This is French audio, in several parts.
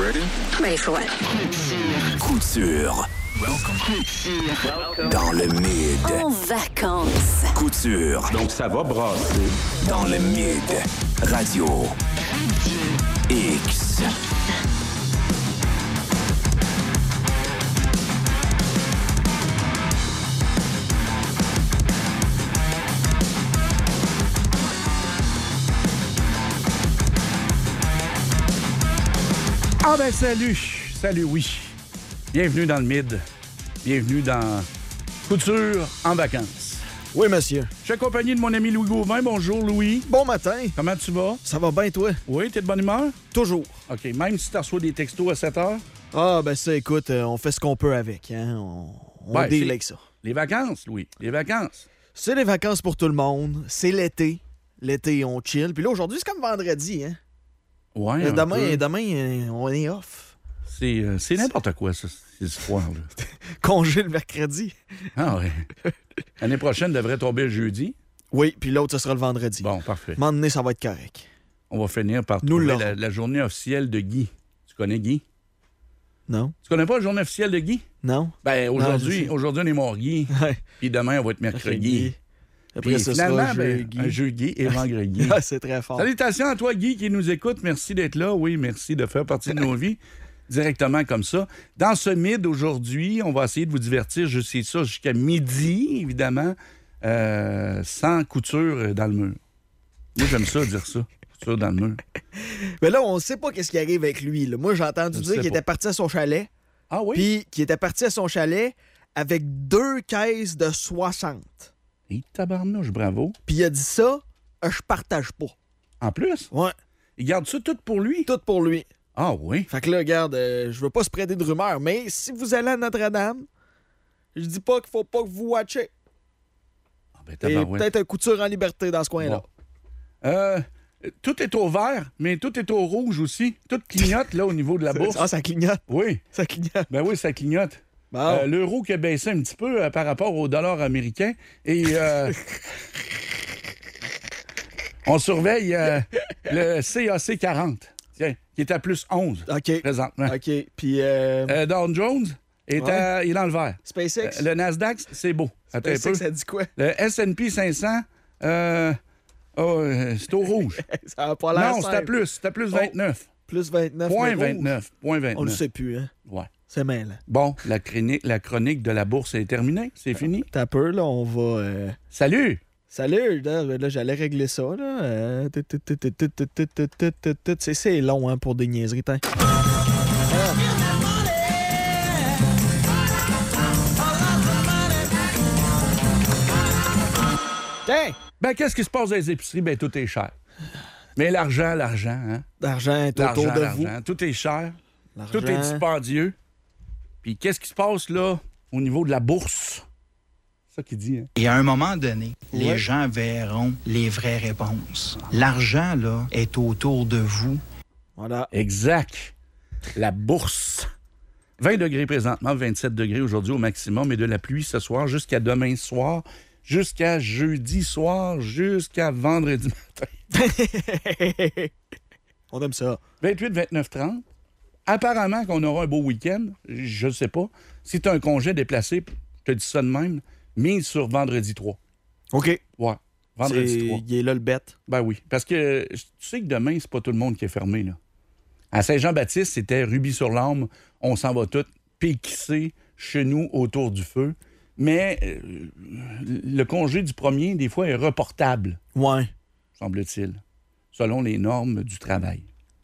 Ready for what? Couture. Dans le mid. En vacances. Couture. Donc ça va brasser. Dans le mid. Radio. X. Ah ben salut, oui. Bienvenue dans le mid. Bienvenue dans Couture en vacances. Oui, monsieur. Je suis accompagné de mon ami Louis Gauvin. Bonjour, Louis. Bon matin. Comment tu vas? Ça va bien, toi? Oui, t'es de bonne humeur? Toujours. OK, même si tu reçois des textos à 7 heures? Ah, ben ça, écoute, on fait ce qu'on peut avec, hein? On Ouais, deal avec ça. Les vacances, Louis, les vacances. C'est les vacances pour tout le monde. C'est l'été. L'été, on chill. Puis là, aujourd'hui, c'est comme vendredi, hein? Ouais, Demain, on est off. C'est n'importe quoi, ça, ces histoires-là. Congé le mercredi. Ah ouais. L'année prochaine devrait tomber le jeudi. Oui, puis l'autre, ce sera le vendredi. Bon, parfait. À un moment donné, ça va être correct. On va finir par Nous trouver l'aurons. la journée officielle de Guy. Tu connais Guy? Non? Tu connais pas la journée officielle de Guy? Non? Ben, Non, je aujourd'hui, sais. on est mort Guy. Ouais. Puis demain, on va être mercredi. Après, Puis ce finalement, sera jeudi. un jeudi et vendredi. Ah, c'est très fort. Salutations à toi, Guy, qui nous écoute. Merci d'être là. Oui, merci de faire partie de nos vies directement comme ça. Dans ce mid aujourd'hui, on va essayer de vous divertir jusqu'à midi, évidemment, sans couture dans le mur. Moi, j'aime ça, dire ça. Couture dans le mur. Mais là, on sait pas qu'est-ce qui arrive avec lui. Là. Moi, j'ai entendu Je dire sais qu'il pas. était parti à son chalet. Ah oui? Puis qu'il était parti à son chalet avec 2 caisses de 60. Et tabarnouche, bravo. Puis il a dit ça, je partage pas. En plus, Ouais, il garde ça tout pour lui. tout pour lui. Ah oui? Fait que là, regarde, je veux pas spreader de rumeurs, mais si vous allez à Notre-Dame, je dis pas qu'il faut pas que vous watchez. Ah ben, Et tabarouette. peut-être un couture en liberté dans ce coin-là. Bon. Tout est au vert, mais tout est au rouge aussi. Tout clignote, là, au niveau de la bourse. Ah, ça clignote, Oui. ça clignote. Ben oui, ça clignote. Bon. L'euro qui a baissé un petit peu par rapport au dollar américain. Et on surveille le CAC 40, tiens, qui est à plus 11 OK. présentement. OK. Puis Dow Jones il est dans le vert. SpaceX. Le Nasdaq, c'est beau. Attends un peu. SpaceX, ça dit quoi? Le S&P 500, c'est au rouge. Ça a pas l'air Non, c'est à simple. plus. C'est à plus 29. Plus 29. Point mais rouge. 29. Point 29. On le sait plus, hein? Ouais. C'est mêlant. Bon, la chronique de la bourse est terminée. C'est fini. T'as peur, là, on va... Salut! Salut, là, j'allais régler ça, là. C'est long, hein, pour des niaiseries. Tiens. Tiens! Ben, qu'est-ce qui se passe dans les épiceries? Ben, tout est cher. Mais l'argent, hein? L'argent est autour de vous. Tout est cher. L'argent. Tout est dispendieux. Puis qu'est-ce qui se passe, là, au niveau de la bourse? C'est ça qu'il dit, hein? Et à un moment donné, les Ouais. gens verront les vraies réponses. L'argent, là, est autour de vous. Voilà. Exact. La bourse. 20 degrés présentement, 27 degrés aujourd'hui au maximum, et de la pluie ce soir jusqu'à demain soir, jusqu'à jeudi soir, jusqu'à vendredi matin. On aime ça. 28, 29, 30. Apparemment qu'on aura un beau week-end. Je ne sais pas. Si tu as un congé déplacé, je te dis ça de même, mise sur vendredi 3. OK. Ouais. Vendredi 3. Il est là, le bête. Ben oui. Parce que tu sais que demain, c'est pas tout le monde qui est fermé, là. À Saint-Jean-Baptiste, c'était Rubis-sur-L'Orme. On s'en va tous péquisser chez nous autour du feu. Mais le congé du premier, des fois, est reportable, Ouais. semble-t-il, selon les normes du travail.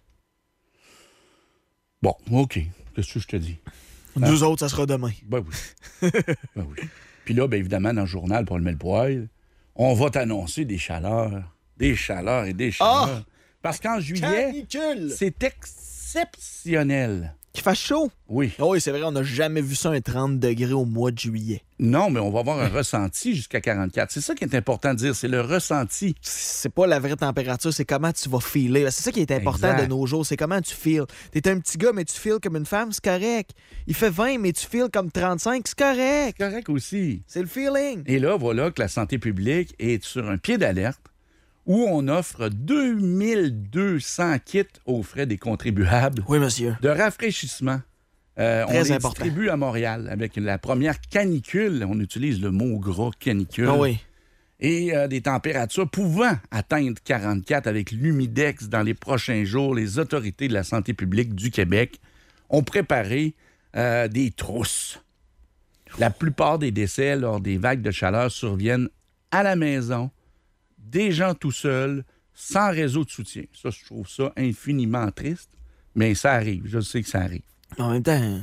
Bon, OK. Qu'est-ce que je te dis? Nous autres, ça sera demain. Ben oui. Ben oui. Puis là, bien évidemment, dans le journal, Paul Melpoil, on va t'annoncer des chaleurs et des chaleurs. Parce qu'en juillet, Canicule! c'est exceptionnel. Qu'il fasse chaud. Oui. Oh oui, c'est vrai, on n'a jamais vu ça un 30 degrés au mois de juillet. Non, mais on va avoir un ressenti jusqu'à 44. C'est ça qui est important de dire, c'est le ressenti. C'est pas la vraie température, c'est comment tu vas filer. C'est ça qui est important Exact. de nos jours, c'est comment tu feels. T'es un petit gars, mais tu feels comme une femme, c'est correct. Il fait 20, mais tu feels comme 35, c'est correct. C'est correct aussi. C'est le feeling. Et là, voilà que la santé publique est sur un pied d'alerte où on offre 2200 kits aux frais des contribuables Oui, monsieur. de rafraîchissement. On les important. distribue à Montréal avec la première canicule. On utilise le mot gras canicule. Ah oui. Et des températures pouvant atteindre 44 avec l'humidex dans les prochains jours. Les autorités de la santé publique du Québec ont préparé des trousses. La plupart des décès lors des vagues de chaleur surviennent à la maison, des gens tout seuls, sans réseau de soutien. Ça, je trouve ça infiniment triste, mais ça arrive. Je sais que ça arrive. En même temps,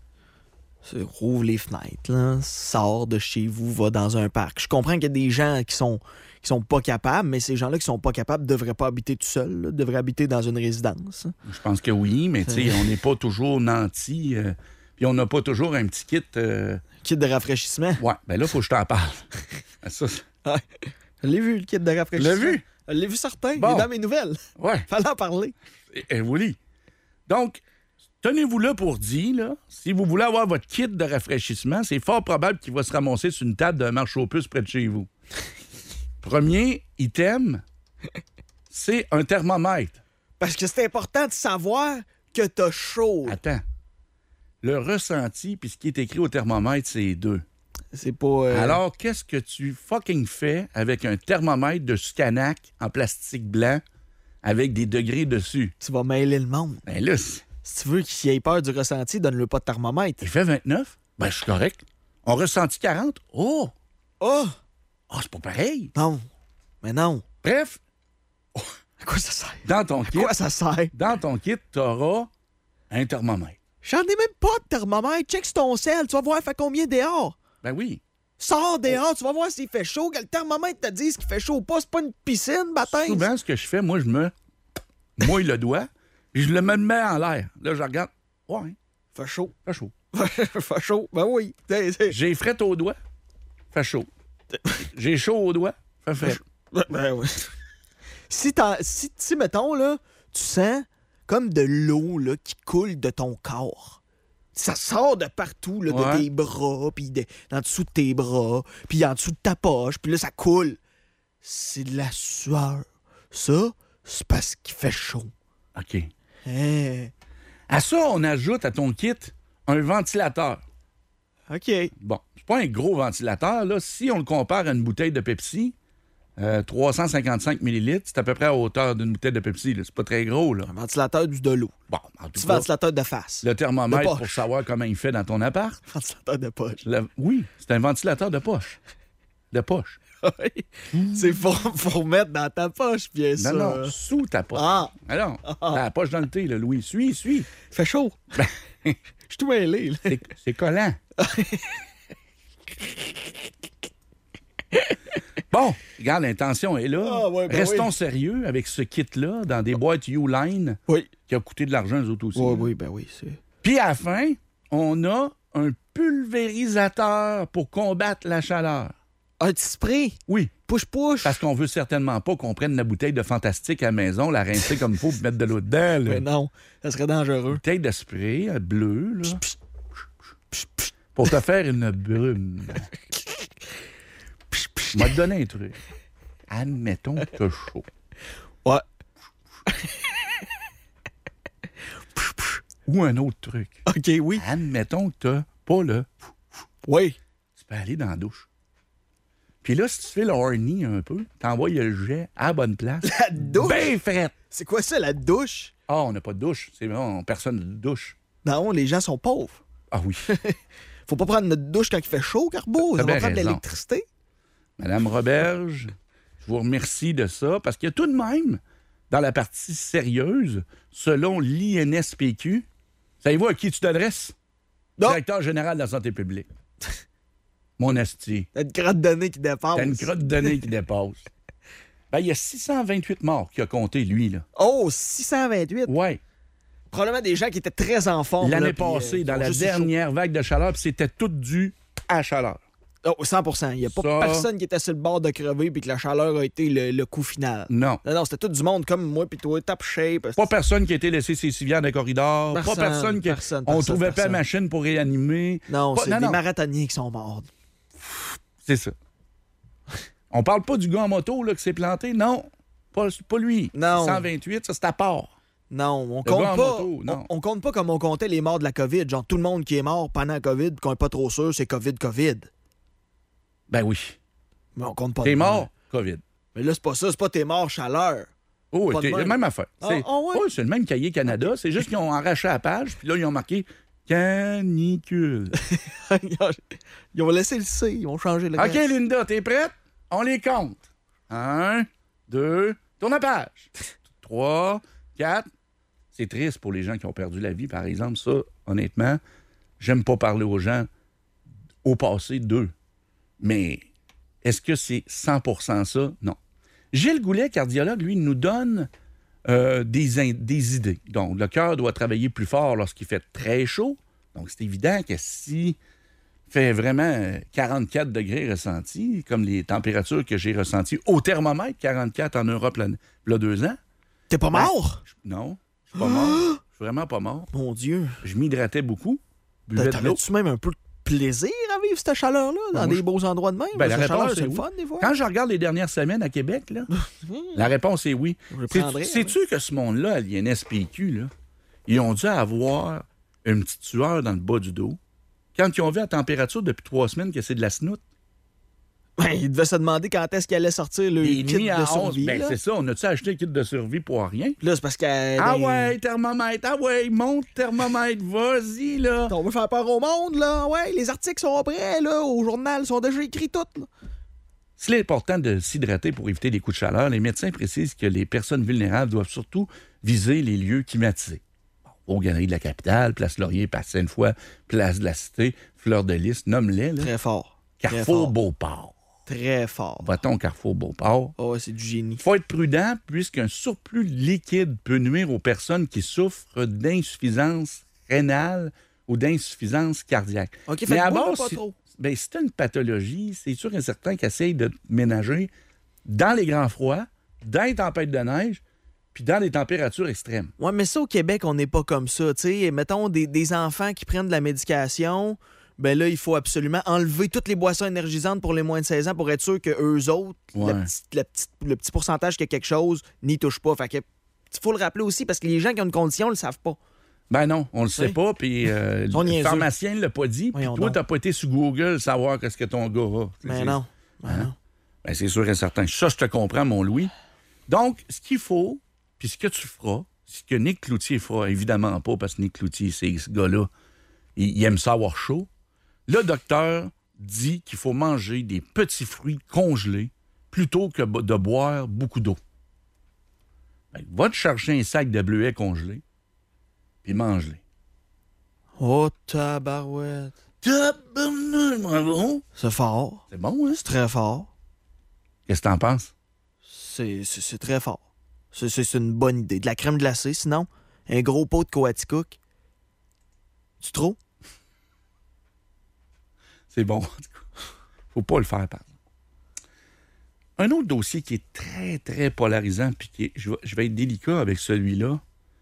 rouvre les fenêtres, là, sors de chez vous, va dans un parc. Je comprends qu'il y a des gens qui sont pas capables, mais ces gens-là qui sont pas capables ne devraient pas habiter tout seuls, là, devraient habiter dans une résidence. Je pense que oui, mais tu sais, on n'est pas toujours nantis, puis on n'a pas toujours un petit kit. Kit de rafraîchissement. Ouais, ben là, il faut que je t'en parle. Ça, Ouais. Je l'ai vu, le kit de rafraîchissement. Tu l'as vu? Je l'ai vu certain. Bon. Il est dans mes nouvelles. ouais. Fallait en parler. Oui. Donc, tenez-vous là pour dire, là, si vous voulez avoir votre kit de rafraîchissement, c'est fort probable qu'il va se ramasser sur une table d'un marché aux puces près de chez vous. Premier item, c'est un thermomètre. Parce que c'est important de savoir que t'as chaud. Attends. Le ressenti, puis ce qui est écrit au thermomètre, c'est 2. C'est pas... Alors, qu'est-ce que tu fucking fais avec un thermomètre de Scanac en plastique blanc avec des degrés dessus? Tu vas mêler le monde. Ben là, Si tu veux qu'il ait peur du ressenti, donne-le pas de thermomètre. il fait 29? Ben, je suis correct. On ressentit 40? Oh! Oh! C'est pas pareil. Non. Mais non. Bref, À quoi ça sert? dans ton À kit, quoi ça sert? tu auras un thermomètre. J'en ai même pas de thermomètre. Check sur ton sel. Tu vas voir, il fait combien dehors? Ben oui. Sors dehors, tu vas voir s'il fait chaud. Que le thermomètre te dise qu'il fait chaud ou pas. C'est pas une piscine, baptême. Souvent, ce que je fais, moi, je me mouille le doigt, puis je le mets en l'air. Là, je regarde. Ouais, Fait chaud. fait chaud. Fait chaud. Ben oui. J'ai fret au doigt, fait chaud. J'ai chaud au doigt, fait fret. Ben oui. Si, mettons, là, tu sens comme de l'eau là, qui coule de ton corps. Ça sort de partout, là, Ouais. de tes bras, puis en dessous de tes bras, puis en dessous de ta poche, puis là, ça coule. C'est de la sueur. Ça, c'est parce qu'il fait chaud. OK. Hein? À ça, on ajoute à ton kit un ventilateur. OK. Bon, c'est pas un gros ventilateur, là. Si on le compare à une bouteille de Pepsi, 355 ml, c'est à peu près à hauteur d'une bouteille de Pepsi. Là. C'est pas très gros, là. Un ventilateur du de l'eau. Bon, en tout Petit cas, ventilateur de face. le De thermomètre poche. pour savoir comment il fait dans ton appart. Ventilateur de poche. Oui, c'est un ventilateur de poche. De poche. C'est pour mettre dans ta poche, bien sûr. Non, sous ta poche. Ah, Alors, la poche dans le thé, là, Louis. Suis. fait chaud. Je suis tout mêlé, là. C'est collant. Bon, regarde, l'intention est là. Ah, ouais, ben Restons oui. sérieux avec ce kit-là dans des boîtes U-Line Oui. qui a coûté de l'argent aux autres aussi. Oui, là. oui, ben oui, c'est... Puis à la fin, on a un pulvérisateur pour combattre la chaleur. Un petit spray. Oui, Push-push. parce qu'on veut certainement pas qu'on prenne la bouteille de Fantastique à la maison, la rincer comme il faut, puis mettre de l'eau dedans. là. Mais non, ça serait dangereux. Bouteille de spray bleu, là, pour te faire une brume. Je vais te donner un truc. Admettons que t'as chaud. Ouais. Ou un autre truc. OK, oui. Admettons que t'as pas le... Oui. Tu peux aller dans la douche. Puis là, si tu fais le horny un peu, t'envoies le jet à la bonne place. La douche? Ben frette! C'est quoi ça, la douche? Ah, on n'a pas de douche. C'est bon, personne ne douche. Non, les gens sont pauvres. Ah oui. Faut pas prendre notre douche quand il fait chaud, Carbo. Ça T'as va bien prendre de raison. l'électricité. Madame Roberge, je vous remercie de ça, parce qu'il y a tout de même, dans la partie sérieuse, selon l'INSPQ, savez-vous à qui tu t'adresses? Non. Directeur général de la santé publique. Mon esti. T'as une crotte de nez qui dépasse. T'as une crotte de nez qui dépasse. Ben, il y a 628 morts qui a compté, lui, là. Oh, 628. Ouais. Probablement des gens qui étaient très en forme. L'année là, puis, passée, qui dans ont la juste eu dernière vague de chaleur, puis c'était tout dû à la chaleur. chaud. Oh, 100%. Il n'y a pas Ça- personne qui était sur le bord de crever puis que la chaleur a été le coup final. Non. Non, c'était tout du monde comme moi puis toi, top shape. Pas personne qui a été laissé ses civières dans le corridor. Personne, pas personne qui... personne, On personne, trouvait pas la personne. machine pour réanimer. Non, Pas- c'est non, des non. marathoniens qui sont morts. C'est ça. On parle pas du gars en moto là, qui s'est planté, non. Pas lui. Non. 128, ça, c'est à part. Non, on gars en compte pas. moto, non. On compte pas comme on comptait les morts de la COVID. Genre, tout le monde qui est mort pendant la COVID, qu'on n'est pas trop sûr, c'est COVID. Ben oui. Mais on compte pas. T'es de mort, COVID. Mais là, c'est pas ça. C'est pas t'es mort chaleur. Oh, Pas de c'est la même. même affaire. Ah, C'est ouais? c'est le même cahier Canada. C'est juste qu'ils ont arraché la page, puis là, ils ont marqué canicule. Ils ont laissé le C. Ils ont changé le OK, reste. Linda, t'es prête? On les compte. 1, 2, tourne la page. 3, 4. C'est triste pour les gens qui ont perdu la vie, par exemple. Ça, honnêtement, j'aime pas parler aux gens au passé d'eux. Mais est-ce que c'est 100% ça? Non. Gilles Goulet, cardiologue, lui, nous donne des idées. Donc, le cœur doit travailler plus fort lorsqu'il fait très chaud. Donc, c'est évident que si fait vraiment 44 degrés ressentis, comme les températures que j'ai ressenties au thermomètre, 44 en Europe, là 2 ans. T'es pas mort? Non, je suis pas mort. Je suis vraiment pas mort. Mon Dieu. Je m'hydratais beaucoup. Buvais de l'eau. T'avais-tu même un peu de plaisir à vivre cette chaleur-là dans moi, des beaux endroits de même? Ben, la Cette réponse, chaleur, c'est le oui. fun, des fois. Quand je regarde les dernières semaines à Québec, là, la réponse est oui. Je prendrais, Sais-tu que ce monde-là, à l'INSPQ, là, ils ont dû avoir une petite sueur dans le bas du dos quand ils ont vu la température depuis 3 semaines que c'est de la snoute. Ben, ils devaient se demander quand est-ce qu'il allait sortir le Les kit nuits à de 11, survie. ben là. c'est ça, on a-tu acheté un kit de survie pour rien? Puis là, c'est parce que... Ah ouais, thermomètre, ah ouais, monte thermomètre, vas-y, là. On veut faire peur au monde, là. Ouais, les articles sont prêts, là. Au journal, sont déjà écrits tous, là. S'il est important de s'hydrater pour éviter les coups de chaleur, les médecins précisent que les personnes vulnérables doivent surtout viser les lieux climatisés. Aux Galeries de la Capitale, Place Laurier, Place Sainte-Foy, Place de la Cité, Fleur de Lys, nomme-les, là. Très fort. Très Carrefour fort. Beauport. Très fort. Va-t-on au Carrefour Beauport? Oh, c'est du génie. Il faut être prudent puisqu'un surplus liquide peut nuire aux personnes qui souffrent d'insuffisance rénale ou d'insuffisance cardiaque. OK, Mais fait à que bois base, pas trop. ben, si tu as une pathologie, c'est sûr et certain qu'ils essayent de te ménager dans les grands froids, dans les tempêtes de neige, puis dans les températures extrêmes. Ouais, mais ça, au Québec, on n'est pas comme ça. Tu sais, mettons des enfants qui prennent de la médication, ben là, il faut absolument enlever toutes les boissons énergisantes pour les moins de 16 ans pour être sûr que eux autres, Ouais. le petit pourcentage qui a quelque chose, n'y touche pas. Fait que il faut le rappeler aussi parce que les gens qui ont une condition ne le savent pas. Ben non, on le sait Oui. pas, puis sont le niaiseux. pharmacien ne l'a pas dit, puis Voyons toi, donc. t'as pas été sur Google savoir qu'est-ce que ton gars a. Mais C'est- non. Ben Hein? non. Ben, c'est sûr et certain. Ça, je te comprends, mon Louis. Donc, ce qu'il faut, puis ce que tu feras, ce que Nick Cloutier fera, évidemment pas, parce que Nick Cloutier, c'est ce gars-là, il aime ça avoir chaud. Le docteur dit qu'il faut manger des petits fruits congelés plutôt que de boire beaucoup d'eau. Ben, va te chercher un sac de bleuets congelés, puis mange-les. Oh, tabarouette. Bon. C'est fort. C'est bon, hein? C'est très fort. Qu'est-ce que t'en penses? C'est très fort. C'est une bonne idée. De la crème glacée, sinon, un gros pot de Coaticook. Tu trouves? C'est bon. Faut pas le faire, par exemple. Un autre dossier qui est très, très polarisant, puis je vais être délicat avec celui-là.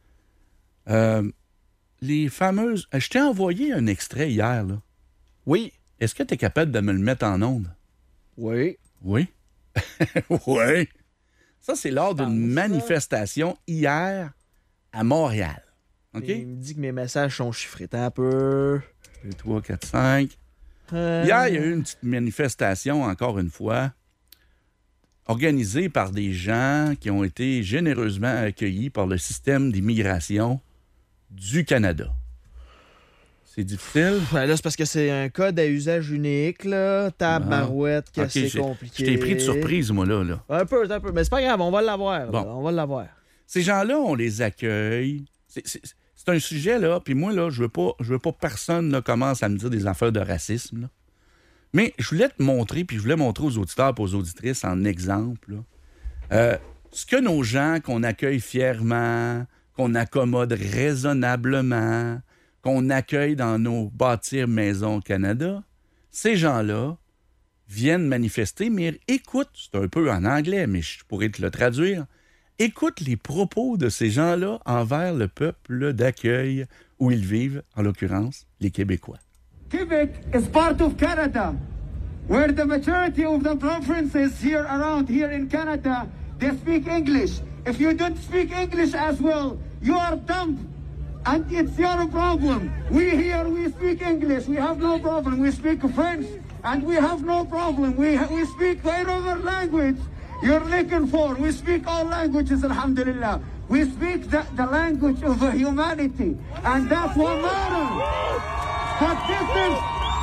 Les fameuses... Je t'ai envoyé un extrait hier, là. Oui. Est-ce que tu es capable de me le mettre en onde? Oui. Oui. Oui. Ça, c'est lors d'une manifestation hier à Montréal. OK? Il me dit que mes messages sont chiffrés. T'as un peu... 2, 3, 4, 5... Hier, il y a eu une petite manifestation, encore une fois, organisée par des gens qui ont été généreusement accueillis par le système d'immigration du Canada. C'est difficile? Ben là, c'est parce que c'est un code à usage unique, là. Tabarouette, que OK, c'est je compliqué. t'ai pris de surprise, moi, là. Un peu. Mais c'est pas grave, on va l'avoir. Bon. Là. On va l'avoir. Ces gens-là, on les accueille. C'est un sujet, là, puis moi, là, je veux pas personne là, commence à me dire des affaires de racisme, là. Mais je voulais te montrer, puis je voulais montrer aux auditeurs et aux auditrices en exemple, là, ce que nos gens qu'on accueille fièrement, qu'on accommode raisonnablement, qu'on accueille dans nos bâtir maisons au Canada, ces gens-là viennent manifester, mais écoute, c'est un peu en anglais, mais je pourrais te le traduire, écoute les propos de ces gens-là envers le peuple d'accueil où ils vivent, en l'occurrence, les Québécois. Quebec is part of Canada, where the majority of the provinces here in Canada they speak English. If you don't speak English as well, you are dumb. And it's your problem. We here, we speak English. We have no problem. We speak French, and we have no problem. We speak whatever language you're looking for. We speak all languages, alhamdulillah. We speak the language of humanity, and that's what matters. But this is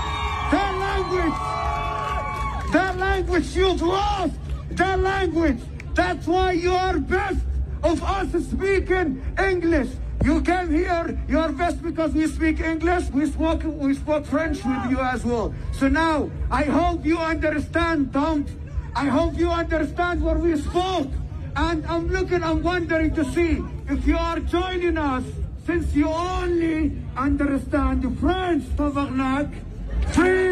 the language you've lost. The language. That's why you are best of us speaking English. You came here, you are best because we speak English. We spoke French with you as well. So now, I hope you understand, Tom. I hope you understand what we spoke. And I'm wondering to see if you are joining us, since you only understand French, tabarnak. Free!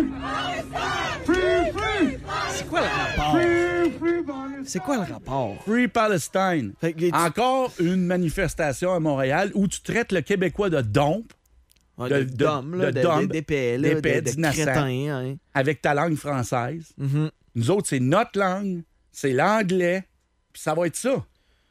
C'est quoi le rapport? C'est quoi le rapport? Free Palestine. Fait que les- Encore une manifestation à Montréal où tu traites le Québécois de dompe Ouais, de- d'hommes, de là, dumb, d'épais, là, d'épais, de d'innocents. crétins. Hein. avec ta langue française. Mhm. Nous autres, c'est notre langue, c'est l'anglais, puis ça va être ça.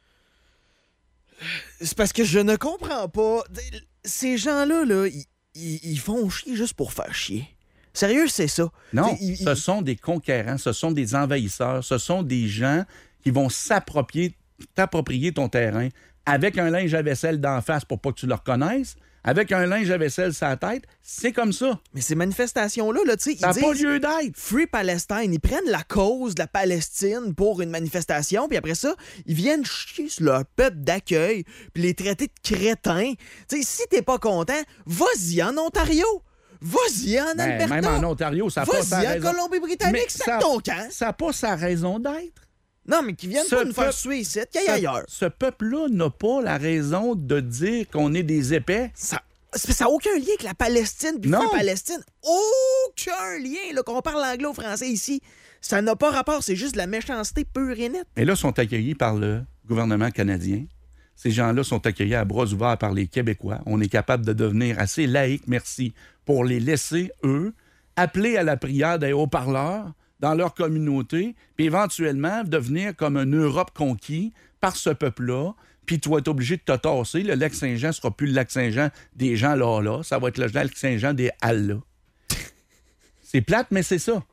C'est parce que je ne comprends pas. Ces gens-là, là, ils font chier juste pour faire chier. Sérieux, c'est ça. Non, T'sais, ce sont des conquérants, ce sont des envahisseurs, ce sont des gens qui vont t'approprier ton terrain avec un linge à vaisselle d'en face pour pas que tu le reconnaisses, avec un linge à vaisselle sur la tête. C'est comme ça. Mais ces manifestations-là, là, tu sais, Ça ils n'a pas disent lieu d'être. Free Palestine. Ils prennent la cause de la Palestine pour une manifestation, puis après ça, ils viennent chier sur leur peuple d'accueil, puis les traiter de crétins. Tu sais, si t'es pas content, vas-y en Ontario. Vas-y en Ben, Alberta. même en Ontario, ça n'a pas sa Vas-y en raison. Colombie-Britannique, Mais c'est ton camp. Ça n'a pas sa raison d'être. Non, mais qu'ils viennent Ce pas nous faire peuple- suer ici, qu'ils aillent ailleurs. Ce peuple-là n'a pas la raison de dire qu'on est des épais. Ça n'a aucun lien avec la Palestine puis Non. Free Palestine. Aucun lien, là, qu'on parle anglais ou français ici. Ça n'a pas rapport, c'est juste de la méchanceté pure et nette. Mais là, sont accueillis par le gouvernement canadien. Ces gens-là sont accueillis à bras ouverts par les Québécois. On est capable de devenir assez laïque, merci, pour les laisser, eux, appeler à la prière des haut-parleurs dans leur communauté, puis éventuellement devenir comme une Europe conquis par ce peuple-là, puis tu vas être obligé de te tasser. Le lac Saint-Jean ne sera plus le lac Saint-Jean des gens là. Ça va être le lac Saint-Jean des Halles. C'est plate, mais c'est ça.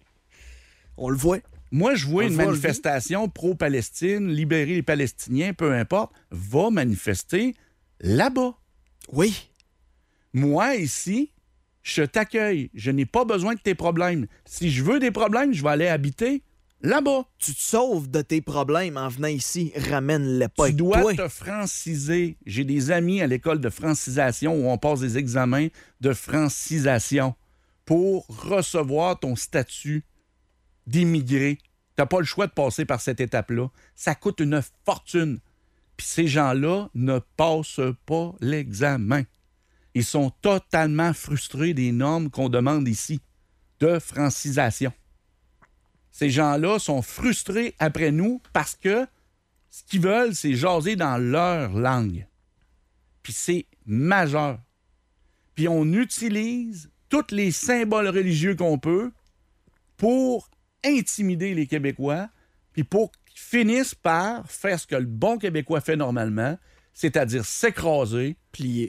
On le voit. Moi, je vois On une va le manifestation pro-Palestine, libérer les Palestiniens, peu importe, va manifester là-bas. Oui. Moi, ici, je t'accueille. Je n'ai pas besoin de tes problèmes. Si je veux des problèmes, je vais aller habiter là-bas. Tu te sauves de tes problèmes en venant ici. Ramène-les pas Tu avec dois toi. te franciser. J'ai des amis à l'école de francisation où on passe des examens de francisation pour recevoir ton statut d'immigré. Tu n'as pas le choix de passer par cette étape-là. Ça coûte une fortune. Puis ces gens-là ne passent pas l'examen. Ils sont totalement frustrés des normes qu'on demande ici de francisation. Ces gens-là sont frustrés après nous parce que ce qu'ils veulent, c'est jaser dans leur langue. Puis c'est majeur. Puis on utilise tous les symboles religieux qu'on peut pour intimider les Québécois, puis pour qu'ils finissent par faire ce que le bon Québécois fait normalement, c'est-à-dire s'écraser, plier,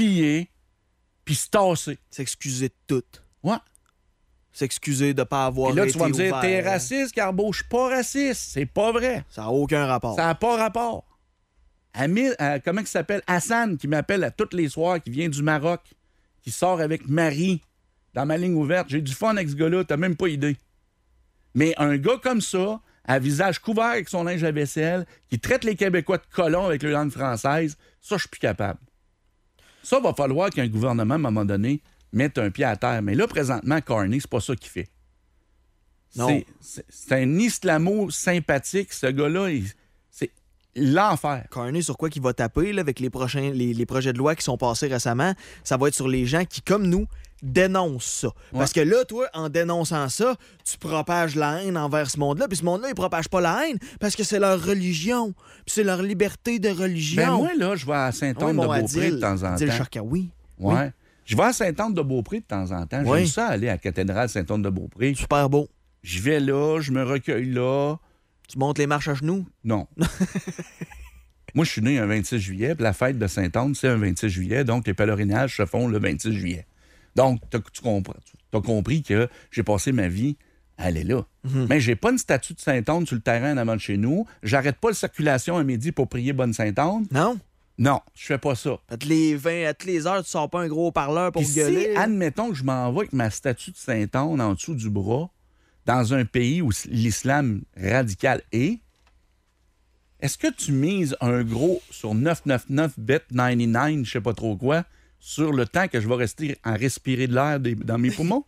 puis se tasser. S'excuser de tout. Ouais. S'excuser de ne pas avoir Et là, été tu vas me dire, ouvert. t'es raciste, Carbo. Je suis pas raciste. C'est pas vrai. Ça n'a aucun rapport. Ça n'a pas rapport. Comment il s'appelle? Hassan, qui m'appelle à tous les soirs, qui vient du Maroc, qui sort avec Marie dans ma ligne ouverte. J'ai du fun avec ce gars-là, t'as même pas idée. Mais un gars comme ça, à visage couvert avec son linge à vaisselle, qui traite les Québécois de colons avec leur langue française, ça, je suis plus capable. Ça, va falloir qu'un gouvernement, à un moment donné, mette un pied à terre. Mais là, présentement, Carney, c'est pas ça qu'il fait. Non. C'est un islamo-sympathique, ce gars-là. C'est l'enfer. Carney, sur quoi qu'il va taper là, avec les projets de loi qui sont passés récemment, ça va être sur les gens qui, comme nous, dénoncent ça. Parce que là, toi, en dénonçant ça, tu propages la haine envers ce monde-là, puis ce monde-là, il propage pas la haine parce que c'est leur religion, puis c'est leur liberté de religion. Ben moi, là, je vais à Saint-Anne-de-Beaupré de temps en temps. Charcaoui. Ouais. Oui. Je vais à Saint-Anne-de-Beaupré de temps en temps. Oui. J'aime ça aller à la cathédrale Saint-Anne-de-Beaupré. Super beau. Je vais là, je me recueille là. Tu montes les marches à genoux? Non. Moi, je suis né un 26 juillet, puis la fête de Sainte-Anne, c'est un 26 juillet, donc les pèlerinages se font le 26 juillet. Donc, t'as compris que j'ai passé ma vie à aller là. Mais j'ai pas une statue de Sainte-Anne sur le terrain en avant de chez nous. J'arrête pas la circulation à midi pour prier Bonne Sainte-Anne. Non? Non, je fais pas ça. À toutes les heures, tu sors pas un gros parleur pour Puis gueuler. si, admettons que je m'en vais avec ma statue de Sainte-Anne en dessous du bras, dans un pays où l'islam radical est-ce que tu mises un gros sur 999 bet 99, je sais pas trop quoi, sur le temps que je vais rester à respirer de l'air dans mes poumons?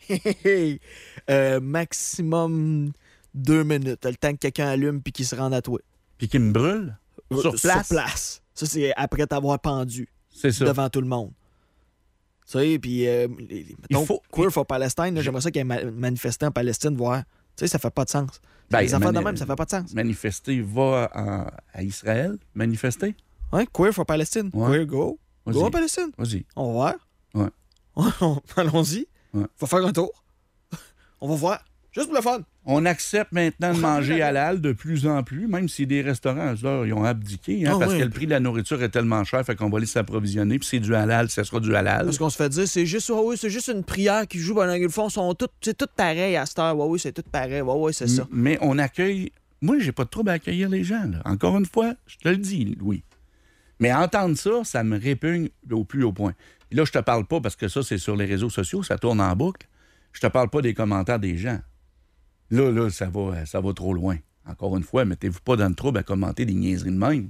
Maximum 2 minutes. Le temps que quelqu'un allume puis qu'il se rende à toi. Puis qu'il me brûle? Sur place? Sur place. Ça, c'est après t'avoir pendu. C'est ça. Devant tout le monde. Tu sais, puis Queer for Palestine, là, j'aimerais ça qu'il y ait manifesté en Palestine, voir. Tu sais, ça fait pas de sens. Les affaires de même, ça fait pas de sens. Manifester, va à Israël, manifester. Ouais, Queer for Palestine. Ouais. Queer, go. Vas-y. Go en Palestine. Vas-y. On va voir. Ouais. Allons-y. Ouais. Faut faire un tour. On va voir. Juste pour le fun. On accepte maintenant de manger halal de plus en plus, même si des restaurants, là, ils ont abdiqué, parce que le prix de la nourriture est tellement cher, fait qu'on va aller s'approvisionner, puis c'est du halal, ça sera du halal. Parce qu'on se fait dire, c'est juste une prière qui joue pendant le fond, c'est tout pareil à cette heure. Oui, c'est tout pareil. Oui, c'est ça. Mais on accueille... Moi, j'ai pas de trouble à accueillir les gens, là. Encore une fois, je te le dis, Louis. Mais entendre ça me répugne au plus haut point. Et là, je te parle pas, parce que ça, c'est sur les réseaux sociaux, ça tourne en boucle. Je te parle pas des commentaires des gens. Là, ça va trop loin. Encore une fois, mettez-vous pas dans le trouble à commenter des niaiseries de même.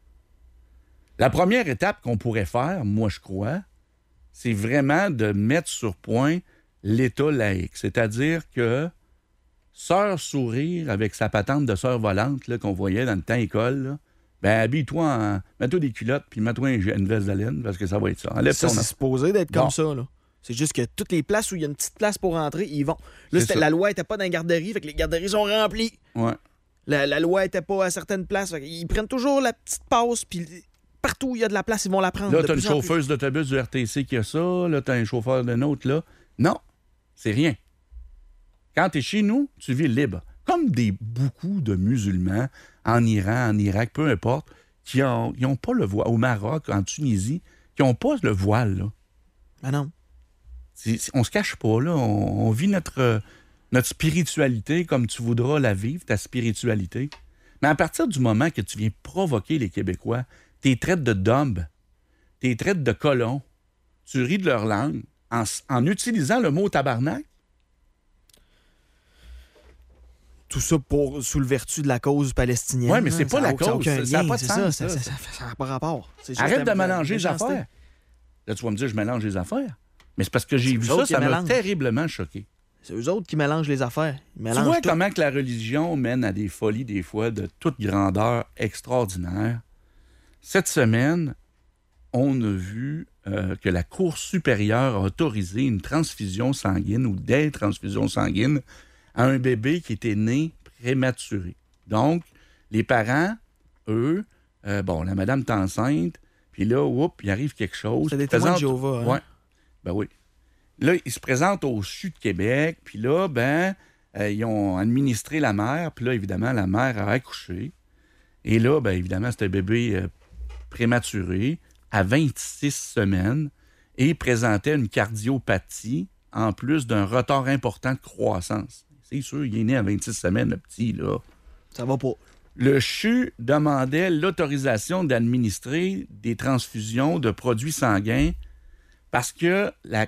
La première étape qu'on pourrait faire, moi, je crois, c'est vraiment de mettre sur point l'État laïque. C'est-à-dire que Sœur Sourire, avec sa patente de sœur volante là, qu'on voyait dans le temps école, là, ben habille-toi mets-toi des culottes puis mets-toi une veste de laine, parce que ça va être ça. Enlève Ça, ton... c'est supposé d'être comme ça, là. C'est juste que toutes les places où il y a une petite place pour rentrer, ils vont. Là, la loi n'était pas dans les garderies, fait que les garderies sont remplies. Ouais. La loi n'était pas à certaines places. Fait ils prennent toujours la petite passe, puis partout où il y a de la place, ils vont la prendre. Là, t'as une chauffeuse d'autobus du RTC qui a ça. Là, t'as un chauffeur de nôtre, là. Non, c'est rien. Quand t'es chez nous, tu vis libre. Comme beaucoup de musulmans en Iran, en Irak, peu importe, qui n'ont pas le voile, au Maroc, en Tunisie, qui n'ont pas le voile, là. Ben non. On se cache pas, là. On vit notre spiritualité comme tu voudras la vivre, ta spiritualité. Mais à partir du moment que tu viens provoquer les Québécois, t'es traites de dumb, t'es traites de colons, tu ris de leur langue en utilisant le mot tabarnak. Tout ça sous le vertu de la cause palestinienne. Oui, mais c'est pas la cause. Aucun ça n'a lien, pas de sens. Ça n'a pas rapport. Arrête de mélanger les affaires. Là, tu vas me dire, je mélange les affaires. Mais c'est parce que j'ai vu ça m'a terriblement choqué. C'est eux autres qui mélangent les affaires. Tu vois comment que la religion mène à des folies, des fois, de toute grandeur extraordinaire. Cette semaine, on a vu que la Cour supérieure a autorisé une transfusion sanguine ou des transfusions sanguines à un bébé qui était né prématuré. Donc, les parents, eux, la madame est enceinte, puis là, il arrive quelque chose. C'est des témoins de Jéhovah, hein? Ouais. Ben oui. Là, ils se présentent au CHU de Québec, puis là, ils ont administré la mère, puis là, évidemment, la mère a accouché. Et là, évidemment, c'était un bébé prématuré à 26 semaines et présentait une cardiopathie en plus d'un retard important de croissance. C'est sûr, il est né à 26 semaines, le petit, là. Ça va pas. Le CHU demandait l'autorisation d'administrer des transfusions de produits sanguins parce que la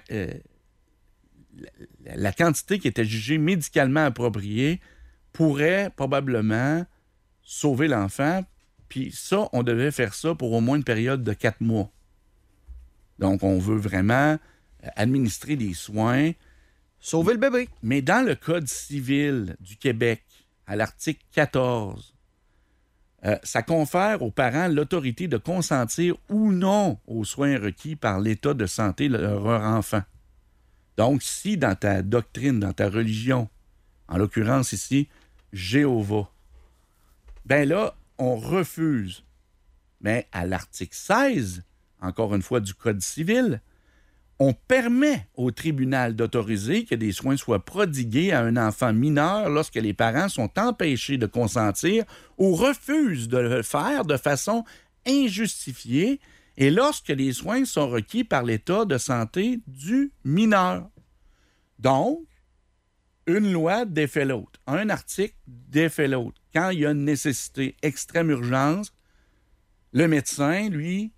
quantité qui était jugée médicalement appropriée pourrait probablement sauver l'enfant. Puis ça, on devait faire ça pour au moins une période de 4 mois. Donc, on veut vraiment administrer des soins. Sauver le bébé. Mais dans le Code civil du Québec, à l'article 14, ça confère aux parents l'autorité de consentir ou non aux soins requis par l'état de santé de leur enfant. Donc, si dans ta doctrine, dans ta religion, en l'occurrence ici, Jéhovah, là, on refuse. Mais à l'article 16, encore une fois, du Code civil, on permet au tribunal d'autoriser que des soins soient prodigués à un enfant mineur lorsque les parents sont empêchés de consentir ou refusent de le faire de façon injustifiée et lorsque les soins sont requis par l'état de santé du mineur. Donc, une loi défait l'autre. Un article défait l'autre. Quand il y a une nécessité extrême urgence, le médecin, lui,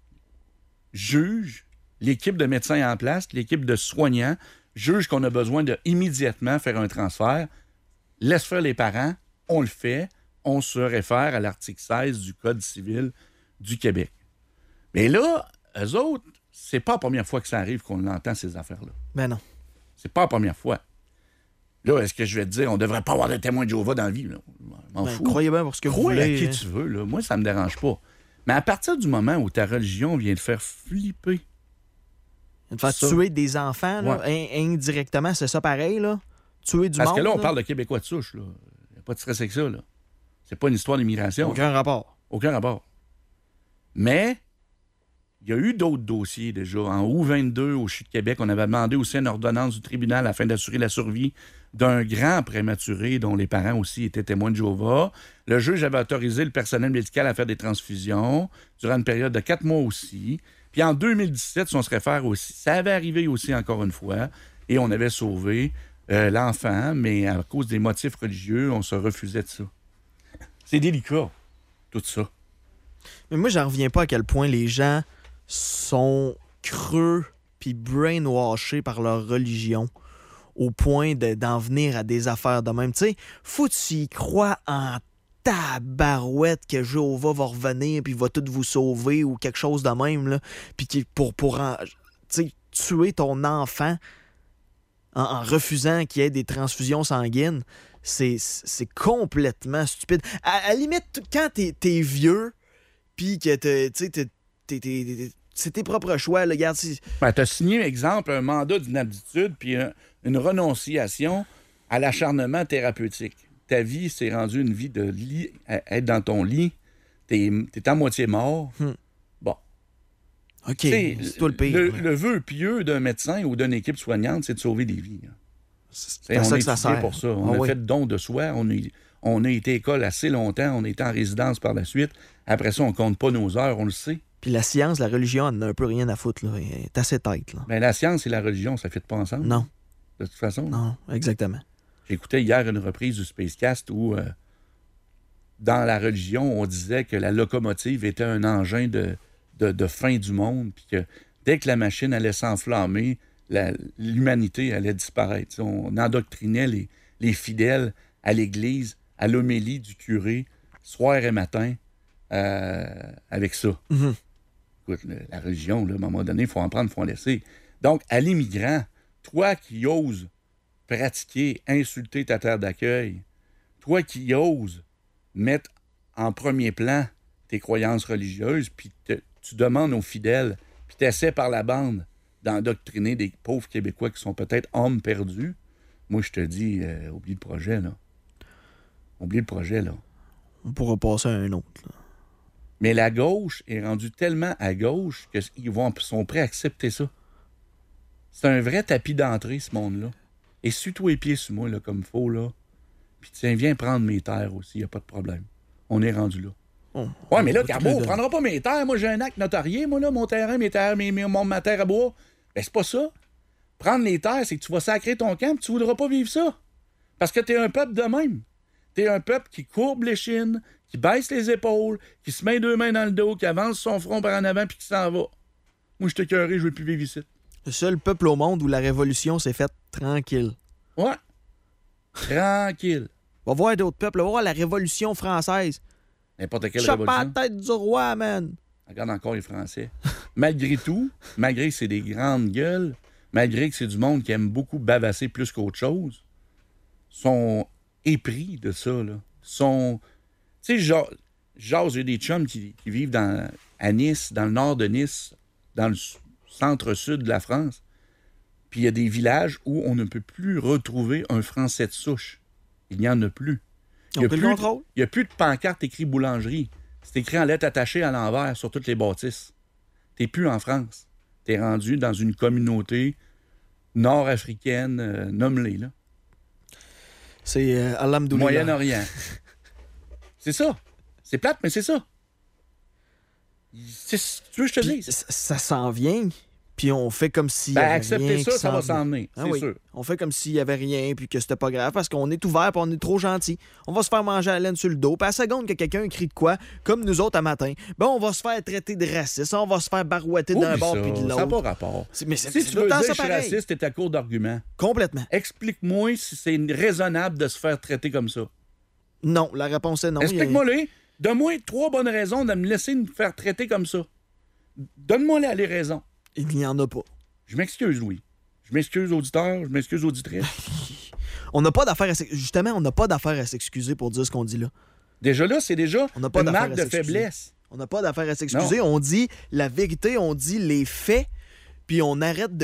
juge, l'équipe de médecins en place, l'équipe de soignants, juge qu'on a besoin de immédiatement faire un transfert, laisse faire les parents, on le fait, on se réfère à l'article 16 du Code civil du Québec. Mais là, eux autres, c'est pas la première fois que ça arrive qu'on entend ces affaires-là. Ben non. C'est pas la première fois. Là, est-ce que je vais te dire, on devrait pas avoir de témoins de Jéhovah dans la vie? Là? Je m'en fous. Croyez bien pour ce que vous Crois voulez. à qui tu veux. Là. Moi, ça me dérange pas. Mais à partir du moment où ta religion vient te faire flipper, De faire ça. tuer des enfants, là, indirectement, c'est ça pareil, là? Tuer du monde. parce que là, on parle de Québécois de souche. Il n'y a pas de stress avec ça. Là. C'est pas une histoire d'immigration. Aucun rapport. Aucun rapport. Mais il y a eu d'autres dossiers déjà. En août 22, au CHU de Québec, on avait demandé aussi une ordonnance du tribunal afin d'assurer la survie d'un grand prématuré dont les parents aussi étaient témoins de Jéhovah. Le juge avait autorisé le personnel médical à faire des transfusions durant une période de 4 mois aussi. Puis en 2017, si on se réfère aussi, ça avait arrivé aussi encore une fois et on avait sauvé l'enfant, mais à cause des motifs religieux, on se refusait de ça. C'est délicat, tout ça. Mais moi, j'en reviens pas à quel point les gens sont creux puis brainwashés par leur religion au point d'en venir à des affaires de même. Tu sais, faut que tu y crois en tabarouette que Jéhovah va revenir puis va tout vous sauver ou quelque chose de même, là, puis pour tuer ton enfant en refusant qu'il y ait des transfusions sanguines, c'est complètement stupide. À la limite, quand t'es vieux puis que c'est tes propres choix, là, regarde. Ben, tu as signé, exemple, un mandat d'inaptitude puis une renonciation à l'acharnement thérapeutique. Ta vie s'est rendue une vie de lit, à être dans ton lit. T'es à moitié mort. Bon. OK, c'est toi le pire. Le vœu pieux d'un médecin ou d'une équipe soignante, c'est de sauver des vies. C'est à ça que ça sert. Pour ça. On a fait don de soi. On a été école assez longtemps. On a été en résidence par la suite. Après ça, on compte pas nos heures, on le sait. Puis la science, la religion, elle n'a un peu rien à foutre. Là. Elle est assez tête. Là. Ben, la science et la religion, ça ne fit pas ensemble. Non. De toute façon. Non, exactement. J'écoutais hier une reprise du Spacecast où, dans la religion, on disait que la locomotive était un engin de fin du monde, puis que dès que la machine allait s'enflammer, l'humanité allait disparaître. T'sais, on endoctrinait les fidèles à l'église, à l'homélie du curé, soir et matin, avec ça. Mm-hmm. Écoute, la religion, là, à un moment donné, il faut en prendre, il faut en laisser. Donc, à l'immigrant, toi qui oses pratiquer, insulter ta terre d'accueil, toi qui oses mettre en premier plan tes croyances religieuses, puis tu demandes aux fidèles, puis tu essaies par la bande d'endoctriner des pauvres Québécois qui sont peut-être hommes perdus, moi, je te dis, oublie le projet, là. Oublie le projet, là. On pourra passer à un autre, là. Mais la gauche est rendue tellement à gauche qu'ils sont prêts à accepter ça. C'est un vrai tapis d'entrée, ce monde-là. Et suis-toi les pieds sur moi, là, comme il faut, là. Puis tiens, viens prendre mes terres aussi, il n'y a pas de problème. On est rendu là. Ouais, mais là, Carbo, on ne prendra pas mes terres. Moi, j'ai un acte notarié, moi, là, mon terrain, mes terres, ma terre à bois. Ben, c'est pas ça. Prendre les terres, c'est que tu vas sacrer ton camp, puis tu ne voudras pas vivre ça. Parce que t'es un peuple de même. T'es un peuple qui courbe les chines, qui baisse les épaules, qui se met 2 mains dans le dos, qui avance son front par en avant, puis qui s'en va. Moi, je t'ai écœuré, je veux plus vivre ici. Le seul peuple au monde où la révolution s'est faite tranquille. Ouais. Tranquille. Va voir d'autres peuples. Va voir la Révolution française. N'importe quelle Chope à révolution. la tête du roi, man. Regarde encore les Français. Malgré tout, malgré que c'est des grandes gueules, malgré que c'est du monde qui aime beaucoup bavasser plus qu'autre chose, sont épris de ça, là. Tu sais, genre, j'ai des chums qui vivent à Nice, dans le nord de Nice, dans le centre-sud de la France. Puis il y a des villages où on ne peut plus retrouver un Français de souche. Il n'y en a plus. Il n'y a plus de pancarte écrit boulangerie. C'est écrit en lettres attachées à l'envers sur toutes les bâtisses. T'es plus en France. T'es rendu dans une communauté nord-africaine, nomme-les, là. C'est Alhamdoulilah. Moyen-Orient. C'est ça. C'est plate, mais c'est ça. Tu veux que je te Puis, dise? ça s'en vient, puis on fait comme s'il y avait accepter rien ça, qui ça va s'en s'en venir, Ah c'est oui. sûr. On fait comme s'il y avait rien, puis que c'était pas grave, parce qu'on est ouvert, puis on est trop gentil. On va se faire manger à la laine sur le dos, puis à la seconde que quelqu'un crie de quoi, comme nous autres à matin, ben on va se faire traiter de raciste, on va se faire barouetter d'un Oublie bord ça, puis de ça n'a l'autre. pas rapport. Mais Si c'est tu tout veux le temps dire ça que je suis pareil. raciste, t'es à court d'arguments. Complètement. Explique-moi si c'est raisonnable de se faire traiter comme ça. Non, la réponse est non. Explique-moi-les. Donne-moi 3 bonnes raisons de me laisser me faire traiter comme ça. Donne-moi les raisons. Il n'y en a pas. Je m'excuse, Louis. Je m'excuse, auditeur. Je m'excuse, auditrice. On n'a pas d'affaire à Justement, on n'a pas d'affaire à s'excuser pour dire ce qu'on dit là. Déjà là, c'est déjà On n'a pas une d'affaire marque à de s'excuser. faiblesse. On n'a pas d'affaire à s'excuser. On dit la vérité, on dit les faits, puis on arrête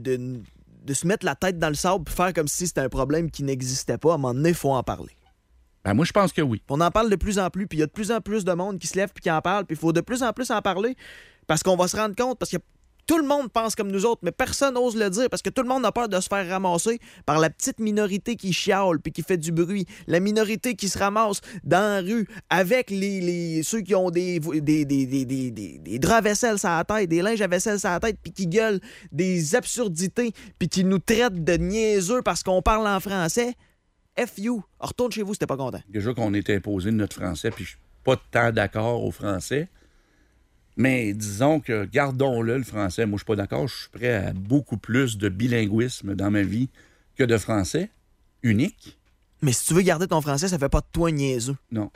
de se mettre la tête dans le sable et faire comme si c'était un problème qui n'existait pas. À un moment donné, il faut en parler. Ben, moi, je pense que oui. Puis on en parle de plus en plus, puis il y a de plus en plus de monde qui se lève puis qui en parle, puis il faut de plus en plus en parler parce qu'on va se rendre compte, parce que tout le monde pense comme nous autres, mais personne n'ose le dire parce que tout le monde a peur de se faire ramasser par la petite minorité qui chiale puis qui fait du bruit. La minorité qui se ramasse dans la rue avec ceux qui ont des draps à vaisselle sur la tête, des linges à vaisselle sur la tête puis qui gueulent des absurdités puis qui nous traitent de niaiseux parce qu'on parle en français. F you. Retourne chez vous si t'es pas content. Déjà qu'on est imposé de notre français, puis je suis pas tant d'accord au français. Mais disons que gardons-le, le français. Moi, je suis pas d'accord. Je suis prêt à beaucoup plus de bilinguisme dans ma vie que de français unique. Mais si tu veux garder ton français, ça fait pas de toi niaiseux. Non.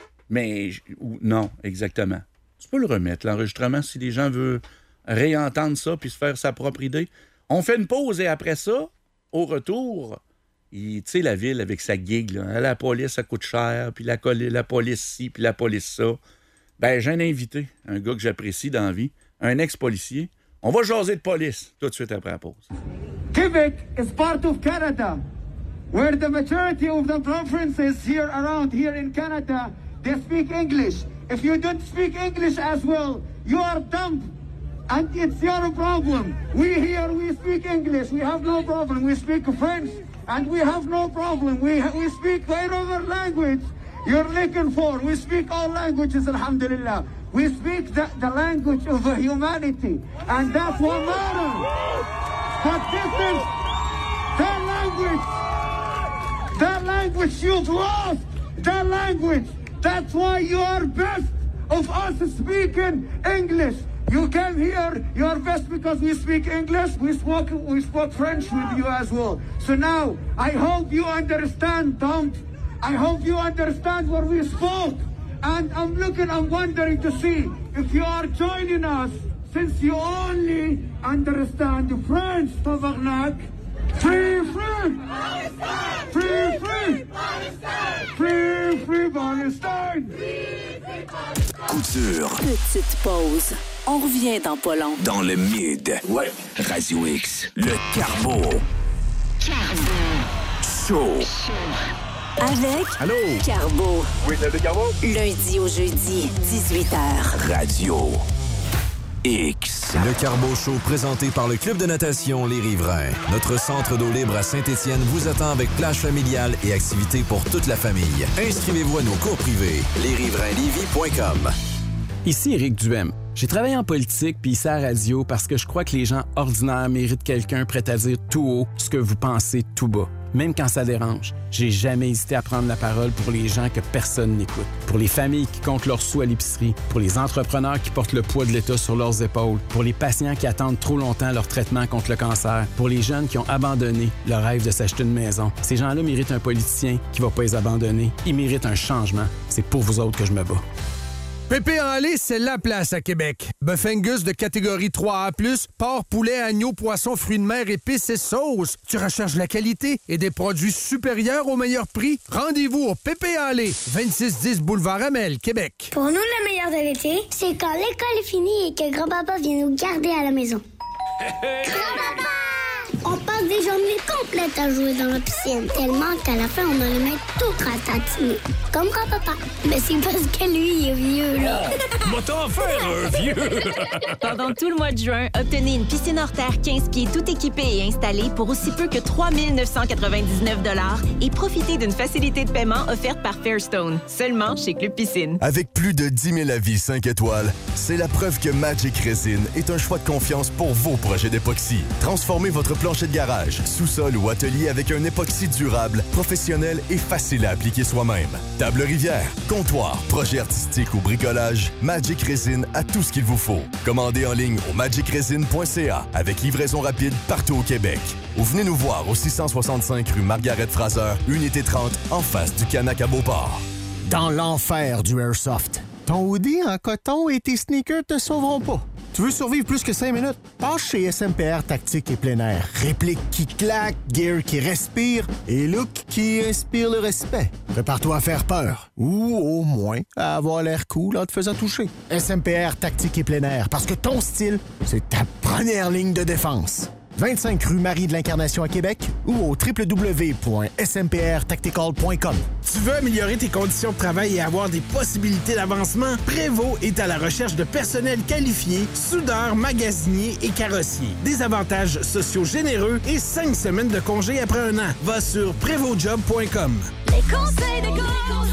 Non, exactement. Tu peux le remettre, l'enregistrement, si les gens veulent réentendre ça puis se faire sa propre idée. On fait une pause et après ça, au retour, tu sais, la ville avec sa gig, là, la police, ça coûte cher, puis la police ci, puis la police ça. Ben, j'ai un invité, un gars que j'apprécie dans la vie, un ex-policier. On va jaser de police tout de suite après la pause. Quebec is part of Canada, where the majority of the provinces around here in Canada, they speak English. If you don't speak English as well, you are dumb. And it's your problem. We here, we speak English. We have no problem. We speak French, and we have no problem. We speak whatever language you're looking for. We speak all languages, alhamdulillah. We speak the language of humanity, and that's what matters. But this is the language you've lost, the language. That's why you are best of us speaking English. You came here, you are best because we speak English. We spoke French with you as well. So now, I hope you understand, Tom. I hope you understand what we spoke. And I'm wondering to see if you are joining us, since you only understand French, tabarnak. Free, free! Free, free! Free, free, Palestine! Couture Petite pause. On revient dans pas long. dans le mid. Ouais. Radio X, le Carbo. Show. Avec Allô? Carbo. Oui, le Carbo. Lundi au jeudi, 18h. Radio X. Le Carbo Show présenté par le Club de natation Les Riverains. Notre centre d'eau libre à Saint-Étienne vous attend avec plage familiale et activités pour toute la famille. Inscrivez-vous à nos cours privés. lesriverainlevy.com. Ici Éric Duhem. J'ai travaillé en politique puis ici à la radio parce que je crois que les gens ordinaires méritent quelqu'un prêt à dire tout haut ce que vous pensez tout bas. Même quand ça dérange, j'ai jamais hésité à prendre la parole pour les gens que personne n'écoute. Pour les familles qui comptent leurs sous à l'épicerie, pour les entrepreneurs qui portent le poids de l'État sur leurs épaules, pour les patients qui attendent trop longtemps leur traitement contre le cancer, pour les jeunes qui ont abandonné le rêve de s'acheter une maison. Ces gens-là méritent un politicien qui va pas les abandonner. Ils méritent un changement. C'est pour vous autres que je me bats. Pépé en lait, c'est la place à Québec. Bœuf Angus de catégorie 3A+, porc, poulet, agneau, poisson, fruits de mer, épices et sauces. Tu recherches la qualité et des produits supérieurs au meilleur prix? Rendez-vous au Pépé en lait, 2610 Boulevard Amel, Québec. Pour nous, le meilleur de l'été, c'est quand l'école est finie et que grand-papa vient nous garder à la maison. Grand-papa! On passe des les journées complètes à jouer dans la piscine. Tellement qu'à la fin, on a les mains toutes ratatinées. Comme grand-papa. Mais c'est parce que lui, il est vieux, là. Va t'en faire un vieux! Pendant tout le mois de juin, obtenez une piscine hors terre 15 pieds tout équipée et installée pour aussi peu que 3 999 et profitez d'une facilité de paiement offerte par Fairstone. Seulement chez Club Piscine. Avec plus de 10 000 avis 5 étoiles, c'est la preuve que Magic Resin est un choix de confiance pour vos projets d'époxy. Transformez votre plancher de garage, sous-sol ou atelier avec un époxy durable, professionnel et facile à appliquer soi-même. Table rivière, comptoir, projet artistique ou bricolage, Magic Resin a tout ce qu'il vous faut. Commandez en ligne au magicresin.ca avec livraison rapide partout au Québec. Ou venez nous voir au 665 rue Margaret-Fraser, unité 30, en face du Canac à Beauport. Dans l'enfer du Airsoft, ton hoodie en coton et tes sneakers te sauveront pas. Tu veux survivre plus que 5 minutes? Passe chez SMPR Tactique et plein air. Réplique qui claque, gear qui respire et look qui inspire le respect. Prépare-toi à faire peur. Ou au moins à avoir l'air cool en te faisant toucher. SMPR Tactique et plein air, parce que ton style, c'est ta première ligne de défense. 25 rue Marie de l'Incarnation à Québec ou au www.smprtactical.com. Tu veux améliorer tes conditions de travail et avoir des possibilités d'avancement? Prévost est à la recherche de personnel qualifié, soudeurs, magasiniers et carrossiers. Des avantages sociaux généreux et 5 semaines de congé après un an. Va sur prévostjob.com. Les conseils déco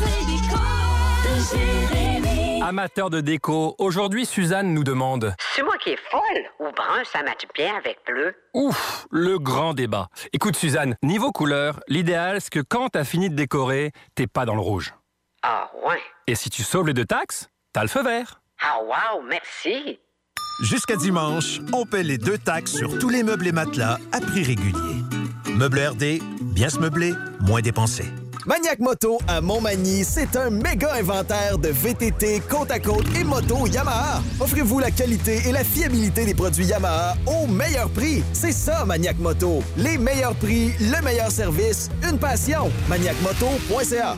de Jérémy. Amateur de déco, aujourd'hui, Suzanne nous demande... C'est moi qui est folle ou brun, ça matche bien avec bleu? Ouf, le grand débat. Écoute, Suzanne, niveau couleur, l'idéal, c'est que quand t'as fini de décorer, t'es pas dans le rouge. Ah ouais? Et si tu sauves les 2 taxes, t'as le feu vert. Ah wow, merci! Jusqu'à dimanche, on paie les 2 taxes sur tous les meubles et matelas à prix régulier. Meubles RD, bien se meubler, moins dépenser. Maniac Moto à Montmagny, c'est un méga inventaire de VTT, côte à côte et moto Yamaha. Offrez-vous la qualité et la fiabilité des produits Yamaha au meilleur prix. C'est ça, Maniac Moto. Les meilleurs prix, le meilleur service, une passion. ManiacMoto.ca.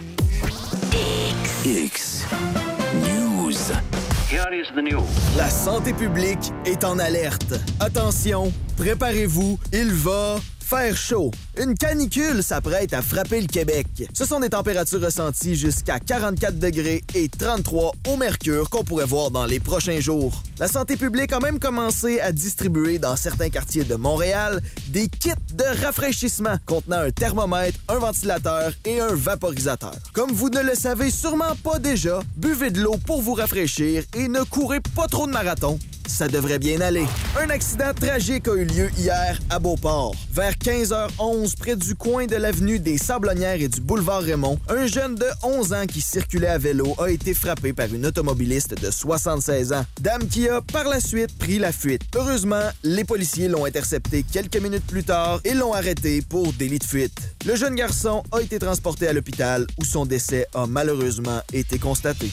X News. Here is the news. La santé publique est en alerte. Attention, préparez-vous, il va faire chaud. Une canicule s'apprête à frapper le Québec. Ce sont des températures ressenties jusqu'à 44 degrés et 33 au mercure qu'on pourrait voir dans les prochains jours. La santé publique a même commencé à distribuer dans certains quartiers de Montréal des kits de rafraîchissement contenant un thermomètre, un ventilateur et un vaporisateur. Comme vous ne le savez sûrement pas déjà, buvez de l'eau pour vous rafraîchir et ne courez pas trop de marathon. Ça devrait bien aller. Un accident tragique a eu lieu hier à Beauport. Vers 15h11, près du coin de l'avenue des Sablonnières et du boulevard Raymond, un jeune de 11 ans qui circulait à vélo a été frappé par une automobiliste de 76 ans. Dame qui a, par la suite, pris la fuite. Heureusement, les policiers l'ont intercepté quelques minutes plus tard et l'ont arrêté pour délit de fuite. Le jeune garçon a été transporté à l'hôpital où son décès a malheureusement été constaté.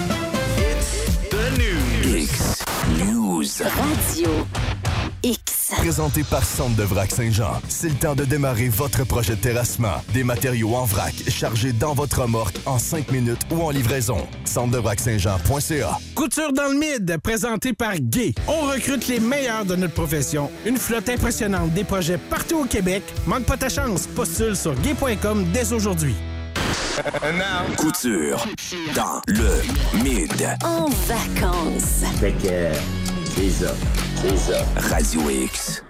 X News. Radio X. Présenté par Centre de Vrac Saint-Jean. C'est le temps de démarrer votre projet de terrassement. Des matériaux en vrac chargés dans votre remorque en 5 minutes ou en livraison. Centre-de-vrac-Saint-Jean.ca. Couture dans le mid, présenté par Gay. On recrute les meilleurs de notre profession. Une flotte impressionnante, des projets partout au Québec. Manque pas ta chance. Postule sur gay.com dès aujourd'hui. Couture dans le mid. En vacances. Fait que c'est ça. Radio X.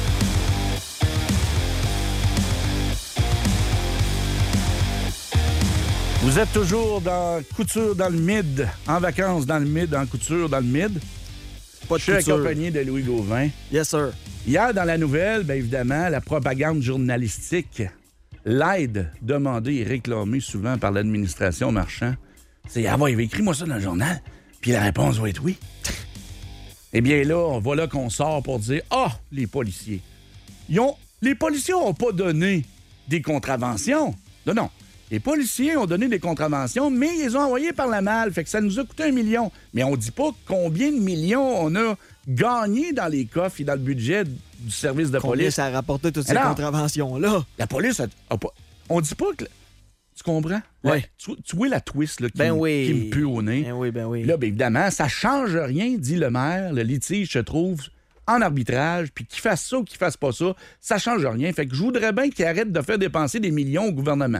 Vous êtes toujours dans Couture dans le mid, en vacances dans le mid, en couture dans le mid. Pas de Je suis couture. accompagné de Louis Gauvin. Yes, sir. Hier, dans la nouvelle, bien évidemment, la propagande journalistique, l'aide demandée et réclamée souvent par l'administration Marchand, c'est « Ah ouais, écris-moi ça dans le journal. » Puis la réponse va être « Oui. » Eh bien là, voilà qu'on sort pour dire « Ah, les policiers. Les policiers n'ont pas donné des contraventions. Non. Les policiers ont donné des contraventions, mais ils les ont envoyées par la malle. Fait que ça nous a coûté 1 million. Mais on dit pas combien de millions on a gagné dans les coffres et dans le budget du service de Combien police. ça a rapporté toutes ces contraventions-là? La police a pas... On dit pas que... Tu comprends? Oui. Tu vois la twist là, qui, Ben oui. qui me pue au nez. Ben oui. Là, bien évidemment, ça change rien, dit le maire. Le litige se trouve en arbitrage, puis qu'il fasse ça ou qu'il fasse pas ça, ça change rien. Fait que je voudrais bien qu'il arrête de faire dépenser des millions au gouvernement,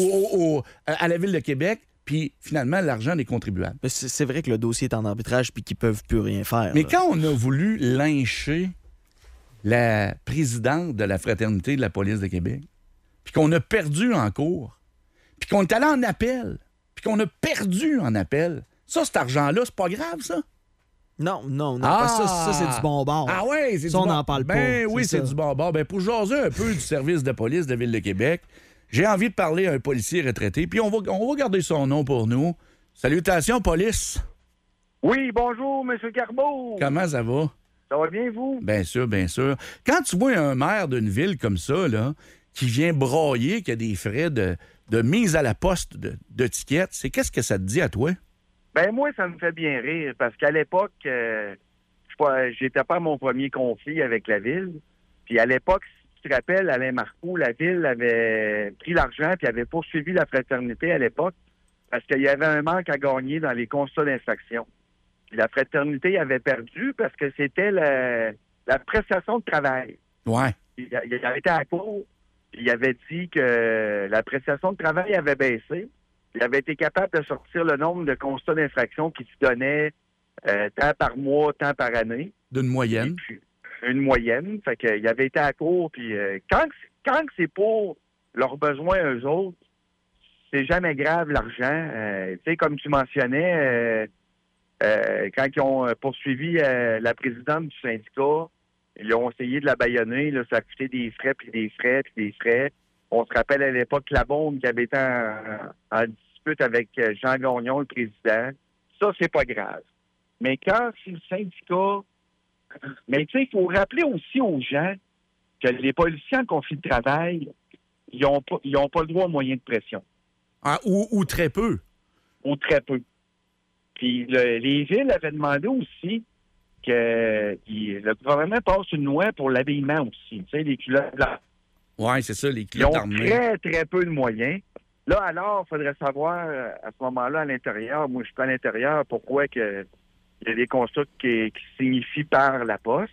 à la Ville de Québec, puis finalement, l'argent des contribuables. C'est vrai que le dossier est en arbitrage puis qu'ils peuvent plus rien faire. Mais là. quand on a voulu lyncher la présidente de la Fraternité de la police de Québec, puis qu'on a perdu en cours, puis qu'on est allé en appel, puis qu'on a perdu en appel, ça, cet argent-là, c'est pas grave, ça? Non, parce que ça, c'est du bon bord. Ah ouais, c'est ça, du on bon... n'en parle pas. Ben oui, c'est du bon bord. Ben pour jaser un peu du service de police de la Ville de Québec, j'ai envie de parler à un policier retraité, puis on va garder son nom pour nous. Salutations, police. Oui, bonjour, M. Garbeau. Comment ça va? Ça va bien, vous? Bien sûr, bien sûr. Quand tu vois un maire d'une ville comme ça, là, qui vient broyer, qui a des frais de mise à la poste de tickets, qu'est-ce que ça te dit à toi? Ben moi, ça me fait bien rire, parce qu'à l'époque, j'étais pas à mon premier conflit avec la ville. Puis à l'époque, si tu te rappelles, Alain Marcoux, la ville avait pris l'argent puis avait poursuivi la fraternité à l'époque parce qu'il y avait un manque à gagner dans les constats d'infraction. Puis la fraternité avait perdu parce que c'était la prestation de travail. Ouais. Il avait été à court, puis il avait dit que la prestation de travail avait baissé. Il avait été capable de sortir le nombre de constats d'infraction qui se donnaient tant par mois, tant par année. D'une moyenne. Puis, une moyenne. Fait qu'il avait été à court. Puis quand c'est pour leurs besoins eux autres, c'est jamais grave l'argent. Tu sais, comme tu mentionnais, quand ils ont poursuivi la présidente du syndicat, ils ont essayé de la bâillonner. Là, ça a coûté des frais, puis des frais, puis des frais. On se rappelle à l'époque la bombe qui avait été en dispute avec Jean Gagnon, le président. Ça, c'est pas grave. Mais quand c'est le syndicat... Mais tu sais, il faut rappeler aussi aux gens que les policiers en conflit de travail, ils ont pas le droit aux moyens de pression. Ah, ou très peu. Ou très peu. Puis les villes avaient demandé aussi que le gouvernement passe une loi pour l'habillement aussi. Tu sais, les culottes blanches. Oui, c'est ça, les Ils culottes ont armées. très, très peu de moyens. Là, alors, il faudrait savoir, à ce moment-là, à l'intérieur, moi, je suis pas à l'intérieur, pourquoi il y a des constats qui signifient par la poste.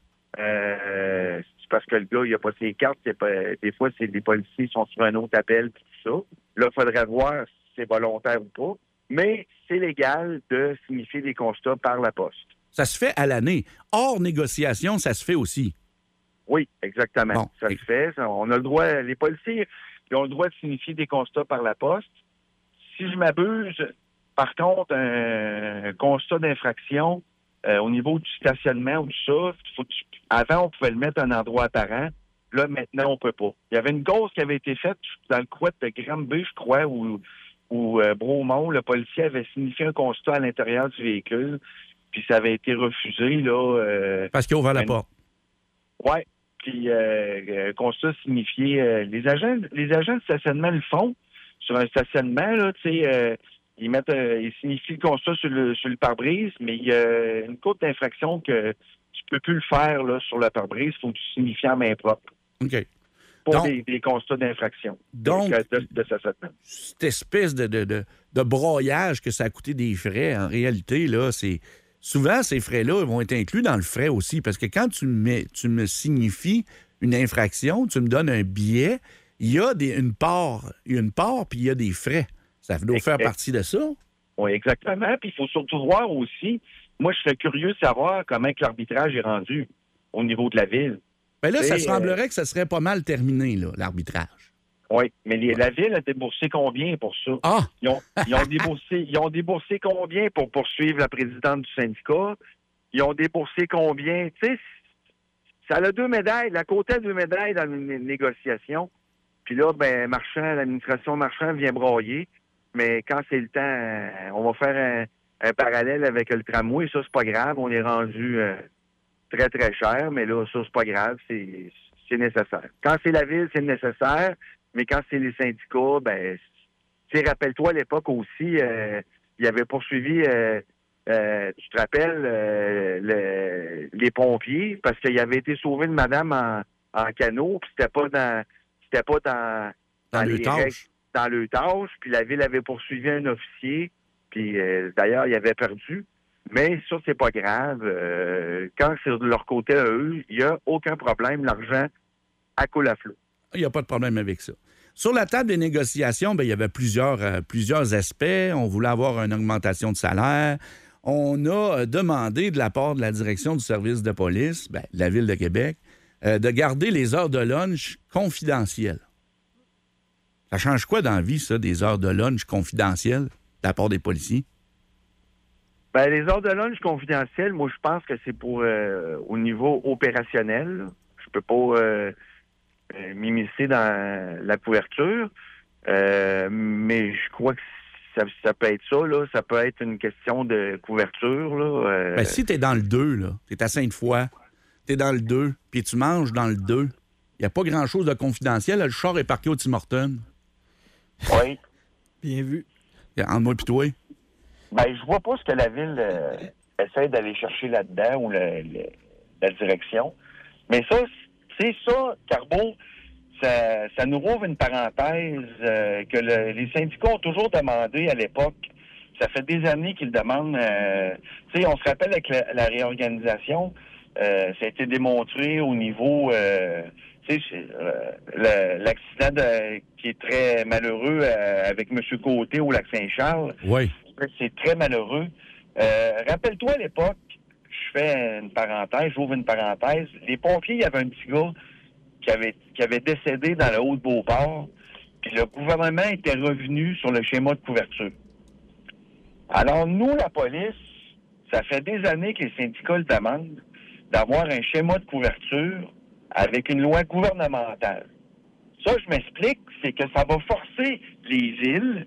C'est parce que le gars, il n'a pas ses cartes. Des fois, c'est des policiers qui sont sur un autre appel, puis tout ça. Là, il faudrait voir si c'est volontaire ou pas. Mais c'est légal de signifier des constats par la poste. Ça se fait à l'année. Hors négociation, ça se fait aussi. Oui, exactement. Bon. Ça se fait. On a le droit. Les policiers, ils ont le droit de signifier des constats par la poste. Si je m'abuse, par contre, un constat d'infraction au niveau du stationnement ou tout ça, avant, on pouvait le mettre à un endroit apparent. Là, maintenant, on peut pas. Il y avait une cause qui avait été faite dans le coin de Granby, je crois, où Bromont, le policier avait signifié un constat à l'intérieur du véhicule, puis ça avait été refusé, là. Parce qu'il a ouvert la porte. Oui. Puis, constat signifié. Les agents de stationnement le font. Sur un stationnement, là, tu sais, ils signifient le constat sur le pare-brise, mais il y a une courte d'infraction que tu peux plus le faire, là, sur le pare-brise. Il faut que tu signifies en main propre. OK. Pour des constats d'infraction. Donc, de stationnement. Cette espèce de broyage que ça a coûté des frais, en réalité, là, c'est... Souvent, ces frais-là vont être inclus dans le frais aussi, parce que quand tu me signifies une infraction, tu me donnes un billet, il y a une part, puis il y a des frais. Ça doit faire partie de ça. Oui, exactement. Puis il faut surtout voir aussi, moi, je serais curieux de savoir comment que l'arbitrage est rendu au niveau de la ville. Bien là, ça semblerait que ça serait pas mal terminé, là, l'arbitrage. Oui, mais la ville a déboursé combien pour ça? Ah! Ils ont déboursé combien pour poursuivre la présidente du syndicat? Ils ont déboursé combien? Tu sais, ça a deux médailles. La côté a deux médailles dans les négociations. Puis là, ben, l'administration Marchand vient broyer. Mais quand c'est le temps, on va faire un parallèle avec le tramway. Ça, c'est pas grave. On est rendu très, très cher. Mais là, ça, c'est pas grave. C'est nécessaire. Quand c'est la ville, c'est nécessaire. Mais quand c'est les syndicats, ben, tu sais, rappelle-toi à l'époque aussi, il avait poursuivi, tu te rappelles, les pompiers, parce qu'il avait été sauvé de madame en canot, puis c'était pas dans les règles, dans le tâche, puis la ville avait poursuivi un officier, puis d'ailleurs, il avait perdu. Mais ça, c'est pas grave. Quand c'est de leur côté à eux, il n'y a aucun problème. L'argent, à coule à flot. Il n'y a pas de problème avec ça. Sur la table des négociations, il y avait plusieurs aspects. On voulait avoir une augmentation de salaire. On a demandé de la part de la direction du service de police, de la Ville de Québec, de garder les heures de lunch confidentielles. Ça change quoi dans la vie, ça, des heures de lunch confidentielles de la part des policiers? Les heures de lunch confidentielles, moi, je pense que c'est pour au niveau opérationnel. Je peux pas m'immiscer dans la couverture, mais je crois que ça peut être ça, là. Ça peut être une question de couverture, là. Si t'es dans le 2, là, t'es à Sainte-Foy, t'es dans le 2, puis tu manges dans le 2, il n'y a pas grand-chose de confidentiel. Là, le char est parqué au Tim Hortons. Oui. Bien vu. Entre moi et toi. Je vois pas ce que la Ville essaie d'aller chercher là-dedans ou la direction. Mais ça, c'est ça, Carbo, ça nous rouvre une parenthèse que les syndicats ont toujours demandé à l'époque. Ça fait des années qu'ils demandent. On se rappelle avec la réorganisation, ça a été démontré au niveau... l'accident qui est très malheureux avec M. Côté au Lac-Saint-Charles. Oui. C'est très malheureux. Rappelle-toi à l'époque, j'ouvre une parenthèse, les pompiers, il y avait un petit gars qui avait décédé dans le Haut-de-Beauport, puis le gouvernement était revenu sur le schéma de couverture. Alors, nous, la police, ça fait des années que les syndicats le demandent d'avoir un schéma de couverture avec une loi gouvernementale. Ça, je m'explique, c'est que ça va forcer les villes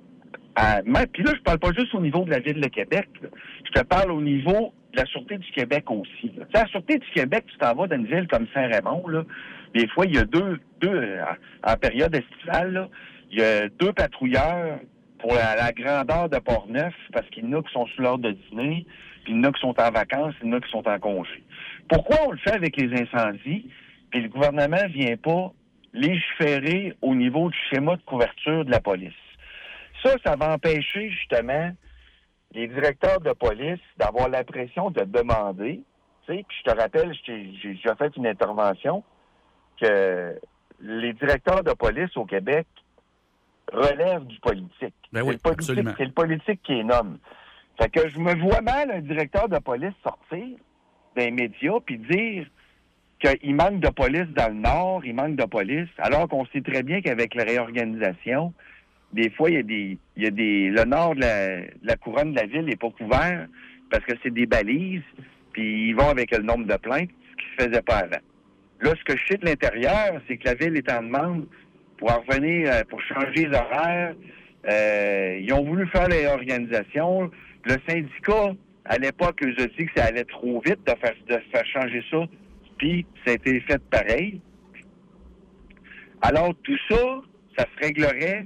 puis là, je parle pas juste au niveau de la Ville de Québec. Là. Je te parle au niveau de la Sûreté du Québec aussi. La Sûreté du Québec, tu t'en vas dans une ville comme Saint-Raymond, là, des fois, il y a deux en période estivale, là, il y a 2 patrouilleurs pour la grandeur de Port-Neuf, parce qu'il y en a qui sont sur l'heure de dîner, puis il y en a qui sont en vacances, il y en a qui sont en congé. Pourquoi on le fait avec les incendies, puis le gouvernement vient pas légiférer au niveau du schéma de couverture de la police? Ça va empêcher, justement, les directeurs de police d'avoir l'impression de demander. Tu sais, puis je te rappelle, j'ai déjà fait une intervention que les directeurs de police au Québec relèvent du politique. Oui, absolument. C'est le politique qui est nomme. Fait que je me vois mal un directeur de police sortir des médias puis dire qu'il manque de police dans le Nord, il manque de police, alors qu'on sait très bien qu'avec la réorganisation, des fois, le nord de la couronne de la ville n'est pas couvert parce que c'est des balises, puis ils vont avec le nombre de plaintes, ce qui se faisait pas avant. Là, ce que je sais de l'intérieur, c'est que la ville est en demande pour en revenir, pour changer les horaires. Ils ont voulu faire les organisations. Le syndicat, à l'époque, eux a dit que ça allait trop vite de faire changer ça, puis ça a été fait pareil. Alors, tout ça, ça se réglerait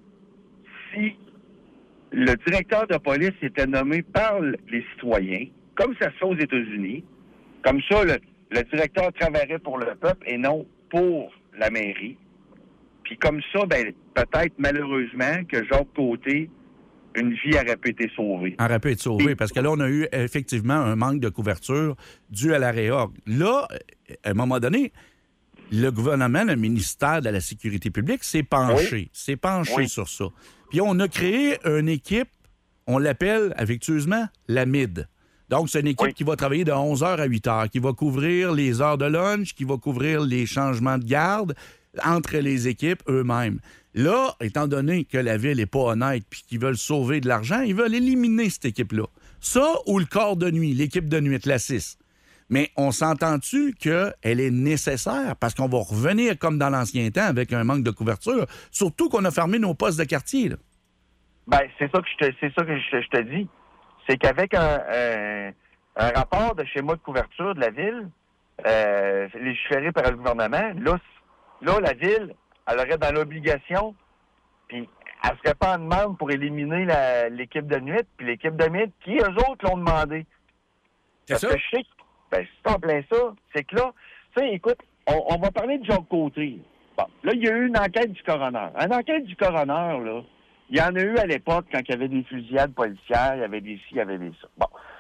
si le directeur de police était nommé par les citoyens, comme ça se fait aux États-Unis. Comme ça, le directeur travaillerait pour le peuple et non pour la mairie. Puis comme ça, peut-être malheureusement que Jacques Côté, une vie aurait pu être sauvée. Aurait pu être sauvée, parce que là, on a eu effectivement un manque de couverture dû à la réorg. Là, à un moment donné, le gouvernement, le ministère de la Sécurité publique s'est penché sur ça. Puis on a créé une équipe, on l'appelle affectueusement la MID. Donc, c'est une équipe qui va travailler de 11h à 8h, qui va couvrir les heures de lunch, qui va couvrir les changements de garde entre les équipes eux-mêmes. Là, étant donné que la ville n'est pas honnête puis qu'ils veulent sauver de l'argent, ils veulent éliminer cette équipe-là. Ça ou le corps de nuit, l'équipe de nuit, la 6. Mais on s'entend-tu qu'elle est nécessaire parce qu'on va revenir comme dans l'ancien temps avec un manque de couverture, surtout qu'on a fermé nos postes de quartier, là? C'est ça que je te dis. C'est qu'avec un rapport de schéma de couverture de la ville, légiféré par le gouvernement, là, la ville, elle aurait dans l'obligation, puis elle ne serait pas en demande pour éliminer l'équipe de nuit, puis l'équipe de nuit, qui eux autres l'ont demandé. C'est ça? Que je sais c'est en plein ça. C'est que là, tu sais, écoute, on va parler de Jacques Côté. Bon, là, il y a eu une enquête du coroner. Une enquête du coroner, là, il y en a eu à l'époque quand il y avait des fusillades policières, il y avait des ci, il y avait des ça. Bon,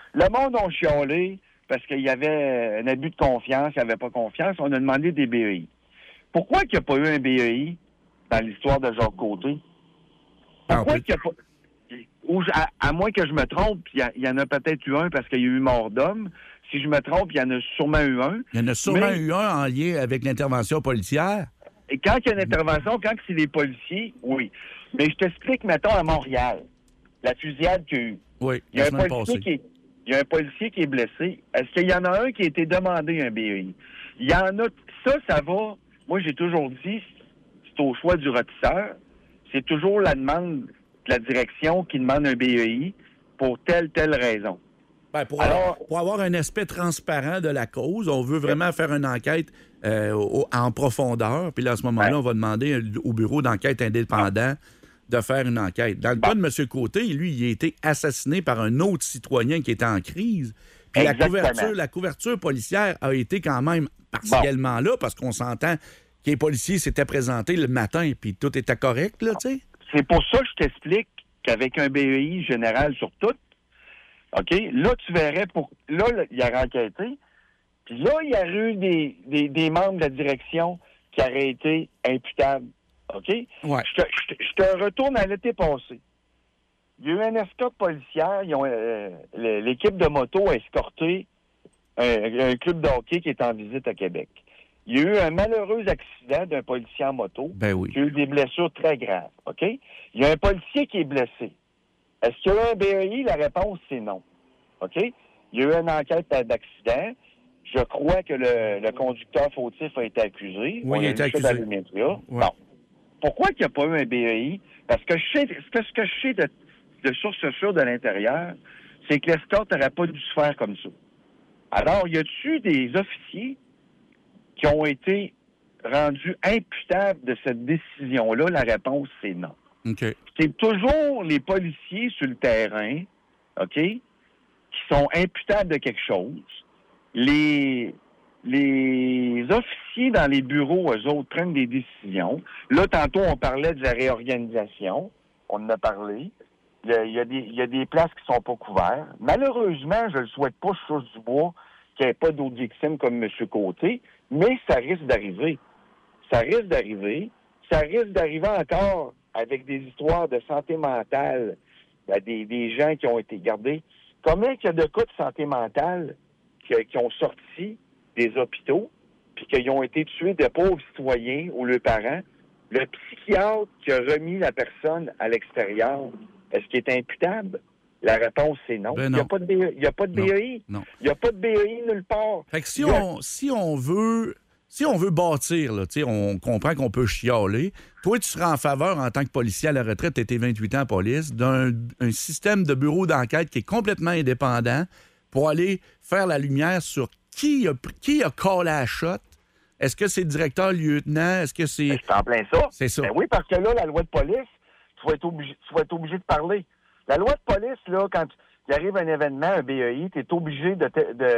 Le monde a chialé parce qu'il y avait un abus de confiance, il n'y avait pas confiance. On a demandé des BEI. Pourquoi qu'il n'y a pas eu un BEI dans l'histoire de Jacques Côté? Pourquoi qu'il n'y a pas... Ou, à moins que je me trompe, il y en a peut-être eu un parce qu'il y a eu mort d'homme. Si je me trompe, il y en a sûrement eu un. Il y en a sûrement eu un en lien avec l'intervention policière. Et quand il y a une intervention, quand c'est les policiers, oui. Mais je t'explique, mettons, à Montréal, la fusillade qu'il y a eu. Oui, il y a un policier qui est blessé. Est-ce qu'il y en a un qui a été demandé un BEI? Il y en a... Ça va... Moi, j'ai toujours dit, c'est au choix du rôtisseur. C'est toujours la demande de la direction qui demande un BEI pour telle raison. Ben, pour avoir un aspect transparent de la cause, on veut vraiment faire une enquête en profondeur. Puis là, à ce moment-là, on va demander au bureau d'enquête indépendant de faire une enquête. Dans le cas de M. Côté, lui, il a été assassiné par un autre citoyen qui était en crise. Puis la couverture policière a été quand même partiellement là, parce qu'on s'entend que les policiers s'étaient présentés le matin, puis tout était correct, là, tu sais. C'est pour ça que je t'explique qu'avec un BEI général sur tout, OK, là, tu verrais, là, il a enquêté, puis là, il y a eu des membres de la direction qui auraient été imputables, OK? Ouais. Je te retourne à l'été passé. Il y a eu un escorte policière, l'équipe de moto a escorté un club de hockey qui est en visite à Québec. Il y a eu un malheureux accident d'un policier en moto qui a eu des blessures très graves, OK? Il y a un policier qui est blessé. Est-ce qu'il y a eu un BEI? La réponse, c'est non. OK? Il y a eu une enquête d'accident. Je crois que le conducteur fautif a été accusé. Oui, il a été accusé. Ouais. Bon. Pourquoi il n'y a pas eu un BEI? Parce que ce que je sais de source sûre de l'intérieur, c'est que l'escorte n'aurait pas dû se faire comme ça. Alors, y a-t-il des officiers qui ont été rendus imputables de cette décision-là? La réponse, c'est non. Okay. C'est toujours les policiers sur le terrain, OK, qui sont imputables de quelque chose. Les officiers dans les bureaux, eux autres, prennent des décisions. Là, tantôt, on parlait de la réorganisation. On en a parlé. Il y a des places qui sont pas couvertes. Malheureusement, je le souhaite pas, je touche du bois, qu'il n'y ait pas d'autres victimes comme M. Côté, mais ça risque d'arriver. Ça risque d'arriver. Ça risque d'arriver encore avec des histoires de santé mentale. Il y a des gens qui ont été gardés. Combien il y a de cas de santé mentale qui ont sorti des hôpitaux puis qui ont été tués de pauvres citoyens ou leurs parents? Le psychiatre qui a remis la personne à l'extérieur, est-ce qu'il est imputable? La réponse, c'est non. Il n'y a pas de BEI. Il n'y a pas de BEI nulle part. Fait que si on veut bâtir, là, on comprend qu'on peut chialer. Toi, tu seras en faveur, en tant que policier à la retraite, tu étais 28 ans en police, d'un système de bureau d'enquête qui est complètement indépendant pour aller faire la lumière sur qui a callé la shot. Est-ce que c'est le directeur, lieutenant? Est-ce que c'est... C'est en plein ça. C'est ça. Ben oui, parce que là, la loi de police, tu vas être obligé de parler. La loi de police, là, quand il arrive un événement, un BEI, tu es obligé de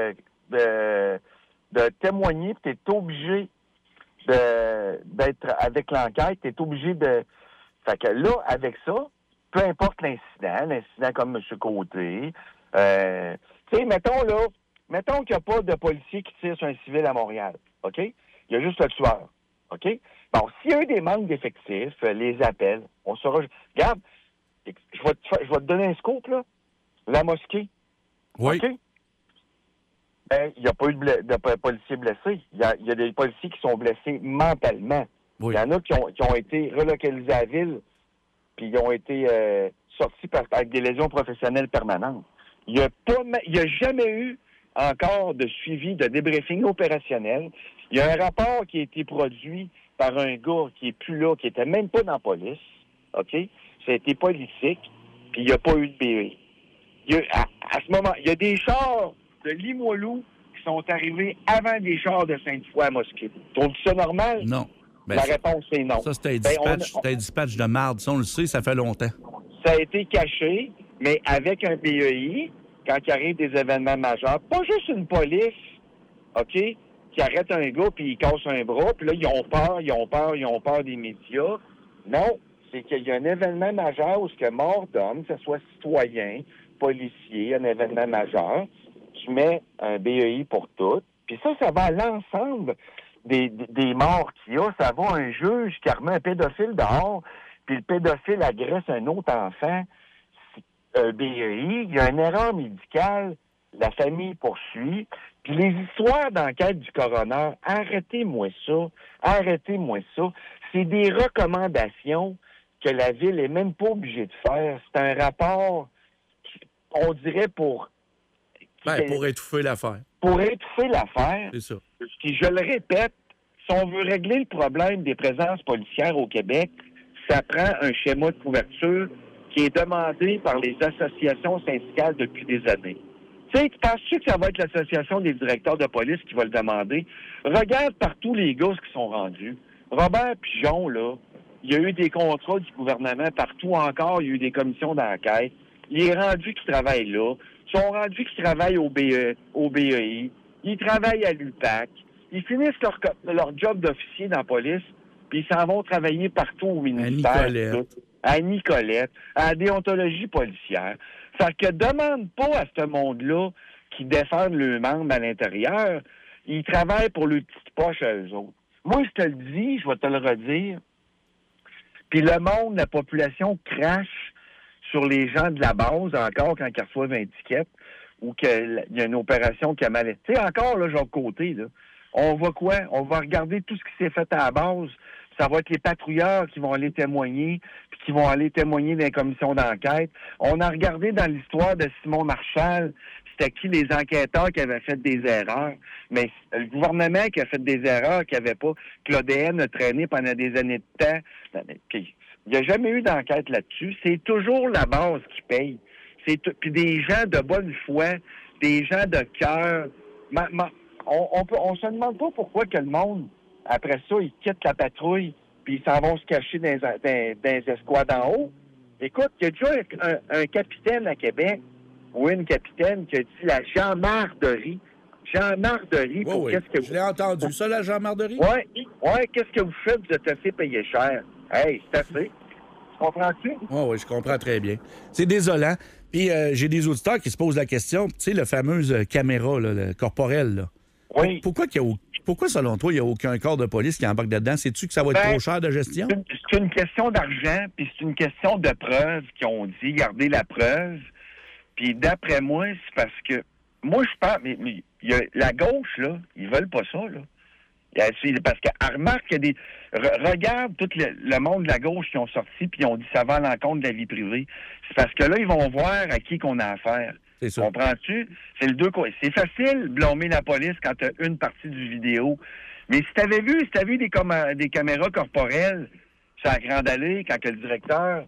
témoigner, puis tu es obligé d'être avec l'enquête, tu es obligé de... Fait que là, avec ça, peu importe l'incident comme M. Côté, tu sais, mettons qu'il n'y a pas de policier qui tire sur un civil à Montréal, OK? Il y a juste le tueur, OK? Bon, s'il y a eu des manques d'effectifs, les appels, on saura... Regarde, je vais te donner un scoop, là. La mosquée. Oui. OK? Ben, il n'y a pas eu de policiers blessés. Il y a des policiers qui sont blessés mentalement. Oui. Il y en a qui ont été relocalisés à la ville, puis ils ont été sortis avec des lésions professionnelles permanentes. Il n'y a jamais eu encore de suivi de débriefing opérationnel. Il y a un rapport qui a été produit par un gars qui est plus là, qui était même pas dans la police. OK? Ça a été politique, puis il n'y a pas eu de BE. À ce moment, il y a des chars de Limoilou qui sont arrivés avant des chars de Sainte-Foy à Mosquée. Trouves-tu ça normal? Non. Ben, la réponse est non. Ça, c'était un dispatch de marde. Ça, on le sait, ça fait longtemps. Ça a été caché, mais avec un BEI, quand il arrive des événements majeurs, pas juste une police, OK, qui arrête un gars puis il casse un bras, puis là, ils ont peur des médias. Non, c'est qu'il y a un événement majeur où ce que mort d'homme, que ce soit citoyen, policier, un événement majeur, tu mets un BEI pour tout. Puis ça va à l'ensemble des morts qu'il y a. Ça va à un juge qui remet un pédophile dehors, puis le pédophile agresse un autre enfant. Un BEI, il y a une erreur médicale, la famille poursuit. Puis les histoires d'enquête du coroner, arrêtez-moi ça. C'est des recommandations que la Ville est même pas obligée de faire. C'est un rapport, on dirait, pour étouffer l'affaire. Pour étouffer l'affaire. C'est ça. Puis je le répète, si on veut régler le problème des présences policières au Québec, ça prend un schéma de couverture qui est demandé par les associations syndicales depuis des années. Tu sais, tu penses-tu que ça va être l'association des directeurs de police qui va le demander? Regarde partout les gosses qui sont rendus. Robert Pigeon, là, il y a eu des contrats du gouvernement partout encore, il y a eu des commissions d'enquête. Il est rendu qu'il travaille là. Ils sont rendus qu'ils travaillent au BEI. Ils travaillent à l'UPAC. Ils finissent leur job d'officier dans la police, puis ils s'en vont travailler partout au ministère. À Nicolette, à la déontologie policière. Fait que demande pas à ce monde-là qui défendent leurs membres à l'intérieur. Ils travaillent pour leurs petites poches à eux autres. Moi, je te le dis, je vais te le redire. Puis le monde, la population crache sur les gens de la base, encore quand ils reçoivent un ticket ou qu'il y a une opération qui a mal été. Tu sais, encore, là, Jacques Côté, là, on va quoi? On va regarder tout ce qui s'est fait à la base. Ça va être les patrouilleurs qui vont aller témoigner, puis qui vont aller témoigner dans les commissions d'enquête. On a regardé dans l'histoire de Simon Marchal, c'était qui les enquêteurs qui avaient fait des erreurs. Mais le gouvernement qui a fait des erreurs, qui n'avait pas, que l'ADN a traîné pendant des années de temps. Puis, il n'y a jamais eu d'enquête là-dessus. C'est toujours la base qui paye. Puis des gens de bonne foi, des gens de cœur. On se demande pas pourquoi que le monde, après ça, ils quittent la patrouille puis ils s'en vont se cacher dans les escouades en haut. Écoute, il y a déjà un capitaine à Québec, ou une capitaine, qui a dit la gendarmerie. Gendarmerie, qu'est-ce que vous... Je l'ai entendu, ça, la gendarmerie? Ouais, qu'est-ce que vous faites? Vous êtes assez payé cher. Hey, c'est assez. Comprends-tu? Oui, je comprends très bien. C'est désolant. Puis j'ai des auditeurs qui se posent la question, tu sais, la fameuse caméra là, corporelle, là. Oui. Pourquoi, selon toi, il n'y a aucun corps de police qui embarque là-dedans? Sais-tu que ça va être trop cher de gestion? C'est une question d'argent, puis c'est une question de preuve qu'ils ont dit, garder la preuve. Puis d'après moi, c'est parce que... Moi, je pense... Mais il y a, la gauche, là, ils veulent pas ça, là. Parce que remarque qu'il y a des... Regarde tout le monde de la gauche qui ont sorti puis ils ont dit ça va à l'encontre de la vie privée. C'est parce que là, ils vont voir à qui qu'on a affaire. C'est ça. Comprends-tu? C'est le deux. C'est facile de blâmer la police quand tu as une partie du vidéo. Mais si tu avais vu des caméras corporelles sur la Grande Allée, quand le directeur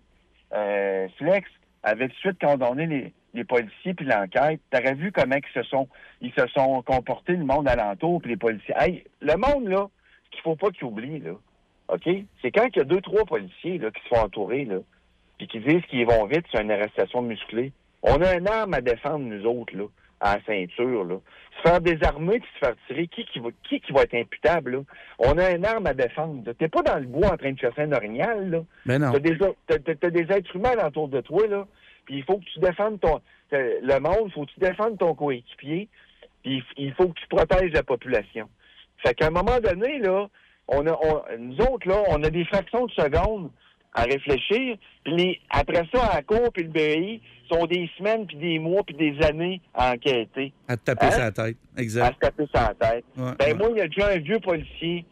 Flex avait tout de suite condamné les policiers puis l'enquête, t'aurais vu comment ils se sont comportés, le monde alentour puis les policiers. Hey, le monde, là, qu'il faut pas qu'ils oublient, là, OK? C'est quand il y a 2-3 policiers là, qui se font entourer, là, puis qui disent qu'ils vont vite sur une arrestation musclée. On a une arme à défendre, nous autres, là, à la ceinture, là. Se faire désarmer puis se faire tirer, qui va être imputable, là? On a une arme à défendre. T'es pas dans le bois en train de chasser un orignal, là. Mais non. T'as des êtres humains autour de toi, là. Puis il faut que tu défendes le monde, il faut que tu défendes ton coéquipier, puis il faut que tu protèges la population. Fait qu'à un moment donné, là, nous autres, là, on a des fractions de secondes à réfléchir, puis après ça, à la Cour puis le BEI, sont des semaines, puis des mois, puis des années à enquêter. À te taper sa tête, exact. À se taper sa tête. Ouais. Moi, il y a déjà un vieux policier,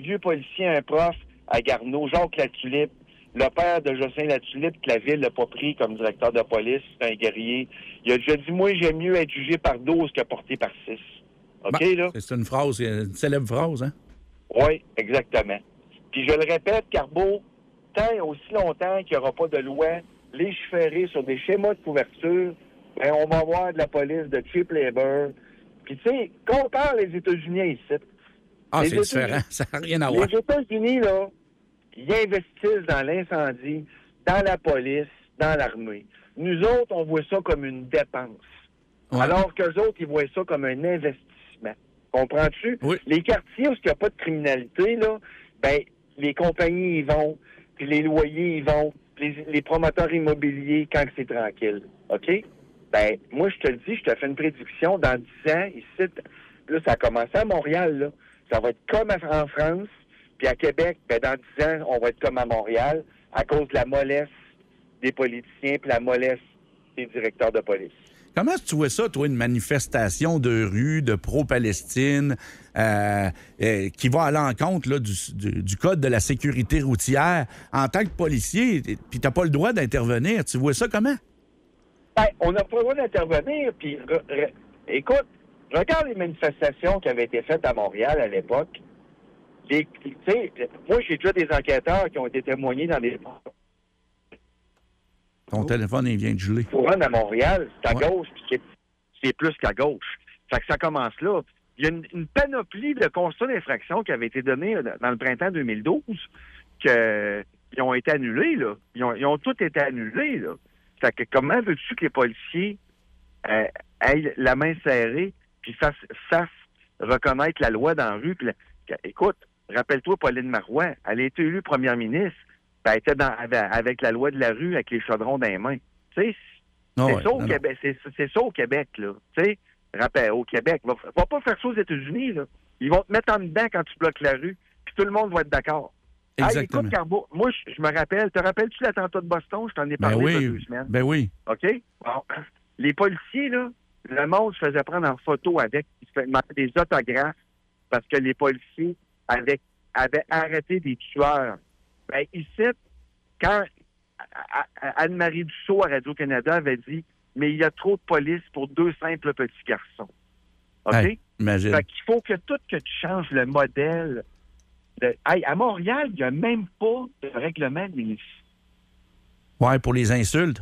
un prof à Garneau, Jacques Latulippe, le père de Jocelyn Latulippe, que la ville n'a pas pris comme directeur de police, c'est un guerrier. Il a déjà dit, moi, j'aime mieux être jugé par 12 que porté par 6. OK, là? C'est une phrase, une célèbre phrase, hein? Oui, exactement. Puis je le répète, Carbo, tant et aussi longtemps qu'il n'y aura pas de loi légiférée sur des schémas de couverture, ben, on va avoir de la police de cheap labor. Puis tu sais, compare les États-Unis ici. Ah, c'est différent. Ça n'a rien à voir. Les États-Unis, là, ils investissent dans l'incendie, dans la police, dans l'armée. Nous autres, on voit ça comme une dépense. Ouais. Alors qu'eux autres, ils voient ça comme un investissement. Comprends-tu? Oui. Les quartiers où il n'y a pas de criminalité, là, ben, les compagnies y vont, puis les loyers y vont, puis les promoteurs immobiliers quand c'est tranquille. OK? Ben, moi, je te le dis, je te fais une prédiction. Dans 10 ans, ici, là, ça a commencé à Montréal, là. Ça va être comme en France. Puis à Québec, ben, dans 10 ans, on va être comme à Montréal à cause de la mollesse des politiciens puis la mollesse des directeurs de police. Comment est-ce que tu vois ça, toi, une manifestation de rue, de pro-Palestine, qui va à l'encontre là, du code de la sécurité routière en tant que policier, puis t'as pas le droit d'intervenir. Tu vois ça comment? Ben, on n'a pas le droit d'intervenir, puis écoute, regarde les manifestations qui avaient été faites à Montréal à l'époque. Moi, j'ai déjà des enquêteurs qui ont été témoignés dans des... Ton téléphone, il vient de geler. Couronne à Montréal, c'est à gauche, puis c'est plus qu'à gauche. Fait que ça commence là. Il y a une panoplie de constats d'infraction qui avait été donnés dans le printemps 2012 qui ont été annulés, là. Ils ont tous été annulés, là. Fait que comment veux-tu que les policiers aient la main serrée puis fassent reconnaître la loi dans la rue? Écoute, rappelle-toi Pauline Marois, elle a été élue première ministre. Elle était avec la loi de la rue, avec les chaudrons dans les mains. Tu sais, c'est ça au Québec, là. Tu sais, rappelle, au Québec. Va pas faire ça aux États-Unis, là. Ils vont te mettre en dedans quand tu bloques la rue, puis tout le monde va être d'accord. Exactement. Écoute, Carbo, moi, je me rappelle, te rappelles-tu l'attentat de Boston? Je t'en ai parlé il y a 2 semaines. Ben oui. OK? Bon. Les policiers, là, le monde se faisait prendre en photo avec, ils se faisaient demander des autographes parce que les policiers avaient arrêté des tueurs. Ben, ici, quand Anne-Marie Dussault à Radio-Canada avait dit « Mais il y a trop de police pour 2 simples petits garçons. » OK? Hey, imagine. Fait qu'il faut que tu changes le modèle. À Montréal, il n'y a même pas de règlement de milice. Ouais, pour les insultes.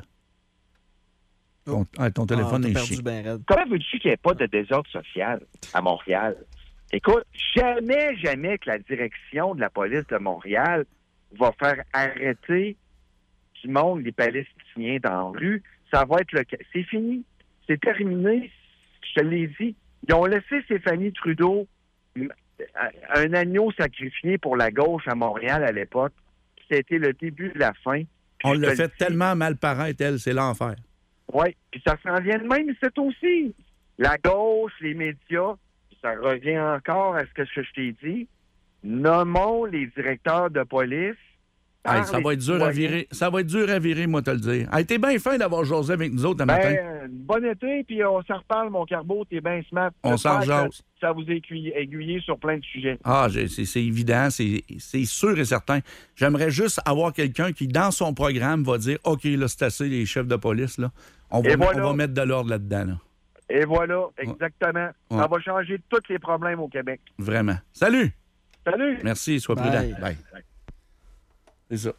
Ton téléphone est chiant. Comment veux-tu qu'il n'y ait pas de désordre social à Montréal? Écoute, jamais que la direction de la police de Montréal va faire arrêter du monde, les Palestiniens dans la rue. Ça va être le cas. C'est fini. C'est terminé. Je te l'ai dit. Ils ont laissé Stéphanie Trudeau un agneau sacrifié pour la gauche à Montréal à l'époque. C'était le début de la fin. On l'a fait tellement mal paraître, elle. C'est l'enfer. Oui. Puis ça s'en vient de même, c'est aussi. La gauche, les médias, ça revient encore à ce que je t'ai dit. Nommons les directeurs de police. Hey, ça va être dur à virer. Ça va être dur à virer, moi, te le dire. Hey, t'es bien fin d'avoir jasé avec nous autres un matin. Bon été, puis on s'en reparle, mon Carbo. T'es bien smart. On s'en jase. Ça vous a aiguillé sur plein de sujets. Ah, c'est évident. C'est sûr et certain. J'aimerais juste avoir quelqu'un qui, dans son programme, va dire « OK, là, c'est assez, les chefs de police, là. On va mettre de l'ordre là-dedans, là. » Et voilà, exactement. Ouais. Ça va changer tous les problèmes au Québec. Vraiment. Salut! Salut! Merci, sois prudent. Bye. C'est ça.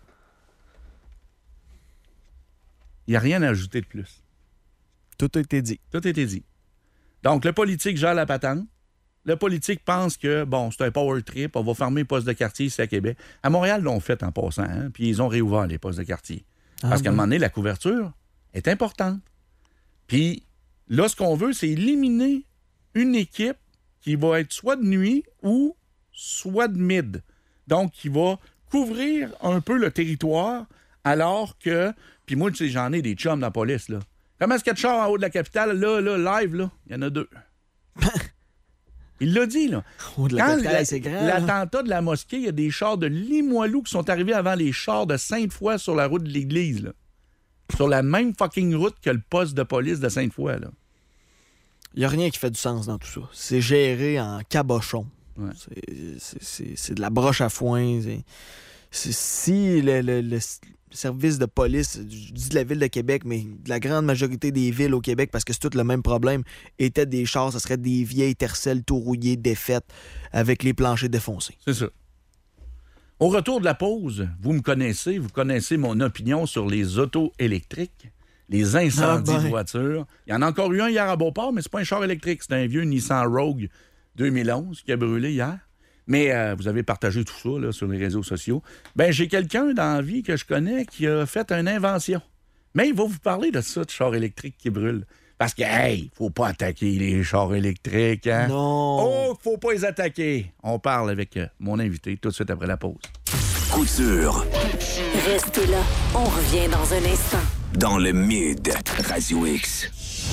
Il n'y a rien à ajouter de plus. Tout a été dit. Tout a été dit. Donc, le politique gère la patente. Le politique pense que, bon, c'est un power trip, on va fermer les postes de quartier ici à Québec. À Montréal, ils l'ont fait en passant, hein, puis ils ont réouvert les postes de quartier. Parce qu'à un moment donné, la couverture est importante. Puis là, ce qu'on veut, c'est éliminer une équipe qui va être soit de nuit ou soit de mid. Donc, qui va couvrir un peu le territoire, alors que... Puis moi, tu sais, j'en ai des chums dans la police, là. Comment est-ce qu'il y a de chars en haut de la capitale? Là, live, là, il y en a 2. Il l'a dit, là. En haut de la capitale, c'est grand. L'attentat de la mosquée, il y a des chars de Limoilou qui sont arrivés avant les chars de Sainte-Foy sur la route de l'église, là. Sur la même fucking route que le poste de police de Sainte-Foy, là. Il n'y a rien qui fait du sens dans tout ça. C'est géré en cabochon. Ouais. C'est de la broche à foin. Si le service de police, je dis de la Ville de Québec, mais de la grande majorité des villes au Québec, parce que c'est tout le même problème, étaient des chars, ce serait des vieilles tercelles tout rouillées, défaites, avec les planchers défoncés. C'est ça. Au retour de la pause, vous connaissez mon opinion sur les autos électriques, les incendies de voitures. Il y en a encore eu un hier à Beauport, mais c'est pas un char électrique, c'est un vieux Nissan Rogue 2011 qui a brûlé hier. Mais vous avez partagé tout ça là, sur les réseaux sociaux. Ben j'ai quelqu'un dans la vie que je connais qui a fait une invention. Mais il va vous parler de ça, de chars électriques qui brûlent. Parce que, hey, faut pas attaquer les chars électriques, hein? Non! Oh, faut pas les attaquer! On parle avec mon invité tout de suite après la pause. Coup sûr. Restez là, on revient dans un instant. Dans le Mid Radio X.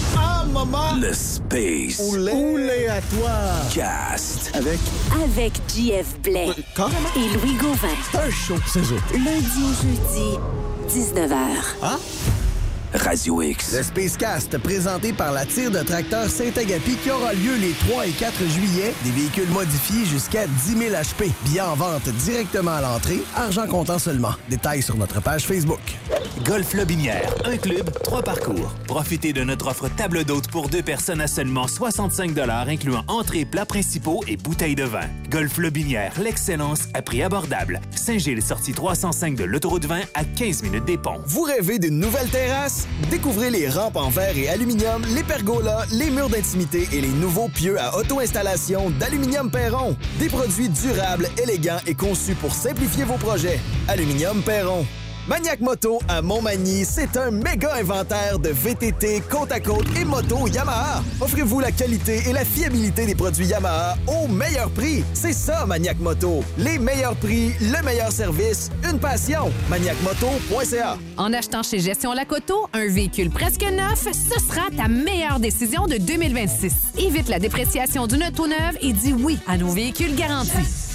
Ah, maman! Le Space Oulé à toi! Cast. Avec JF Blais et Louis Gauvin. C'est un show, c'est ça. Lundi au jeudi, 19h. Ah? Radio X. Le Spacecast, présenté par la tire de tracteur Saint-Agapi qui aura lieu les 3 et 4 juillet. Des véhicules modifiés jusqu'à 10 000 HP. Billets en vente directement à l'entrée. Argent comptant seulement. Détails sur notre page Facebook. Golf Lobinière. Un club, 3 parcours. Profitez de notre offre table d'hôte pour 2 personnes à seulement 65 $, incluant entrées, plats principaux et bouteilles de vin. Golf Lobinière, l'excellence à prix abordable. Saint-Gilles, sortie 305 de l'autoroute 20 à 15 minutes des ponts. Vous rêvez d'une nouvelle terrasse? Découvrez les rampes en verre et aluminium, les pergolas, les murs d'intimité et les nouveaux pieux à auto-installation d'Aluminium Perron. Des produits durables, élégants et conçus pour simplifier vos projets. Aluminium Perron. Maniac Moto à Montmagny, c'est un méga inventaire de VTT, côte à côte et moto Yamaha. Offrez-vous la qualité et la fiabilité des produits Yamaha au meilleur prix. C'est ça, Maniac Moto. Les meilleurs prix, le meilleur service, une passion. ManiacMoto.ca. En achetant chez Gestion Lacoto, un véhicule presque neuf, ce sera ta meilleure décision de 2026. Évite la dépréciation d'une auto neuve et dis oui à nos véhicules garantis.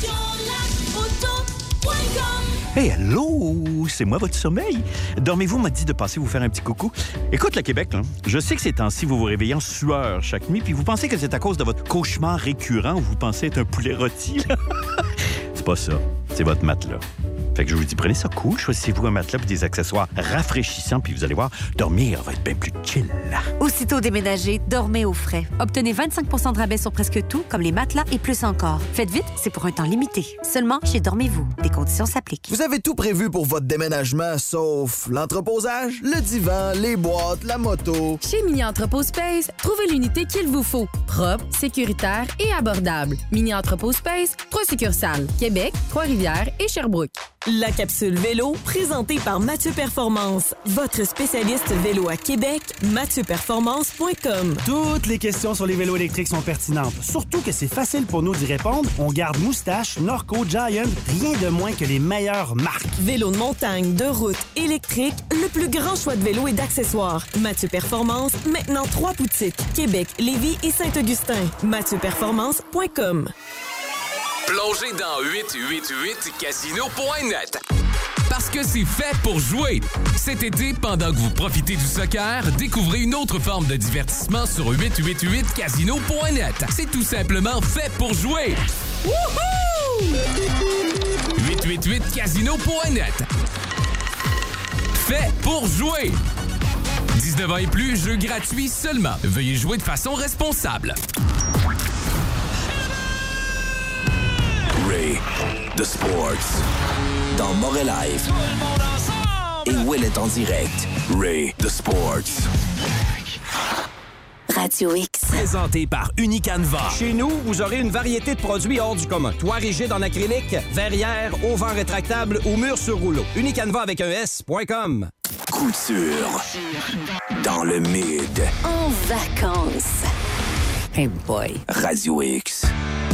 Hey, allô, c'est moi votre sommeil. Dormez-vous m'a dit de passer vous faire un petit coucou. Écoute, le Québec, là, je sais que ces temps-ci, vous vous réveillez en sueur chaque nuit, puis vous pensez que c'est à cause de votre cauchemar récurrent où vous pensez être un poulet rôti. Là. C'est pas ça, c'est votre matelas. Fait que je vous dis, prenez ça cool, choisissez-vous un matelas et des accessoires rafraîchissants, puis vous allez voir, dormir va être bien plus chill. Aussitôt déménagé, dormez au frais. Obtenez 25 % de rabais sur presque tout, comme les matelas et plus encore. Faites vite, c'est pour un temps limité. Seulement chez Dormez-vous. Des conditions s'appliquent. Vous avez tout prévu pour votre déménagement, sauf l'entreposage, le divan, les boîtes, la moto. Chez Mini Entrepôt Space, trouvez l'unité qu'il vous faut. Propre, sécuritaire et abordable. Mini Entrepôt Space, 3 succursales. Québec, Trois-Rivières et Sherbrooke. La capsule vélo, présentée par Mathieu Performance. Votre spécialiste vélo à Québec, MathieuPerformance.com. Toutes les questions sur les vélos électriques sont pertinentes. Surtout que c'est facile pour nous d'y répondre. On garde Moustache, Norco, Giant, rien de moins que les meilleures marques. Vélo de montagne, de route, électrique, le plus grand choix de vélos et d'accessoires. Mathieu Performance, maintenant 3 boutiques. Québec, Lévis et Saint-Augustin. MathieuPerformance.com. Plongez dans 888casino.net. Parce que c'est fait pour jouer. Cet été, pendant que vous profitez du soccer, découvrez une autre forme de divertissement sur 888casino.net. C'est tout simplement fait pour jouer. Wouhou! 888casino.net. Fait pour jouer. 19 ans et plus, jeu gratuit seulement. Veuillez jouer de façon responsable. Ray, The Sports, dans Montréal Live. Et Will est en direct. Ray, The Sports. Radio X. Présenté par Unicanva. Chez nous, vous aurez une variété de produits hors du commun. Toit rigide en acrylique, verrière, auvent rétractable ou mur sur rouleau. Unicanva avec un S.com. Couture. Dans le mid. En vacances. Hey boy. Radio X.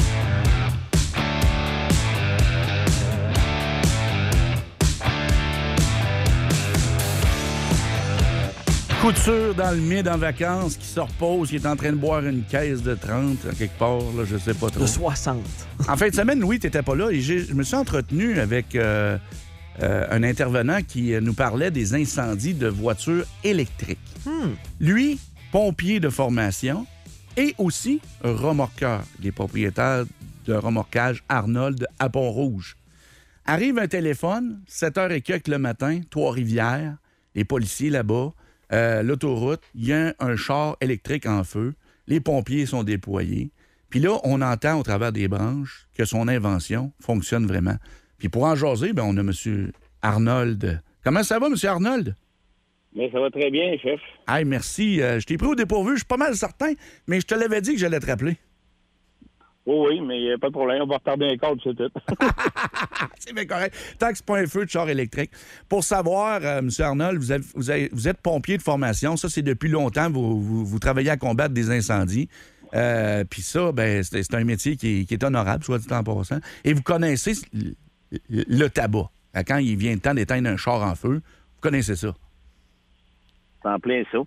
Couture dans le mid en vacances, qui se repose, qui est en train de boire une caisse de 30, quelque part, là, je sais pas trop. De 60. En fin de semaine, Louis, t'étais pas là, et je me suis entretenu avec un intervenant qui nous parlait des incendies de voitures électriques. Lui, pompier de formation et aussi remorqueur. Il est propriétaire de remorquage Arnold à Pont-Rouge. Arrive un téléphone, 7h et quelques le matin, Trois-Rivières, les policiers là-bas, l'autoroute, il y a un char électrique en feu, les pompiers sont déployés. Puis là, on entend au travers des branches que son invention fonctionne vraiment. Puis pour en jaser, on a M. Arnold. Comment ça va, M. Arnold? Mais ça va très bien, chef. Hey, merci. Je t'ai pris au dépourvu, je suis pas mal certain, mais je te l'avais dit que j'allais te rappeler. Oui, mais pas de problème, on va retarder un cadre, c'est tout. C'est bien correct. Tant que c'est pas un feu de char électrique. Pour savoir, M. Arnold, vous êtes pompier de formation. Ça, c'est depuis longtemps. Vous travaillez à combattre des incendies. Puis ça, c'est un métier qui est honorable, soit dit en passant. Et vous connaissez le tabac. Quand il vient le temps d'éteindre un char en feu, vous connaissez ça. C'est en plein ça.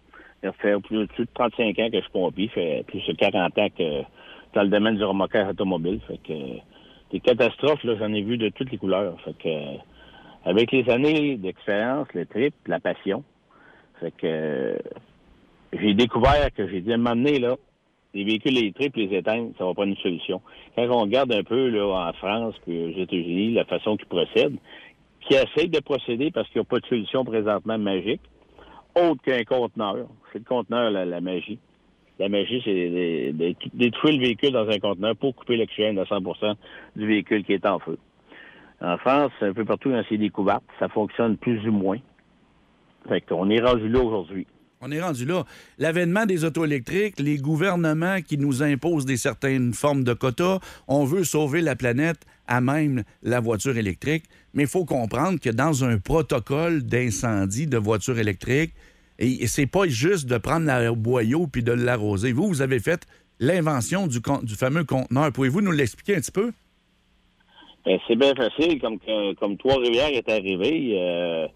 Ça fait plus de 35 ans que je suis pompier. Ça fait plus de 40 ans que dans le domaine du remorquage automobile. Fait que des catastrophes, là, j'en ai vu de toutes les couleurs. Fait que avec les années d'expérience, le trip, la passion, fait que j'ai découvert que j'ai dit à un moment donné, là, les véhicules électriques, les éteindre, ça va pas une solution. Quand on regarde un peu là, en France puis aux États-Unis, la façon qu'ils procèdent, qui essayent de procéder parce qu'il n'y a pas de solution présentement magique, autre qu'un conteneur. C'est le conteneur, la magie. La magie, c'est de détruire le véhicule dans un conteneur pour couper l'oxygène à 100% du véhicule qui est en feu. En France, un peu partout dans ces découvertes, ça fonctionne plus ou moins. Fait qu'on est rendu là aujourd'hui. On est rendu là. L'avènement des autos électriques, les gouvernements qui nous imposent certaines formes de quotas, on veut sauver la planète à même la voiture électrique, mais il faut comprendre que dans un protocole d'incendie de voiture électrique, et c'est pas juste de prendre le boyau puis de l'arroser. Vous avez fait l'invention du fameux conteneur. Pouvez-vous nous l'expliquer un petit peu? Ben, c'est bien facile. Comme Trois-Rivières est arrivé,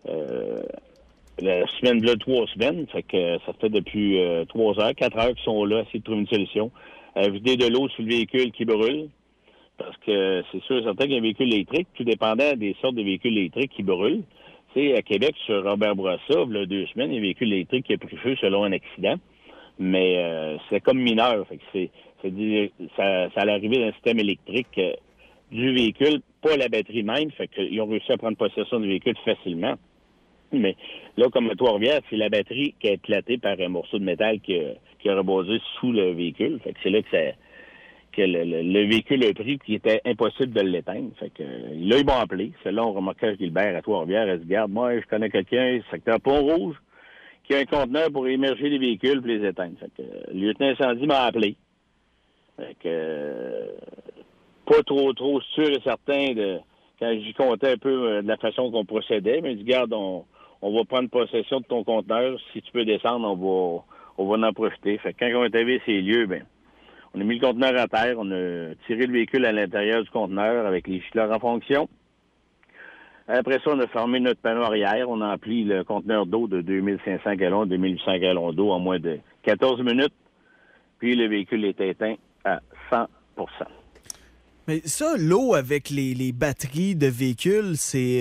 la semaine de 3 semaines, fait que ça fait depuis 3 heures, 4 heures qu'ils sont là à essayer de trouver une solution. Vider de l'eau sur le véhicule qui brûle, parce que c'est sûr et certain qu'un véhicule électrique, tout dépendant des sortes de véhicules électriques qui brûlent. Tu sais, à Québec, sur Robert Bourassa, il y a 2 semaines, il y a un véhicule électrique qui a pris feu selon un accident, mais c'est comme mineur. Fait que ça allait arriver d'un système électrique du véhicule, pas la batterie même, fait qu'ils ont réussi à prendre possession du véhicule facilement. Mais là, comme à Trois-Rivières, c'est la batterie qui est éclatée par un morceau de métal qui a rebosé sous le véhicule. Fait que c'est là que le véhicule a pris, qui était impossible de l'éteindre. Fait que là, ils m'ont appelé. C'est là, on remorquage Gilbert à Trois-Rivières. Elle se garde, moi, je connais quelqu'un, secteur Pont-Rouge, qui a un conteneur pour émerger les véhicules et les éteindre. Fait que le lieutenant incendie m'a appelé. Fait que pas trop sûr et certain quand j'y comptais un peu de la façon qu'on procédait, mais il dit, garde, on va prendre possession de ton conteneur. Si tu peux descendre, on va en profiter. Fait que quand on est arrivé à ces lieux, on a mis le conteneur à terre, on a tiré le véhicule à l'intérieur du conteneur avec les gicleurs en fonction. Après ça, on a fermé notre panneau arrière. On a empli le conteneur d'eau de 2500 gallons, 2800 gallons d'eau en moins de 14 minutes. Puis le véhicule est éteint à 100%. Mais ça, l'eau avec les batteries de véhicules,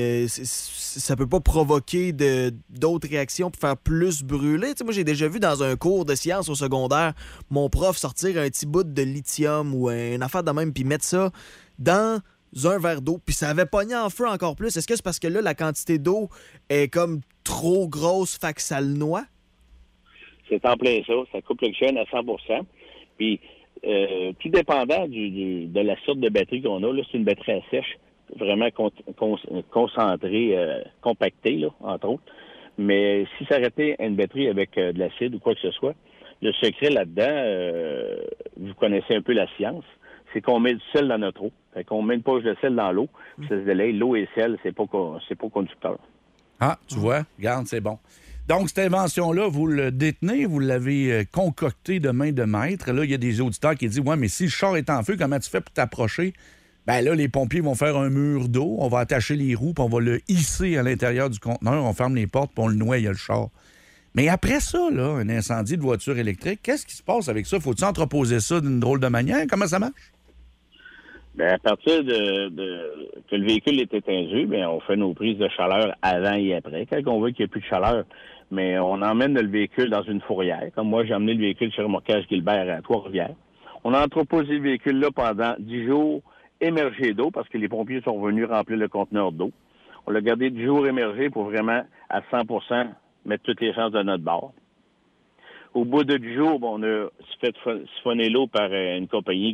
ça peut pas provoquer d'autres réactions pour faire plus brûler. T'sais, moi, j'ai déjà vu dans un cours de sciences au secondaire mon prof sortir un petit bout de lithium ou une affaire de même puis mettre ça dans un verre d'eau, puis ça avait pogné en feu encore plus. Est-ce que c'est parce que là, la quantité d'eau est comme trop grosse, fait que ça le noie? C'est en plein ça. Ça coupe l'oxygène à 100%. Puis tout dépendant de la sorte de batterie qu'on a, là, c'est une batterie à sèche, vraiment concentrée, compactée, là, entre autres. Mais si ça arrêtait une batterie avec de l'acide ou quoi que ce soit, le secret là-dedans, vous connaissez un peu la science, c'est qu'on met du sel dans notre eau. Fait qu'on met une poche de sel dans l'eau, ça se délaye. L'eau et le sel, c'est pas conducteur. Ah, tu vois, regarde, c'est bon. Donc, cette invention-là, vous le détenez, vous l'avez concocté de main de maître. Là, il y a des auditeurs qui disent « Ouais, mais si le char est en feu, comment tu fais pour t'approcher? » Bien là, les pompiers vont faire un mur d'eau, on va attacher les roues, puis on va le hisser à l'intérieur du conteneur, on ferme les portes, puis on le noie, il y a le char. Mais après ça, là, un incendie de voiture électrique, qu'est-ce qui se passe avec ça? Faut-il entreposer ça d'une drôle de manière? Comment ça marche? Bien, à partir que le véhicule est éteint, on fait nos prises de chaleur avant et après. Quand on voit qu'il n'y a plus de chaleur, mais on emmène le véhicule dans une fourrière. Comme moi, j'ai emmené le véhicule chez Remorquage Gilbert à Trois-Rivières. On a entreposé le véhicule là pendant 10 jours émergé d'eau parce que les pompiers sont venus remplir le conteneur d'eau. On l'a gardé 10 jours émergé pour vraiment, à 100%, mettre toutes les chances de notre bord. Au bout de 10 jours, on a fait siphonner l'eau par une compagnie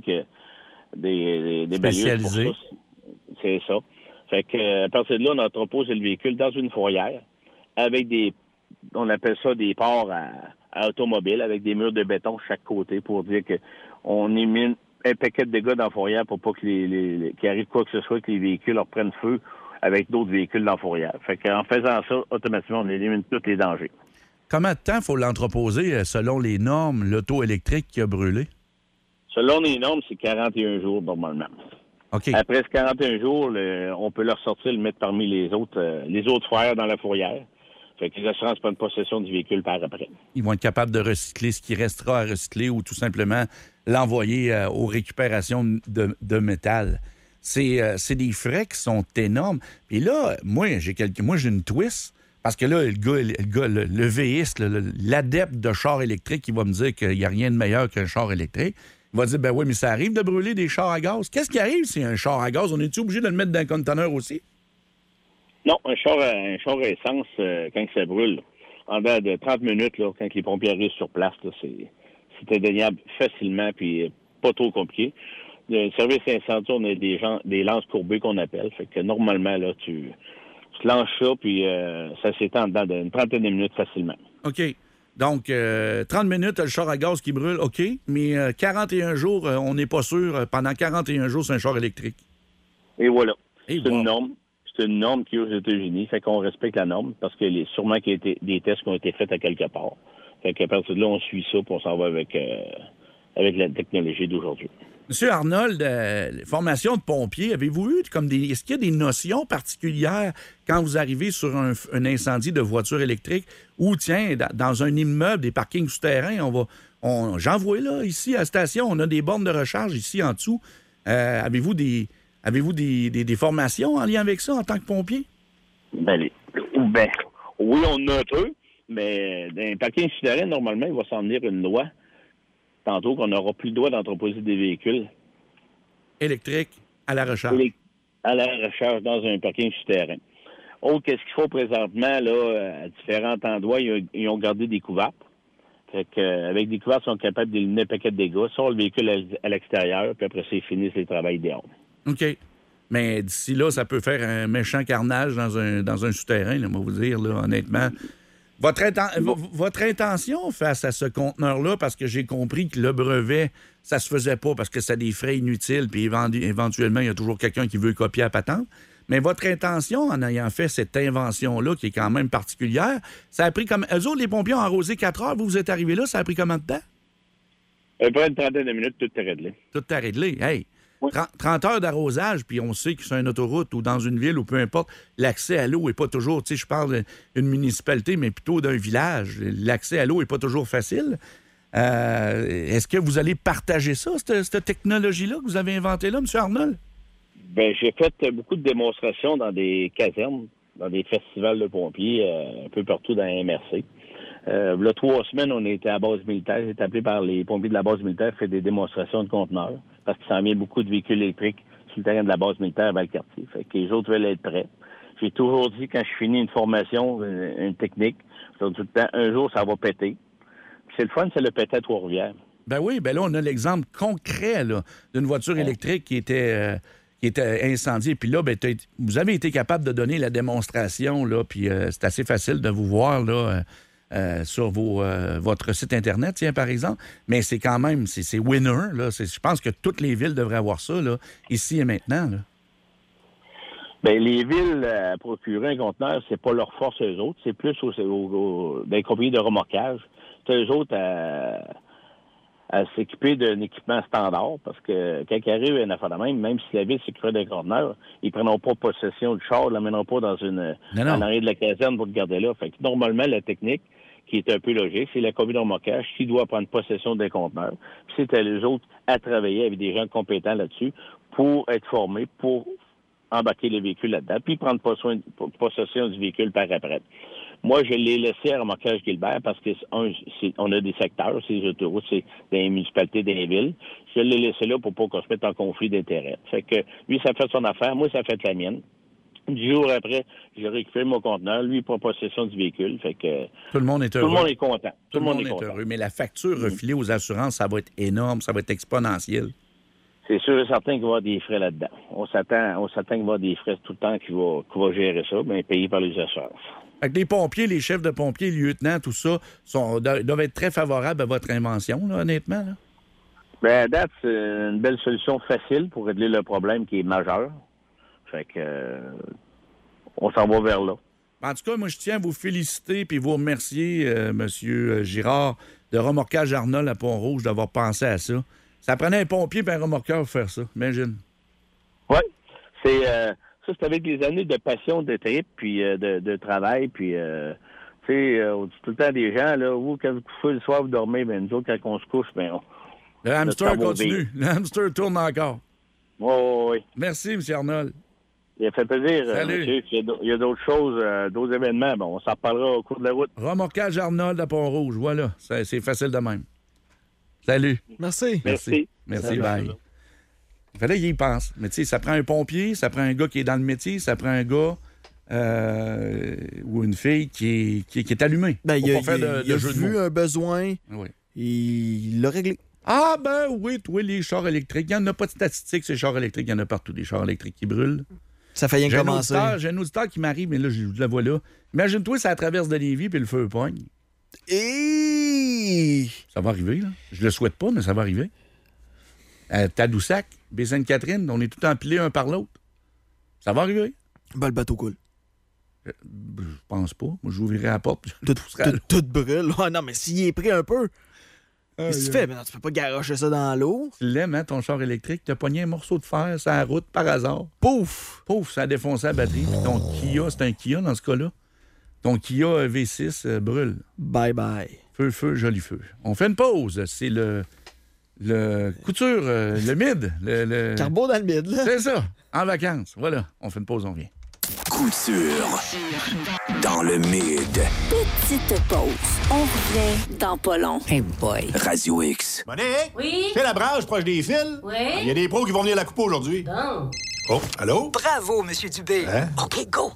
des spécialisés. C'est ça. Fait que, à partir de là, on a entreposé le véhicule dans une fourrière avec on appelle ça des ports à automobile, avec des murs de béton chaque côté pour dire qu'on élimine un paquet de dégâts dans la fourrière pour pas qu'il arrive quoi que ce soit, que les véhicules leur prennent feu avec d'autres véhicules dans la fourrière. Fait qu'en faisant ça, automatiquement, on élimine tous les dangers. Combien de temps faut l'entreposer selon les normes, l'auto électrique qui a brûlé? Selon les normes, c'est 41 jours normalement. Okay. Après ce 41 jours, on peut le ressortir, le mettre parmi les autres frères dans la fourrière. Fait que les assurances prennent possession du véhicule par après. Ils vont être capables de recycler ce qui restera à recycler ou tout simplement l'envoyer aux récupérations de métal. C'est des frais qui sont énormes. Puis là, moi, j'ai une twist. Parce que là, le véiste, l'adepte de char électrique, il va me dire qu'il n'y a rien de meilleur qu'un char électrique. Il va dire, ben oui, mais ça arrive de brûler des chars à gaz. Qu'est-ce qui arrive si un char à gaz? On est-tu obligé de le mettre dans un conteneur aussi? Non, un char à essence, quand ça brûle, en dedans de 30 minutes, là, quand les pompiers arrivent sur place, là, c'est indéniable facilement, puis pas trop compliqué. Le service incendie, on a des lances courbées qu'on appelle. Fait que normalement, là, tu lances ça, puis ça s'étend dedans d'une trentaine de minutes facilement. OK. Donc, 30 minutes, le char à gaz qui brûle, OK. Mais 41 jours, on n'est pas sûr. Pendant 41 jours, c'est un char électrique. Et voilà. C'est une norme. C'est une norme qui est aux États-Unis. Fait qu'on respecte la norme parce que sûrement qu'il y a des tests qui ont été faits à quelque part. Fait qu'à partir de là, on suit ça, puis on s'en va avec la technologie d'aujourd'hui. Monsieur Arnold, formation de pompiers, avez-vous eu est-ce qu'il y a des notions particulières quand vous arrivez sur un incendie de voiture électrique ou, tiens, dans un immeuble, des parkings souterrains, j'en vois là, ici à la station, on a des bornes de recharge ici en dessous. Avez-vous des formations en lien avec ça en tant que pompier? Oui, on a un peu, mais dans un parking souterrain, normalement, il va s'en venir une loi tantôt qu'on n'aura plus le droit d'entreposer des véhicules électriques à la recharge. À la recharge dans un parking souterrain. Qu'est-ce qu'il faut présentement, là, à différents endroits, ils ont gardé des couvertes. Fait qu'avec des couvertes, ils sont capables d'éliminer un paquet de dégâts, sortent le véhicule à l'extérieur, puis après ça, ils finissent les travaux dehors. OK. Mais d'ici là, ça peut faire un méchant carnage dans un souterrain, là, moi vous dire, là, honnêtement. Votre intention face à ce conteneur-là, parce que j'ai compris que le brevet, ça se faisait pas parce que c'est des frais inutiles, puis éventuellement, il y a toujours quelqu'un qui veut copier la patente. Mais votre intention, en ayant fait cette invention-là, qui est quand même particulière, ça a pris comme... Eux autres, les pompiers ont arrosé 4 heures, vous êtes arrivés là, ça a pris combien de temps? Après une trentaine de minutes, tout est réglé. Tout est réglé. Hey! 30 heures d'arrosage, puis on sait que sur une autoroute ou dans une ville ou peu importe, l'accès à l'eau n'est pas toujours, tu sais, je parle d'une municipalité, mais plutôt d'un village. L'accès à l'eau n'est pas toujours facile. Est-ce que vous allez partager ça, cette technologie-là que vous avez inventée là, M. Arnold? J'ai fait beaucoup de démonstrations dans des casernes, dans des festivals de pompiers, un peu partout dans la MRC. Il y a 3 semaines, on était à la base militaire. J'ai été appelé par les pompiers de la base militaire, fait des démonstrations de conteneurs, parce qu'il s'en vient beaucoup de véhicules électriques sur le terrain de la base militaire à Valcartier. Fait que les autres veulent être prêts. J'ai toujours dit, quand je finis une formation, une technique, je dis tout le temps, un jour, ça va péter. Puis c'est le fun, c'est le péter à Trois-Rivières. Ben oui, là, on a l'exemple concret là, d'une voiture électrique qui était incendiée. Puis là, vous avez été capable de donner la démonstration, là, puis c'est assez facile de vous voir, là, sur votre site Internet, tiens, par exemple. Mais c'est quand même, c'est winner, là. Je pense que toutes les villes devraient avoir ça, là, ici et maintenant, là. Les villes à procurer un conteneur, c'est pas leur force, eux autres. C'est plus des compagnies de remorquage. C'est eux autres à s'équiper d'un équipement standard, parce que quand il arrive une affaire de même si la ville s'occuperait d'un conteneur, ils ne prendront pas possession du char, ils ne l'amèneront pas dans en arrière de la caserne pour le garder là. Fait que normalement, la technique, qui est un peu logique, c'est la compagnie de remorquage qui doit prendre possession d'un conteneur. Puis c'est à eux autres à travailler avec des gens compétents là-dessus pour être formés, pour embarquer les véhicules là-dedans, puis prendre possession du véhicule par après. Moi, je l'ai laissé à Remorquage Gilbert parce que on a des secteurs, c'est les autoroutes, c'est des municipalités, des villes. Je l'ai laissé là pour pas qu'on se mette en conflit d'intérêts. Fait que lui, ça fait son affaire, moi, ça fait la mienne. 10 jours après, j'ai récupéré mon conteneur, lui, il prend possession du véhicule. Fait que tout le monde est heureux. Tout le monde est content. Tout le monde est heureux. Mais la facture refilée aux assurances, ça va être énorme, ça va être exponentiel. C'est sûr et certain qu'il va y avoir des frais là-dedans. On s'attend qu'il va y avoir des frais tout le temps qui va gérer ça, bien payés par les assurances. Fait que les pompiers, les chefs de pompiers, les lieutenants, tout ça, doivent être très favorables à votre invention, là, honnêtement. Là. À date, c'est une belle solution facile pour régler le problème qui est majeur. Fait que on s'en va vers là. En tout cas, moi, je tiens à vous féliciter et vous remercier, M. Girard, de Remorquage Arnold à Pont-Rouge, d'avoir pensé à ça. Ça prenait un pompier et un remorqueur pour faire ça, imagine. Oui, c'est avec des années de passion, de trip, puis de travail, puis Tu sais, on dit tout le temps des gens, là, vous, quand vous couchez le soir, vous dormez, mais nous autres, quand on se couche, ben, le hamster continue. Le hamster tourne encore. Oui. Merci, M. Arnold. Il a fait plaisir, Salut. monsieur. Il y a d'autres choses, d'autres événements. Bon, on s'en reparlera au cours de la route. Remorquage Arnold à Pont-Rouge. Voilà. C'est facile de même. Salut. Merci. Merci. Merci, bye. Il fallait qu'il y pense. Mais tu sais, ça prend un pompier, ça prend un gars qui est dans le métier, ça prend un gars ou une fille qui est allumée. Ben, il a jeu de vu mots. un besoin, Oui. il l'a réglé. Ah, ben oui, toi, les chars électriques. Il n'y en a pas de statistiques, ces chars électriques. Il y en a partout, des chars électriques qui brûlent. Ça fait rien commencer. J'ai un auditeur qui m'arrive, mais là, je la vois là. Imagine-toi, ça traverse de Lévis, puis le feu pogne. Et ça va arriver, là. Je le souhaite pas, mais ça va arriver. Tadoussac, Baie-Sainte-Catherine, on est tout empilés un par l'autre. Ça va arriver. Ben, le bateau coule. Je pense pas. Moi, j'ouvrirai la porte. Tout brûle. Ah, non, mais s'il est pris un peu, qu'est-ce que tu fais? Ben, non, tu peux pas garocher ça dans l'eau. Tu l'aimes, hein, ton char électrique. Tu as pogné un morceau de fer sur la route par hasard. Pouf! Pouf, ça a défoncé la batterie. Puis ton Kia, c'est un Kia dans ce cas-là. Ton Kia V6 brûle. Bye bye. Feu, joli feu. On fait une pause. C'est le couture, le mid. Le Carbo dans le mid, là. C'est ça. En vacances. Voilà. On fait une pause, on revient. Couture dans le mid. Petite pause. On revient dans pas long. Hey boy. Radio X. Monique? Oui? C'est la brage proche des fils? Oui? Il y a des pros qui vont venir la couper aujourd'hui. Bon. Oh, allô? Bravo, Monsieur Dubé. Hein? OK, go.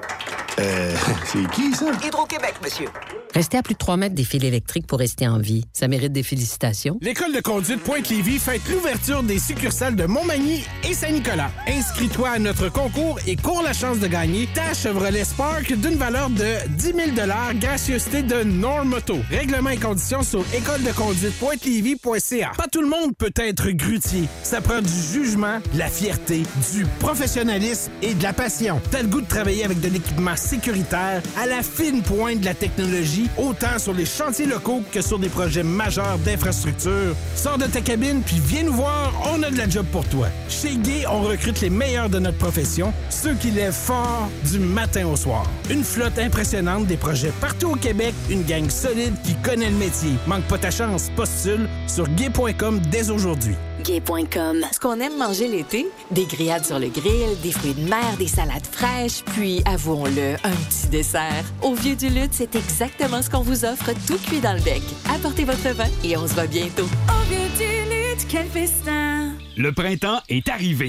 C'est qui, ça? Hydro-Québec, monsieur. Restez à plus de 3 mètres des fils électriques pour rester en vie. Ça mérite des félicitations. L'École de conduite Pointe-Lévis fête l'ouverture des succursales de Montmagny et Saint-Nicolas. Inscris-toi à notre concours et cours la chance de gagner ta Chevrolet Spark d'une valeur de 10 000 $, gracieuseté de Normoto. Règlements et conditions sur écoledeconduitepointe-lévis.ca. Pas tout le monde peut être grutier. Ça prend du jugement, de la fierté, du professionnalisme et de la passion. T'as le goût de travailler avec de l'équipement sécuritaire à la fine pointe de la technologie, autant sur les chantiers locaux que sur des projets majeurs d'infrastructure. Sors de ta cabine puis viens nous voir, on a de la job pour toi. Chez Gay, on recrute les meilleurs de notre profession, ceux qui lèvent fort du matin au soir. Une flotte impressionnante, des projets partout au Québec, une gang solide qui connaît le métier. Manque pas ta chance, postule sur gay.com dès aujourd'hui. Gay.com. Ce qu'on aime manger l'été, des grillades sur le grill, des fruits de mer, des salades fraîches, puis, avouons-le, un petit dessert. Au Vieux du Lutte, c'est exactement ce qu'on vous offre, tout cuit dans le bec. Apportez votre vin et on se voit bientôt. Au Vieux du Lutte, quel festin! Le printemps est arrivé.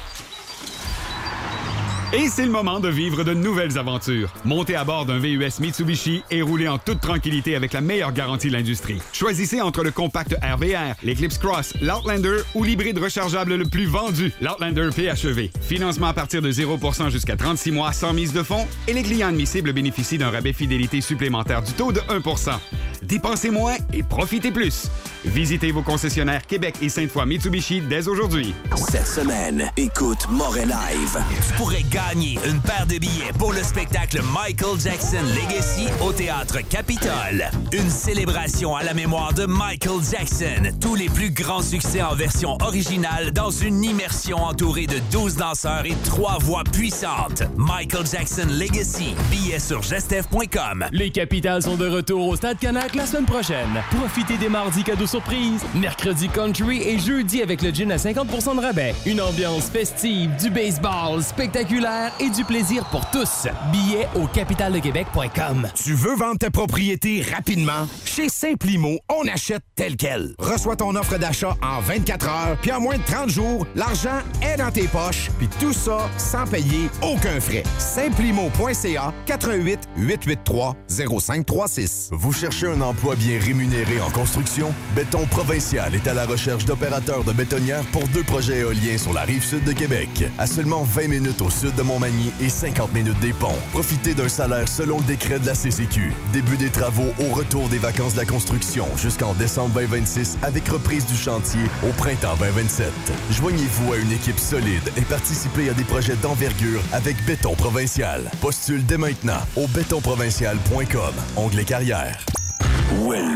Et c'est le moment de vivre de nouvelles aventures. Montez à bord d'un VUS Mitsubishi et roulez en toute tranquillité avec la meilleure garantie de l'industrie. Choisissez entre le compact RVR, l'Eclipse Cross, l'Outlander ou l'hybride rechargeable le plus vendu, l'Outlander PHEV. Financement à partir de 0% jusqu'à 36 mois sans mise de fonds et les clients admissibles bénéficient d'un rabais fidélité supplémentaire du taux de 1%. Dépensez moins et profitez plus. Visitez vos concessionnaires Québec et Sainte-Foy Mitsubishi dès aujourd'hui. Cette semaine, écoute Moret Live. Tu pourrais gagner une paire de billets pour le spectacle Michael Jackson Legacy au Théâtre Capitole. Une célébration à la mémoire de Michael Jackson. Tous les plus grands succès en version originale dans une immersion entourée de 12 danseurs et 3 voix puissantes. Michael Jackson Legacy. Billets sur gestev.com. Les Capitals sont de retour au Stade Canac la semaine prochaine. Profitez des mardis cadeaux surprises, mercredi country et jeudi avec le gin à 50% de rabais. Une ambiance festive, du baseball spectaculaire et du plaisir pour tous. Billets au capitaldequebec.com. Tu veux vendre ta propriété rapidement? Chez Simplimo, on achète tel quel. Reçois ton offre d'achat en 24 heures, puis en moins de 30 jours, l'argent est dans tes poches, puis tout ça sans payer aucun frais. Simplimo.ca 88 883 0536. Vous cherchez un emploi bien rémunéré en construction? Béton Provincial est à la recherche d'opérateurs de bétonnières pour 2 projets éoliens sur la rive sud de Québec. À seulement 20 minutes au sud de Montmagny et 50 minutes des ponts. Profitez d'un salaire selon le décret de la CCQ. Début des travaux au retour des vacances de la construction jusqu'en décembre 2026 avec reprise du chantier au printemps 2027. Joignez-vous à une équipe solide et participez à des projets d'envergure avec Béton Provincial. Postule dès maintenant au bétonprovincial.com. Onglet carrière.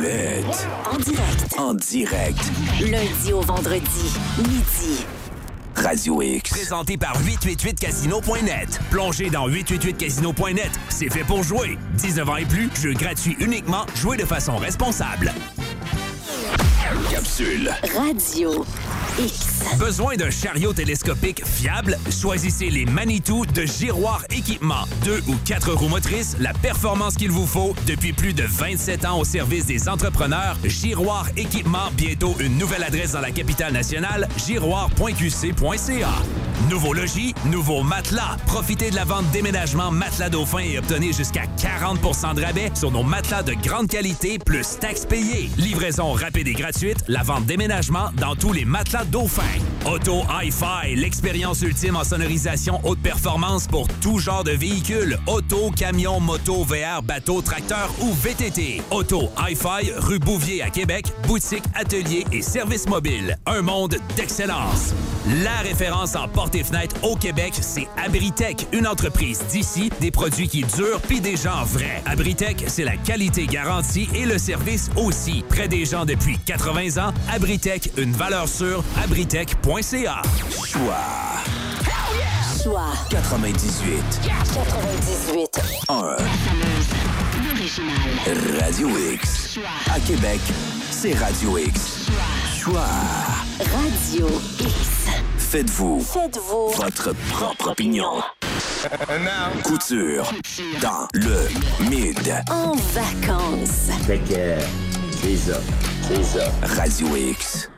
Ouellette. En direct. En direct. Lundi au vendredi, midi. Radio X. Présenté par 888casino.net. Plongez dans 888casino.net. C'est fait pour jouer. 19 ans et plus, jeu gratuit uniquement. Jouez de façon responsable. Capsule. Radio X. Besoin d'un chariot télescopique fiable? Choisissez les Manitou de Giroir Équipement. 2 ou 4 roues motrices, la performance qu'il vous faut depuis plus de 27 ans au service des entrepreneurs. Giroir Équipement, bientôt une nouvelle adresse dans la capitale nationale, giroir.qc.ca. Nouveau logis, nouveau matelas. Profitez de la vente déménagement Matelas Dauphin et obtenez jusqu'à 40 % de rabais sur nos matelas de grande qualité plus taxes payées. Livraison rapide et gratuite, la vente déménagement dans tous les matelas Dauphin. Auto Hi-Fi, l'expérience ultime en sonorisation haute performance pour tout genre de véhicules. Auto, camion, moto, VR, bateau, tracteur ou VTT. Auto Hi-Fi, rue Bouvier à Québec, boutique, atelier et service mobile. Un monde d'excellence. La référence en porte et fenêtres au Québec, c'est Abritech, une entreprise d'ici, des produits qui durent pis des gens vrais. Abritech, c'est la qualité garantie et le service aussi. Près des gens depuis 80 ans, Abritech, une valeur sûre, abritech.ca. Choix 98. 98. 1. Radio X. À Québec, c'est Radio X. Choix. Radio X. Faites-vous votre propre opinion. Couture dans le Mid. En vacances. Fait que c'est ça. Radio X.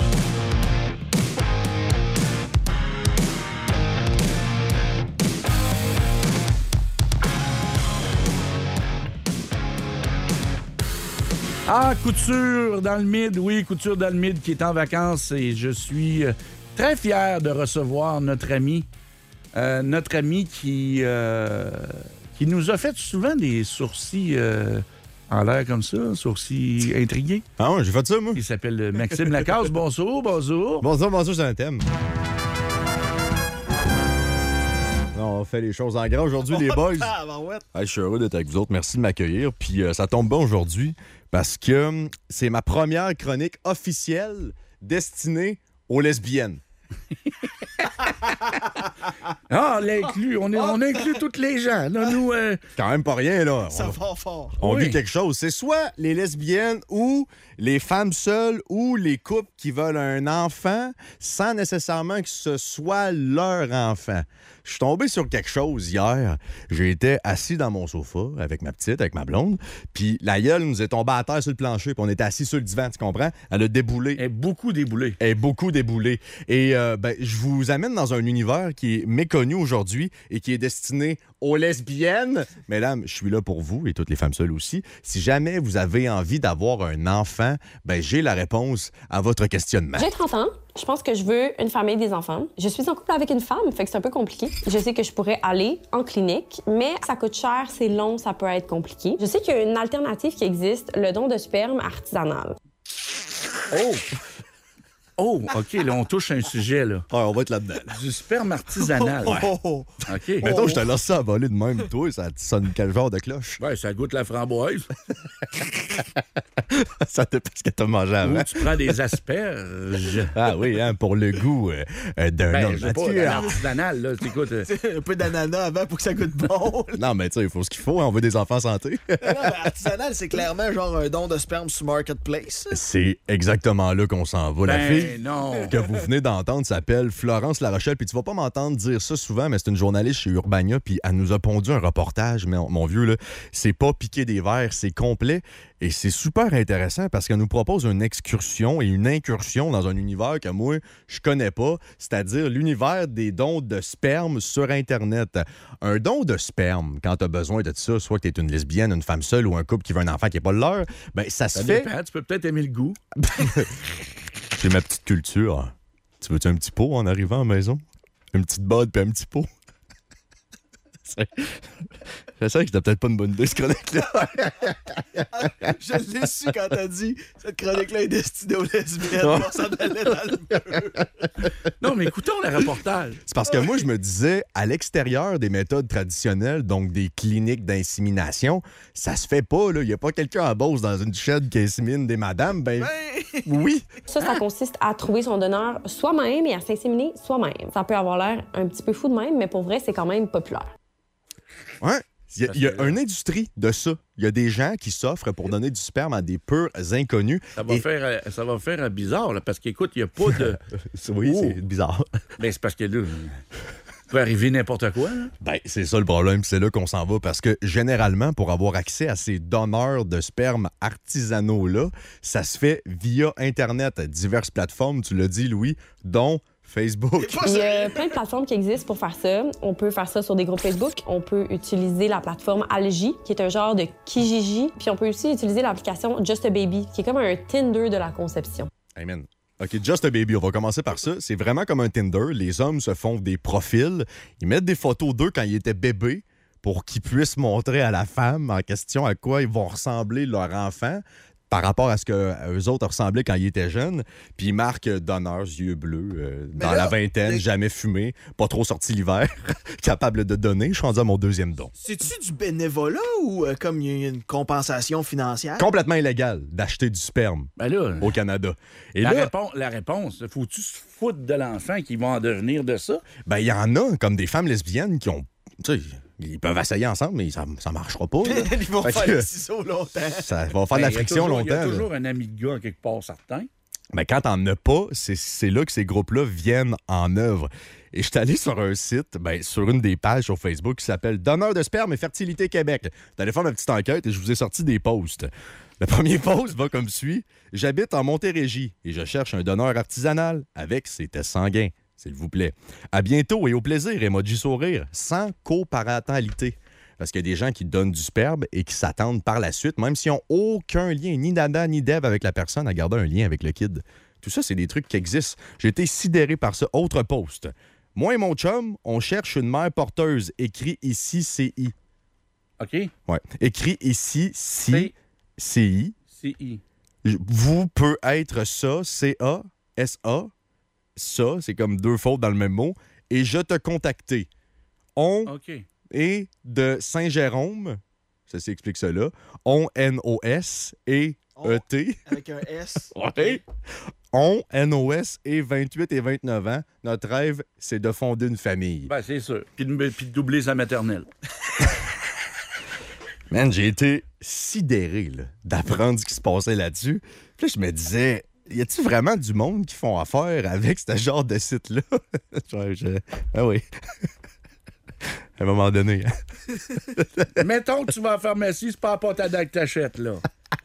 Ah, Couture dans le Mid, oui, Couture dans le Mid qui est en vacances et je suis très fier de recevoir notre ami qui nous a fait souvent des sourcils en l'air comme ça, sourcils intrigués. Ah ouais, j'ai fait ça, moi. Il s'appelle Maxime Lacasse. Bonjour. Bonjour, c'est un thème. On fait les choses en grand aujourd'hui, les boys. Je suis heureux d'être avec vous autres. Merci de m'accueillir. Puis ça tombe bien aujourd'hui parce que c'est ma première chronique officielle destinée aux lesbiennes. Ah, on inclut toutes les gens. Là, nous, quand même pas rien, là. Ça va fort. On vit quelque chose. C'est soit les lesbiennes ou les femmes seules ou les couples qui veulent un enfant sans nécessairement que ce soit leur enfant. Je suis tombé sur quelque chose hier. J'ai été assis dans mon sofa avec ma petite, avec ma blonde, puis la gueule nous est tombée à terre sur le plancher, puis on était assis sur le divan, tu comprends? Elle a déboulé. Elle est beaucoup déboulée. Et je vous amène dans un univers qui est méconnu aujourd'hui et qui est destiné aux lesbiennes. Mesdames, je suis là pour vous et toutes les femmes seules aussi. Si jamais vous avez envie d'avoir un enfant, j'ai la réponse à votre questionnement. J'ai 30 ans. Je pense que je veux une famille, des enfants. Je suis en couple avec une femme, fait que c'est un peu compliqué. Je sais que je pourrais aller en clinique, mais ça coûte cher, c'est long, ça peut être compliqué. Je sais qu'il y a une alternative qui existe, le don de sperme artisanal. Oh, OK, là, on touche un sujet, là. Ouais, on va être là-dedans. Du sperme artisanal. OK. Mettons, je te laisse ça voler de même, toi, ça sonne quel genre de cloche? Ouais, ça goûte la framboise. Ça dépend ce que t'as mangé avant. Ou tu prends des asperges. Ah oui, hein, pour le goût d'un homme mature. Artisanal, là, écoute. Un peu d'ananas avant pour que ça goûte bon. Non, mais tu sais, il faut ce qu'il faut, on veut des enfants santé. Artisanal, c'est clairement genre un don de sperme sur Marketplace. C'est exactement là qu'on s'en va. La fille non. que vous venez d'entendre s'appelle Florence Larochelle. Puis tu vas pas m'entendre dire ça souvent, mais c'est une journaliste chez Urbania, puis elle nous a pondu un reportage. Mais mon vieux, là, c'est pas piquer des verres, c'est complet. Et c'est super intéressant parce qu'elle nous propose une excursion et une incursion dans un univers que moi, je connais pas, c'est-à-dire l'univers des dons de sperme sur Internet. Un don de sperme, quand tu as besoin de ça, soit que tu es une lesbienne, une femme seule ou un couple qui veut un enfant qui n'est pas le leur, ça se fait... Dépend, tu peux peut-être aimer le goût. J'ai ma petite culture. Tu veux-tu un petit pot en arrivant à la maison? Une petite botte puis un petit pot? Je sais que c'était peut-être pas une bonne idée, cette chronique-là. Je l'ai su quand t'as dit cette chronique-là est destinée aux lesbiennes. On s'en allait dans le mur. Non, mais écoutons le reportage. C'est parce que moi, je me disais, à l'extérieur des méthodes traditionnelles, donc des cliniques d'insémination, ça se fait pas, là. Il n'y a pas quelqu'un à Beauce dans une chaîne qui insémine des madames. Ben, oui. Ça consiste à trouver son donneur soi-même et à s'inséminer soi-même. Ça peut avoir l'air un petit peu fou de même, mais pour vrai, c'est quand même populaire. Ouais. Il y a une industrie de ça. Il y a des gens qui s'offrent pour donner du sperme à des purs inconnus. Ça va faire bizarre, là, parce qu'écoute, il n'y a pas de... Oui, c'est bizarre. Mais c'est parce que là, peut arriver n'importe quoi. Là. Ben, c'est ça le problème, c'est là qu'on s'en va, parce que généralement, pour avoir accès à ces donneurs de sperme artisanaux-là, ça se fait via Internet, diverses plateformes, tu l'as dit, Louis, dont Facebook. Il y a plein de plateformes qui existent pour faire ça. On peut faire ça sur des groupes Facebook. On peut utiliser la plateforme Algie, qui est un genre de Kijiji. Puis on peut aussi utiliser l'application Just a Baby, qui est comme un Tinder de la conception. Amen. OK, Just a Baby, on va commencer par ça. C'est vraiment comme un Tinder. Les hommes se font des profils. Ils mettent des photos d'eux quand ils étaient bébés pour qu'ils puissent montrer à la femme en question à quoi ils vont ressembler leur enfant par rapport à ce qu'eux autres ressemblaient quand ils étaient jeunes. Puis ils marquent donneurs, yeux bleus, dans la vingtaine, jamais fumé, pas trop sorti l'hiver, capable de donner. Je suis rendu à mon 2e don. C'est-tu du bénévolat ou comme il y a une compensation financière? Complètement illégal d'acheter du sperme au Canada. Et la réponse, faut-tu se foutre de l'enfant qui va en devenir de ça? Ben, il y en a, comme des femmes lesbiennes qui ont... Tu sais, ils peuvent essayer ensemble, mais ça marchera pas. Là. Ils vont faire le ciseau longtemps. Ça va faire de la friction longtemps. Il y a toujours un ami de gars quelque part certain. Mais quand t'en as pas, c'est là que ces groupes-là viennent en œuvre. Et je suis allé sur un site, sur une des pages sur Facebook qui s'appelle Donneur de sperme et fertilité Québec. T'allais faire ma petite enquête et je vous ai sorti des posts. Le premier post va comme suit. J'habite en Montérégie et je cherche un donneur artisanal avec ses tests sanguins. S'il vous plaît. À bientôt et au plaisir, emoji sourire, sans coparentalité. Parce qu'il y a des gens qui donnent du sperme et qui s'attendent par la suite, même s'ils n'ont aucun lien, ni d'Adam ni d'Ève avec la personne, à garder un lien avec le kid. Tout ça, c'est des trucs qui existent. J'ai été sidéré par ça. Autre post. Moi et mon chum, on cherche une mère porteuse. Écrit ici CI. OK. Ouais. Écrit ici CI. CI. Vous peut être ça, CA, SA. Ça, c'est comme 2 fautes dans le même mot. Et je te contacter. On est de Saint-Jérôme. Ça s'explique cela. On, N-O-S et E-T. Avec un S. Ouais. On, N-O-S et 28 et 29 ans. Notre rêve, c'est de fonder une famille. Ben, c'est sûr. Puis de doubler sa maternelle. Man, j'ai été sidéré d'apprendre ce qui se passait là-dessus. Puis là, je me disais... Y a-t-il vraiment du monde qui font affaire avec ce genre de site-là? Ah oui. À un moment donné. Mettons que tu vas à la pharmacie, c'est pas la pâte à dents que t'achètes, là.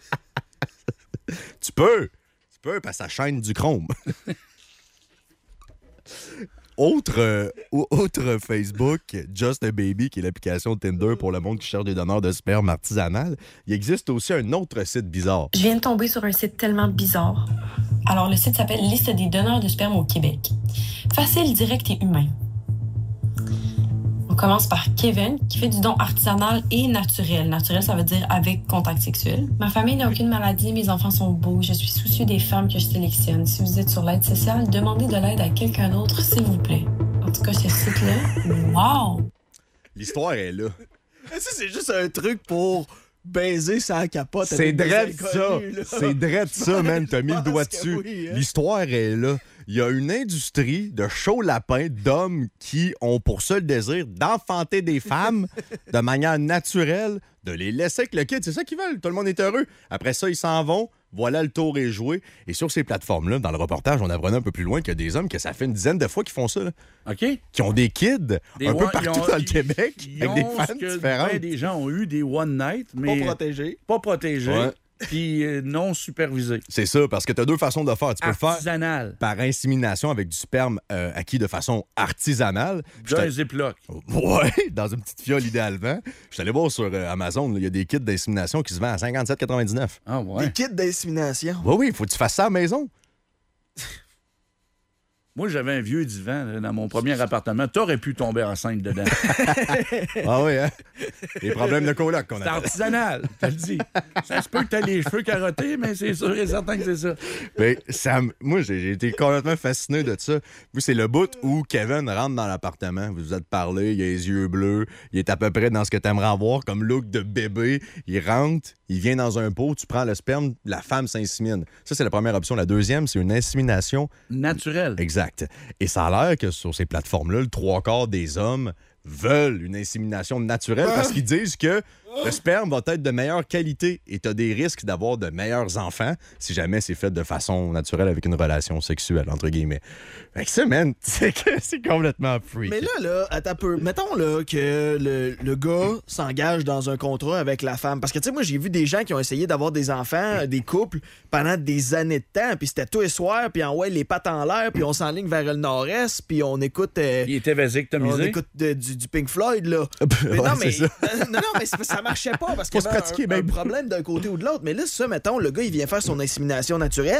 Tu peux, parce que ça chaîne du chrome. Autre Facebook, Just a Baby, qui est l'application Tinder pour le monde qui cherche des donneurs de sperme artisanal. Il existe aussi un autre site bizarre. Je viens de tomber sur un site tellement bizarre. Alors, le site s'appelle Liste des donneurs de sperme au Québec. Facile, direct et humain. On commence par Kevin, qui fait du don artisanal et naturel. Naturel, ça veut dire avec contact sexuel. Ma famille n'a aucune maladie, mes enfants sont beaux, je suis soucieux des femmes que je sélectionne. Si vous êtes sur l'aide sociale, demandez de l'aide à quelqu'un d'autre, s'il vous plaît. En tout cas, ce site-là, wow! L'histoire est là. Ça, c'est juste un truc pour baiser sa capote. C'est drette ça. C'est drette ça, man. T'as mis le doigt dessus. Oui, hein? L'histoire est là. Il y a une industrie de chauds lapins d'hommes qui ont pour seul désir d'enfanter des femmes de manière naturelle, de les laisser avec le kid. C'est ça qu'ils veulent. Tout le monde est heureux. Après ça, ils s'en vont. Voilà, le tour est joué. Et sur ces plateformes-là, dans le reportage, on apprenait un peu plus loin qu'il y a des hommes que ça fait une dizaine de fois qu'ils font ça. Là. OK. Qui ont des kids un peu partout dans le Québec avec des femmes différentes. Ben, des gens ont eu des one night, mais... Pas protégés. Ouais. Puis non supervisé. C'est ça, parce que tu as 2 façons de faire. Tu peux artisanal. Faire par insémination avec du sperme acquis de façon artisanale. Dans un Ziploc. Ouais, dans une petite fiole idéalement. Je suis allé voir sur Amazon, il y a des kits d'insémination qui se vendent à 57,99. Ah ouais. Des kits d'insémination? Oui, il faut que tu fasses ça à la maison. Moi, j'avais un vieux divan là, dans mon premier appartement. T'aurais pu tomber enceinte dedans. Ah oui, hein? Les problèmes de coloc qu'on a. C'est artisanal, je te le dis. Ça se peut que t'aies les cheveux carottés, mais c'est sûr et certain que c'est ça. Mais moi, j'ai été complètement fasciné de ça. Vous, c'est le bout où Kevin rentre dans l'appartement. Vous vous êtes parlé, il a les yeux bleus. Il est à peu près dans ce que t'aimerais avoir comme look de bébé. Il rentre, il vient dans un pot, tu prends le sperme, la femme s'insémine. Ça, c'est la première option. La deuxième, c'est une insémination naturelle. Exact. Et ça a l'air que sur ces plateformes-là, le 3/4 des hommes veulent une insémination naturelle parce qu'ils disent que le sperme va être de meilleure qualité et tu as des risques d'avoir de meilleurs enfants si jamais c'est fait de façon naturelle avec une relation sexuelle, entre guillemets. Fait que ça, man, c'est complètement freak. Mais là, attends un peu. Mettons là, que le gars s'engage dans un contrat avec la femme. Parce que, tu sais, moi, j'ai vu des gens qui ont essayé d'avoir des enfants, des couples, pendant des années de temps. Puis c'était tous les soirs, puis les pattes en l'air, puis on s'enligne vers le nord-est, puis on écoute... Il était vasectomisé. On écoute du Pink Floyd, là. Mais ouais, non, mais ça. non, mais ça marchait pas parce qu'il y Faut se avait pratiquer, un problème d'un côté ou de l'autre. Mais là, ça, mettons, le gars, il vient faire son insémination naturelle.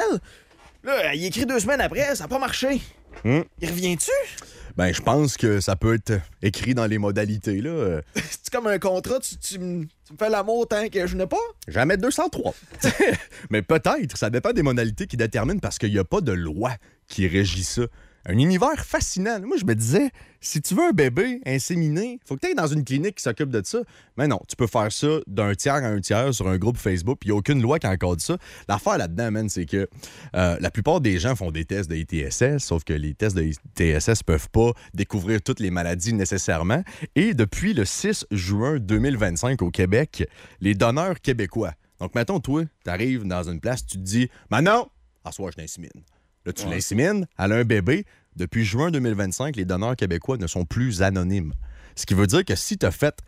Là, il écrit 2 semaines après, ça n'a pas marché. Il revient-tu? Ben, je pense que ça peut être écrit dans les modalités, là. C'est comme un contrat, tu me fais l'amour tant que je n'ai pas? Jamais 203. Mais peut-être, ça dépend des modalités qui déterminent parce qu'il n'y a pas de loi qui régit ça. Un univers fascinant. Moi, je me disais, si tu veux un bébé inséminé, faut que tu ailles dans une clinique qui s'occupe de ça. Mais non, tu peux faire ça d'un tiers à un tiers sur un groupe Facebook, puis il n'y a aucune loi qui encadre ça. L'affaire là-dedans, man, c'est que la plupart des gens font des tests de ITSS, sauf que les tests de ITSS ne peuvent pas découvrir toutes les maladies nécessairement. Et depuis le 6 juin 2025 au Québec, les donneurs québécois. Donc, mettons, toi, tu arrives dans une place, tu te dis, « Manon, à soir, je l'insémine. » Là, tu l'insémines, elle a un bébé. Depuis juin 2025, les donneurs québécois ne sont plus anonymes. Ce qui veut dire que si tu as fait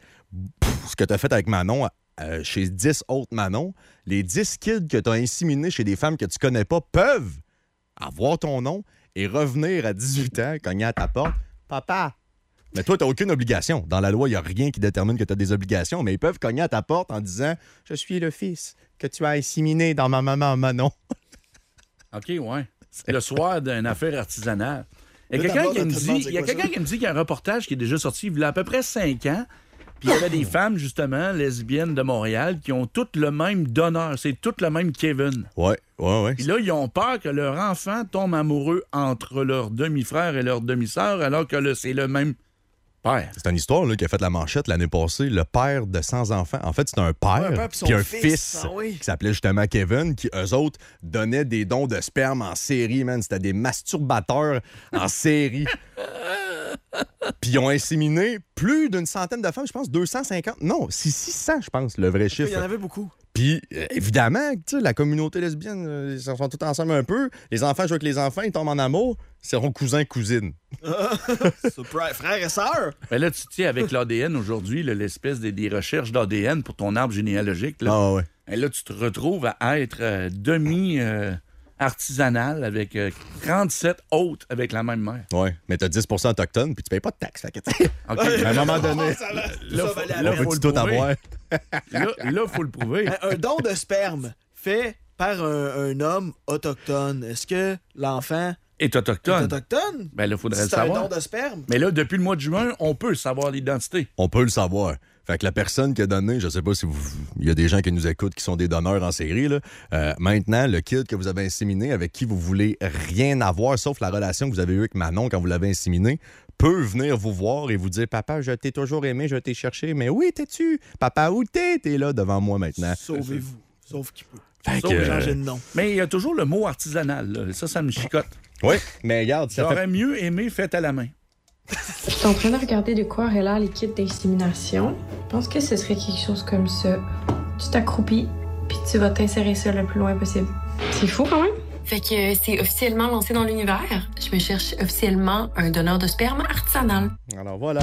ce que tu as fait avec Manon chez 10 autres Manon, les 10 kids que tu as inséminés chez des femmes que tu connais pas peuvent avoir ton nom et revenir à 18 ans, cogner à ta porte. « Papa! » Mais toi, tu n'as aucune obligation. Dans la loi, il n'y a rien qui détermine que tu as des obligations, mais ils peuvent cogner à ta porte en disant « Je suis le fils que tu as inséminé dans ma maman Manon. » OK, ouais. Le soir d'une affaire artisanale. Il y a quelqu'un qui me dit qu'il y a un reportage qui est déjà sorti il y a à peu près 5 ans. Puis il y avait des femmes, justement, lesbiennes de Montréal, qui ont toutes le même donneur. C'est toutes le même Kevin. Ouais. Puis là, ils ont peur que leur enfant tombe amoureux entre leur demi-frère et leur demi-sœur, alors que c'est le même père. C'est une histoire là, qui a fait la manchette l'année passée. Le père de 100 enfants. En fait, c'est un père puis un fils qui s'appelait justement Kevin, qui, eux autres, donnaient des dons de sperme en série, man. C'était des masturbateurs en série. Puis ils ont inséminé plus d'une centaine de femmes, je pense 250. Non, c'est 600, je pense, le vrai chiffre. Il y en avait beaucoup. Puis, évidemment, tu sais, la communauté lesbienne, ils sont tous ensemble un peu. Les enfants jouent avec les enfants, ils tombent en amour. C'est son cousin-cousine. Frère et sœur. Ben là, tu sais, avec l'ADN aujourd'hui, là, l'espèce des recherches d'ADN pour ton arbre généalogique, là, ah ouais. Et là, tu te retrouves à être demi-artisanal avec 37 autres avec la même mère. Oui, mais tu as 10 autochtones puis tu payes pas de taxes. OK. À un moment donné, là, faut tout avoir. Là, faut le prouver. Un don de sperme fait par un homme autochtone. Est-ce que l'enfant est autochtone? Ben là, il faudrait le savoir. C'est un don de sperme. Mais là, depuis le mois de juin, on peut savoir l'identité. On peut le savoir. Fait que la personne qui a donné, je sais pas si il y a des gens qui nous écoutent qui sont des donneurs en série, là. Maintenant, le kid que vous avez inséminé, avec qui vous voulez rien avoir, sauf la relation que vous avez eue avec Manon quand vous l'avez inséminé, peut venir vous voir et vous dire « Papa, je t'ai toujours aimé, je t'ai cherché, mais où étais-tu? Papa, où t'es? T'es là devant moi maintenant. » Sauvez-vous. Sauf qui peut. Sauf changer de nom. Mais il y a toujours le mot artisanal. Là. Ça me chicote. Oui, mais regarde, ça J'aurais mieux aimé fait à la main. Je suis en train de regarder de quoi aurait l'air les kits d'insémination. Je pense que ce serait quelque chose comme ça. Tu t'accroupis, puis tu vas t'insérer ça le plus loin possible. C'est fou quand même. Fait que c'est officiellement lancé dans l'univers. Je me cherche officiellement un donneur de sperme artisanal. Alors voilà.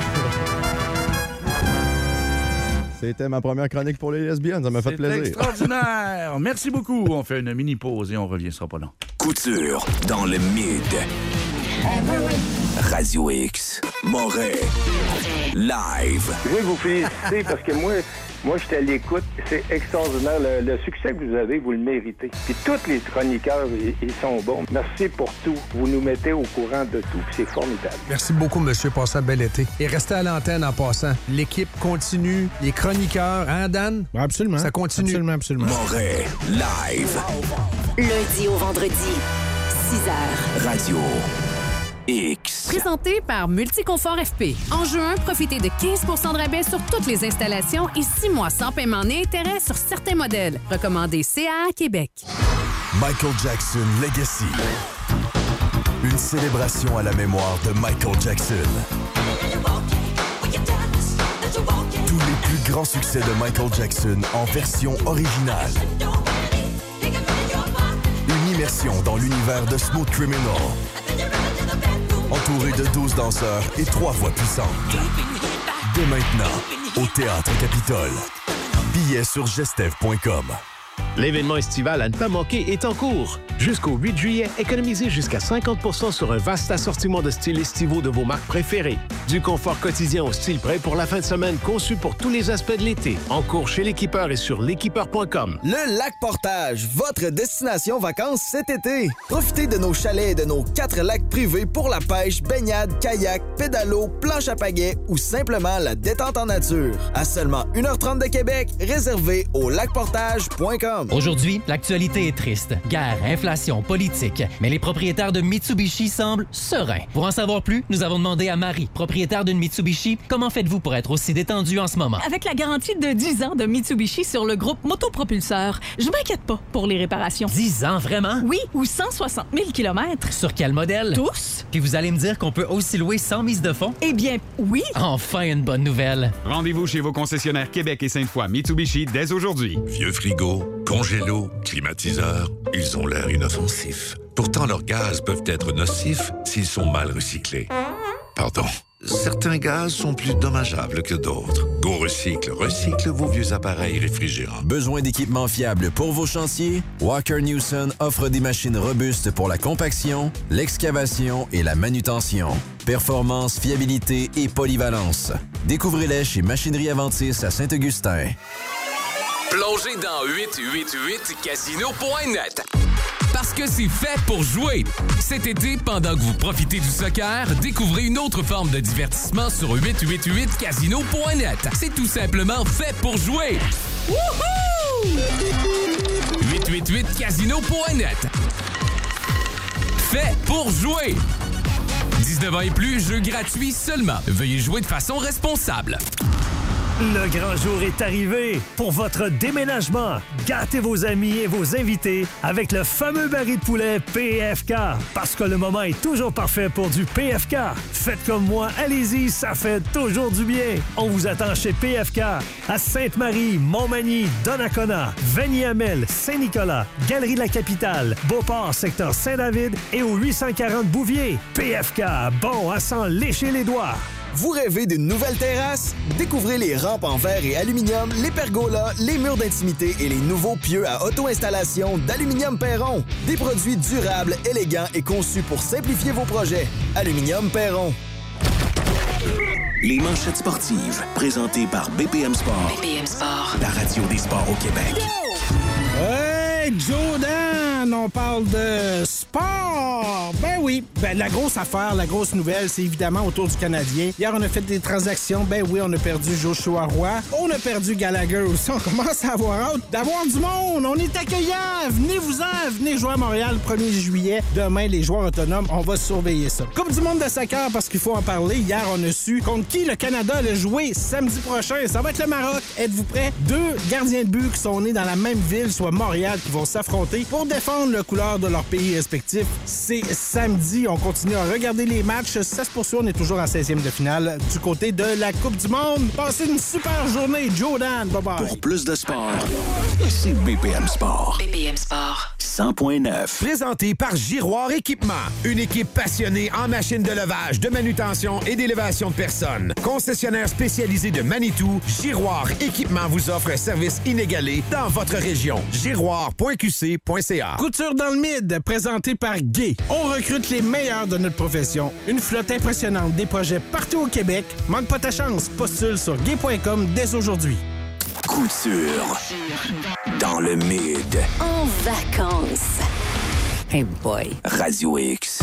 C'était ma première chronique pour les lesbiennes. Ça m'a fait plaisir. C'est extraordinaire. Merci beaucoup. On fait une mini-pause et on revient, ce sera pas long. Couture dans le Mid. Radio X, Montréal, live. Je veux vous féliciter parce que moi, j'étais à l'écoute. C'est extraordinaire. Le succès que vous avez, vous le méritez. Puis tous les chroniqueurs, ils sont bons. Merci pour tout. Vous nous mettez au courant de tout. Puis c'est formidable. Merci beaucoup, monsieur. Passez un bel été. Et restez à l'antenne en passant. L'équipe continue. Les chroniqueurs, hein, Dan? Absolument. Ça continue. Absolument. Montréal, live. Lundi au vendredi, 6h. Radio X. Présenté par Multiconfort FP. En juin, profitez de 15 % de rabais sur toutes les installations et 6 mois sans paiement ni intérêt sur certains modèles. Recommandé CAA Québec. Michael Jackson Legacy. Une célébration à la mémoire de Michael Jackson. Tous les plus grands succès de Michael Jackson en version originale. Une immersion dans l'univers de Smooth Criminal. Entouré de 12 danseurs et 3 voix puissantes. Dès maintenant, au Théâtre Capitole. Billets sur gestev.com. L'événement estival à ne pas manquer est en cours. Jusqu'au 8 juillet, économisez jusqu'à 50 % sur un vaste assortiment de styles estivaux de vos marques préférées. Du confort quotidien au style prêt pour la fin de semaine conçu pour tous les aspects de l'été. En cours chez l'équipeur et sur l'équipeur.com. Le Lac Portage, votre destination vacances cet été. Profitez de nos chalets et de nos 4 lacs privés pour la pêche, baignade, kayak, pédalo, planche à pagaie ou simplement la détente en nature. À seulement 1h30 de Québec, réservé au lacportage.com. Aujourd'hui, l'actualité est triste. Guerre, inflation, politique. Mais les propriétaires de Mitsubishi semblent sereins. Pour en savoir plus, nous avons demandé à Marie, propriétaire d'une Mitsubishi, comment faites-vous pour être aussi détendu en ce moment? Avec la garantie de 10 ans de Mitsubishi sur le groupe Motopropulseur, je m'inquiète pas pour les réparations. 10 ans, vraiment? Oui, ou 160 000 km. Sur quel modèle? Tous. Puis vous allez me dire qu'on peut aussi louer sans mise de fonds? Eh bien, oui. Enfin, une bonne nouvelle. Rendez-vous chez vos concessionnaires Québec et Sainte-Foy Mitsubishi dès aujourd'hui. Vieux frigo, congélo, climatiseur, ils ont l'air inoffensifs. Pourtant, leurs gaz peuvent être nocifs s'ils sont mal recyclés. Pardon. Certains gaz sont plus dommageables que d'autres. Go Recycle recycle vos vieux appareils réfrigérants. Besoin d'équipements fiables pour vos chantiers? Walker Newson offre des machines robustes pour la compaction, l'excavation et la manutention. Performance, fiabilité et polyvalence. Découvrez-les chez Machinerie Aventis à Saint-Augustin. Plongez dans 888casino.net. Parce que c'est fait pour jouer. Cet été, pendant que vous profitez du soccer, découvrez une autre forme de divertissement sur 888casino.net. C'est tout simplement fait pour jouer. Wouhou! 888casino.net. Fait pour jouer. 19 ans et plus, jeu gratuit seulement. Veuillez jouer de façon responsable. Le grand jour est arrivé pour votre déménagement. Gâtez vos amis et vos invités avec le fameux baril de poulet PFK. Parce que le moment est toujours parfait pour du PFK. Faites comme moi, allez-y, ça fait toujours du bien. On vous attend chez PFK à Sainte-Marie, Montmagny, Donnacona, Vanier-Hamel, Saint-Nicolas, Galerie de la Capitale, Beauport, secteur Saint-David et au 840 Bouvier. PFK, bon à s'en lécher les doigts. Vous rêvez d'une nouvelle terrasse? Découvrez les rampes en verre et aluminium, les pergolas, les murs d'intimité et les nouveaux pieux à auto-installation d'Aluminium Perron. Des produits durables, élégants et conçus pour simplifier vos projets. Aluminium Perron. Les manchettes sportives, présentées par BPM Sport. BPM Sport. La radio des sports au Québec. Hey, Jordan, on parle de sport. Ben oui, la grosse affaire, la grosse nouvelle, c'est évidemment autour du Canadien. Hier, on a fait des transactions. Ben oui, on a perdu Joshua Roy. On a perdu Gallagher aussi. On commence à avoir hâte d'avoir du monde. On est accueillants. Venez-vous-en. Venez jouer à Montréal le 1er juillet. Demain, les joueurs autonomes, on va surveiller ça. Coupe du monde de soccer, parce qu'il faut en parler. Hier, on a su contre qui le Canada allait jouer samedi prochain. Ça va être le Maroc. Êtes-vous prêts? 2 gardiens de but qui sont nés dans la même ville, soit Montréal, qui vont s'affronter pour défendre le couleur de leur pays respectif. C'est samedi. On continue à regarder les matchs. Ça se poursuit. On est toujours en 16e de finale du côté de la Coupe du Monde. Passez une super journée, Jordan. Bye-bye. Pour plus de sport, c'est BPM Sport. BPM Sport. 100.9. Présenté par Giroir Équipement. Une équipe passionnée en machines de levage, de manutention et d'élévation de personnes. Concessionnaire spécialisé de Manitou, Giroir Équipement vous offre un service inégalé dans votre région. Giroir.qc.ca. Couture dans le mid, présenté par Gay. On recrute les meilleurs de notre profession. Une flotte impressionnante, des projets partout au Québec. Manque pas ta chance. Postule sur gay.com dès aujourd'hui. Couture dans le mid. En vacances. Hey boy. Radio X.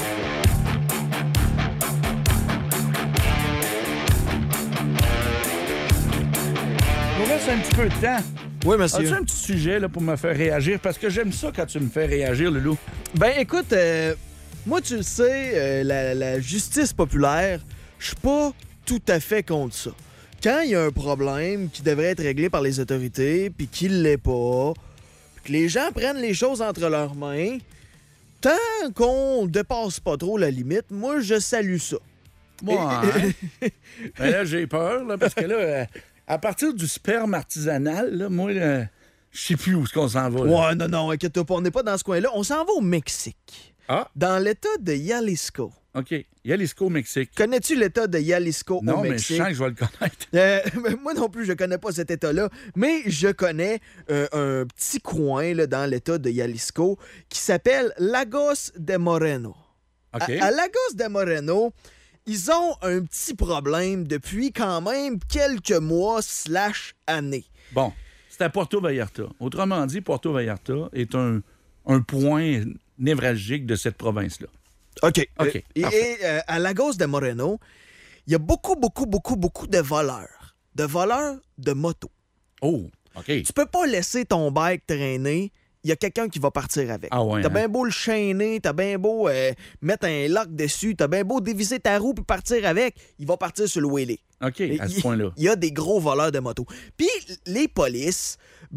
Il nous reste un petit peu de temps. Oui, monsieur. As-tu un petit sujet là, pour me faire réagir? Parce que j'aime ça quand tu me fais réagir, Loulou. Ben, écoute, moi, tu le sais, la justice populaire, je suis pas tout à fait contre ça. Quand il y a un problème qui devrait être réglé par les autorités, puis qu'il l'est pas, puis que les gens prennent les choses entre leurs mains, tant qu'on dépasse pas trop la limite, moi, je salue ça. Ouais. Ben là, j'ai peur, là, parce que là, à partir du sperme artisanal, là, moi, je sais plus où est-ce qu'on s'en va. Là. Ouais, non, inquiète-toi pas, on n'est pas dans ce coin-là. On s'en va au Mexique. Ah. Dans l'État de Jalisco. OK. Jalisco, au Mexique. Connais-tu l'État de Jalisco au Mexique? Non, mais je sens que je vais le connaître. Moi non plus, je connais pas cet État-là, mais je connais un petit coin là, dans l'État de Jalisco qui s'appelle Lagos de Moreno. OK. À Lagos de Moreno, ils ont un petit problème depuis quand même quelques mois / années. Bon, c'est à Puerto Vallarta. Autrement dit, Puerto Vallarta est un point névralgique de cette province-là. OK. Et à Lagos de Moreno, il y a beaucoup de voleurs. De voleurs de moto. Oh, OK. Tu peux pas laisser ton bike traîner. Il y a quelqu'un qui va partir avec. Ah ouais, t'as bien beau le chaîner, t'as bien beau mettre un lock dessus, t'as bien beau dévisser ta roue puis partir avec, il va partir sur le wheelie. OK, à ce point-là. Il y a des gros voleurs de moto. Puis les polices,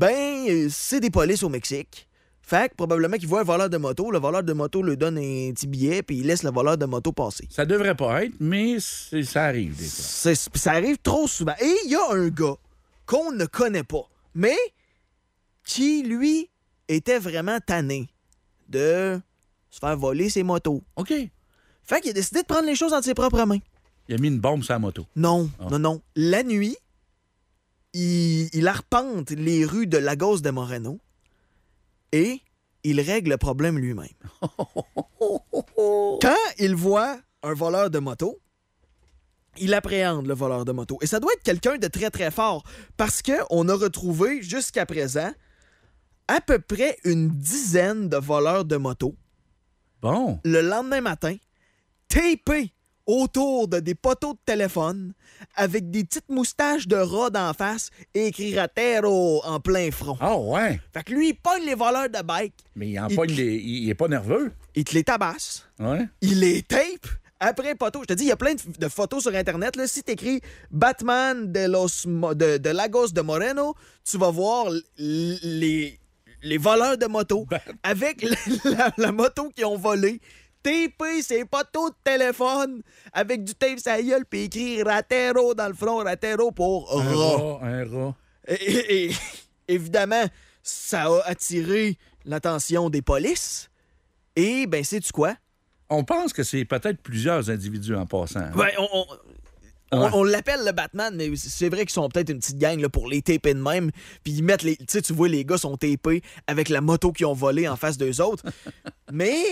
c'est des polices au Mexique. Fait que probablement qu'il voit un voleur de moto, le voleur de moto lui donne un petit billet puis il laisse le voleur de moto passer. Ça devrait pas être, mais ça arrive des fois. Ça arrive trop souvent. Et il y a un gars qu'on ne connaît pas, mais qui, lui, était vraiment tanné de se faire voler ses motos. OK. Fait qu'il a décidé de prendre les choses entre ses propres mains. Il a mis une bombe sur la moto. Non. La nuit, il arpente les rues de Lagos de Moreno et il règle le problème lui-même. Quand il voit un voleur de moto, il appréhende le voleur de moto. Et ça doit être quelqu'un de très, très fort parce qu'on a retrouvé jusqu'à présent à peu près une dizaine de voleurs de moto. Bon. Le lendemain matin, tapés autour de des poteaux de téléphone avec des petites moustaches de rat d'en face et écrit Ratero en plein front. Ah ouais. Fait que lui, il pogne les voleurs de bike. Mais il est pas nerveux. Il te les tabasse. Ouais. Il les tape. Après poteau, je te dis, il y a plein de photos sur Internet. Là. Si tu écris Batman de Lagos de Moreno, tu vas voir les voleurs de moto avec la moto qu'ils ont volée. Taper ses poteaux de téléphone avec du tape sa gueule puis écrire Ratero dans le front, Ratero pour rat. Un rat. Et évidemment, ça a attiré l'attention des polices. Et, sais-tu quoi? On pense que c'est peut-être plusieurs individus en passant. Hein? Ouais, on l'appelle le Batman, mais c'est vrai qu'ils sont peut-être une petite gang là, pour les taper de même. Puis ils mettent les. Tu sais, tu vois, les gars sont tapés avec la moto qu'ils ont volée en face d'eux autres. Mais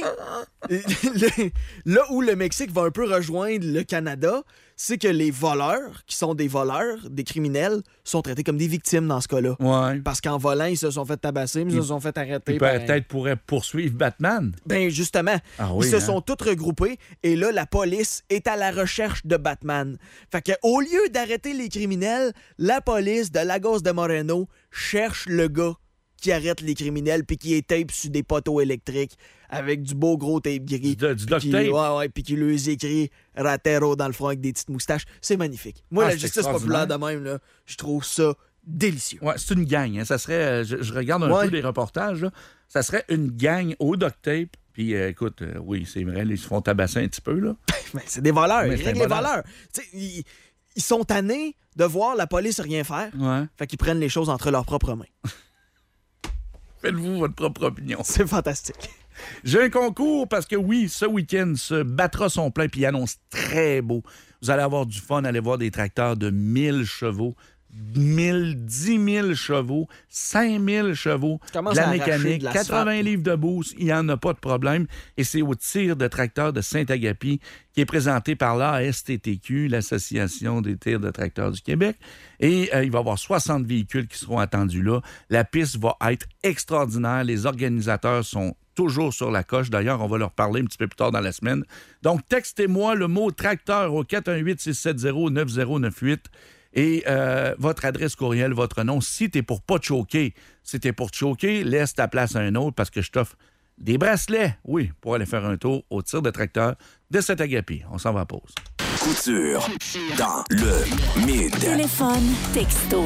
là où le Mexique va un peu rejoindre le Canada, c'est que les voleurs, qui sont des voleurs, des criminels, sont traités comme des victimes dans ce cas-là. Ouais. Parce qu'en volant, ils se sont fait tabasser, mais ils se sont fait arrêter. Ils peut-être pourraient poursuivre Batman. Justement, ils se sont tous regroupés et là, la police est à la recherche de Batman. Fait qu'au lieu d'arrêter les criminels, la police de Lagos de Moreno cherche le gars qui arrête les criminels puis qui est tape sur des poteaux électriques avec du beau gros tape gris. Du duct tape? Ouais, puis qui lui écrit Ratero dans le front avec des petites moustaches. C'est magnifique. Moi, la justice populaire de même, là, je trouve ça délicieux. Ouais, c'est une gang. Hein. Ça serait, je regarde un peu les reportages. Là. Ça serait une gang au duct tape. Puis, écoute, oui, c'est vrai, ils se font tabasser un petit peu. Là. Mais c'est des voleurs. Ils règlent les voleurs. Ils sont tannés de voir la police rien faire. Ouais. Fait qu'ils prennent les choses entre leurs propres mains. Faites-vous votre propre opinion. C'est fantastique. J'ai un concours parce que oui, ce week-end se battra son plein puis il annonce très beau. Vous allez avoir du fun, allez voir des tracteurs de 1000 chevaux, 10 000 chevaux, 5000 chevaux, de la mécanique, 80 livres de boost, il n'y en a pas de problème. Et c'est au tir de tracteurs de Saint-Agapi qui est présenté par l'ASTTQ, l'Association des tirs de tracteurs du Québec. Et il va y avoir 60 véhicules qui seront attendus là. La piste va être extraordinaire. Les organisateurs sont toujours sur la coche. D'ailleurs, on va leur parler un petit peu plus tard dans la semaine. Donc, textez-moi le mot tracteur au 418-670-9098 et votre adresse courriel, votre nom. Si t'es pour pas te choquer, laisse ta place à un autre parce que je t'offre des bracelets, oui, pour aller faire un tour au tir de tracteur de Saint-Agapi. On s'en va à pause. Couture dans le Mid. Téléphone, texto,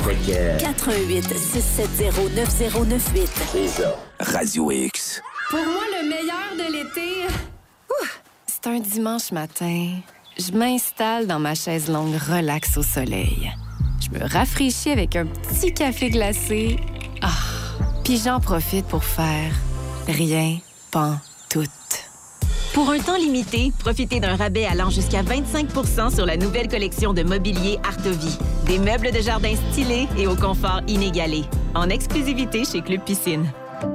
418-670-9098. C'est ça. Radio X. Pour moi, le meilleur de l'été, c'est un dimanche matin. Je m'installe dans ma chaise longue relax au soleil. Je me rafraîchis avec un petit café glacé. Puis j'en profite pour faire rien, pantoute. Pour un temps limité, profitez d'un rabais allant jusqu'à 25 % sur la nouvelle collection de mobilier Artovie. Des meubles de jardin stylés et au confort inégalé. En exclusivité chez Club Piscine.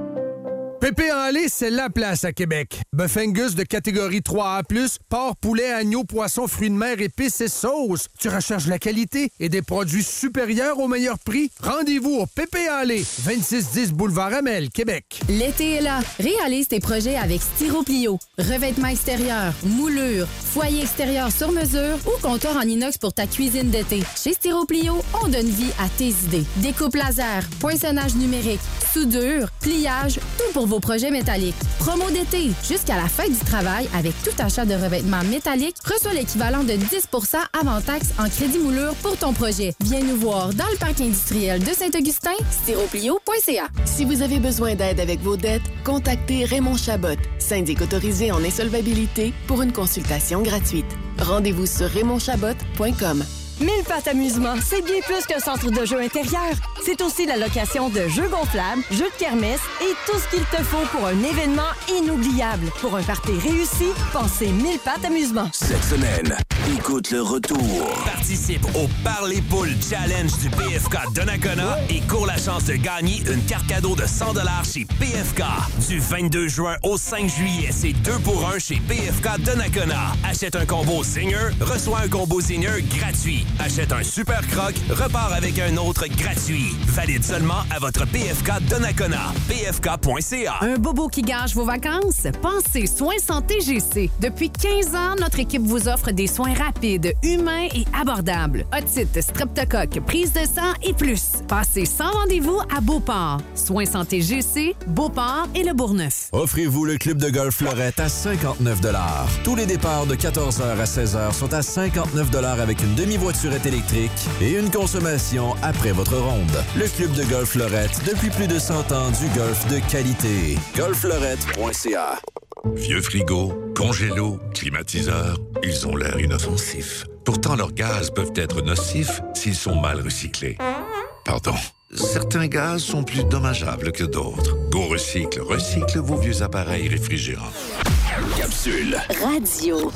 Pépé en lait, c'est la place à Québec. Bœuf Angus de catégorie 3A+, porc, poulet, agneau, poisson, fruits de mer, épices et sauces. Tu recherches la qualité et des produits supérieurs au meilleur prix? Rendez-vous au Pépé en lait, 2610 Boulevard Amel, Québec. L'été est là. Réalise tes projets avec Styroplio. Revêtement extérieur, moulure, foyer extérieur sur mesure ou comptoir en inox pour ta cuisine d'été. Chez Styroplio, on donne vie à tes idées. Découpe laser, poinçonnage numérique, soudure, pliage, tout pour vos projets métalliques. Promo d'été. Jusqu'à la fin du travail, avec tout achat de revêtements métalliques, reçois l'équivalent de 10 % avant taxe en crédit moulure pour ton projet. Viens nous voir dans le parc industriel de Saint-Augustin, styroplio.ca. Si vous avez besoin d'aide avec vos dettes, contactez Raymond Chabot, syndic autorisé en insolvabilité, pour une consultation gratuite. Rendez-vous sur raymondchabot.com. 1000 Pattes Amusement, c'est bien plus qu'un centre de jeux intérieur. C'est aussi la location de jeux gonflables, jeux de kermesse et tout ce qu'il te faut pour un événement inoubliable. Pour un party réussi, pensez 1000 Pattes Amusement. Cette semaine, écoute le retour. Participe au Parler Poules Challenge du PFK Donnacona et cours la chance de gagner une carte cadeau de 100 $ chez PFK. Du 22 juin au 5 juillet, c'est 2 pour 1 chez PFK Donnacona. Achète un combo Senior, reçois un combo Senior gratuit. Achète un Super Croc, repars avec un autre gratuit. Valide seulement à votre PFK Donnacona. PFK.ca. Un bobo qui gâche vos vacances? Pensez Soins Santé GC. Depuis 15 ans, notre équipe vous offre des soins rapides, humains et abordables. Otite, streptocoque, prise de sang et plus. Passez sans rendez-vous à Beauport. Soins Santé GC, Beauport et le Bourgneuf. Offrez-vous le club de golf Fleurette à 59 $. Tous les départs de 14h à 16h sont à 59 $ avec une demi-voiturette électrique et une consommation après votre ronde. Le club de golf Fleurette, depuis plus de 100 ans, du golf de qualité. golffleurette.ca. Vieux frigo, congélo, climatiseur, ils ont l'air inoffensifs. Pourtant, leurs gaz peuvent être nocifs s'ils sont mal recyclés. Pardon. Certains gaz sont plus dommageables que d'autres. Go Recycle recycle vos vieux appareils réfrigérants. Capsule. Radio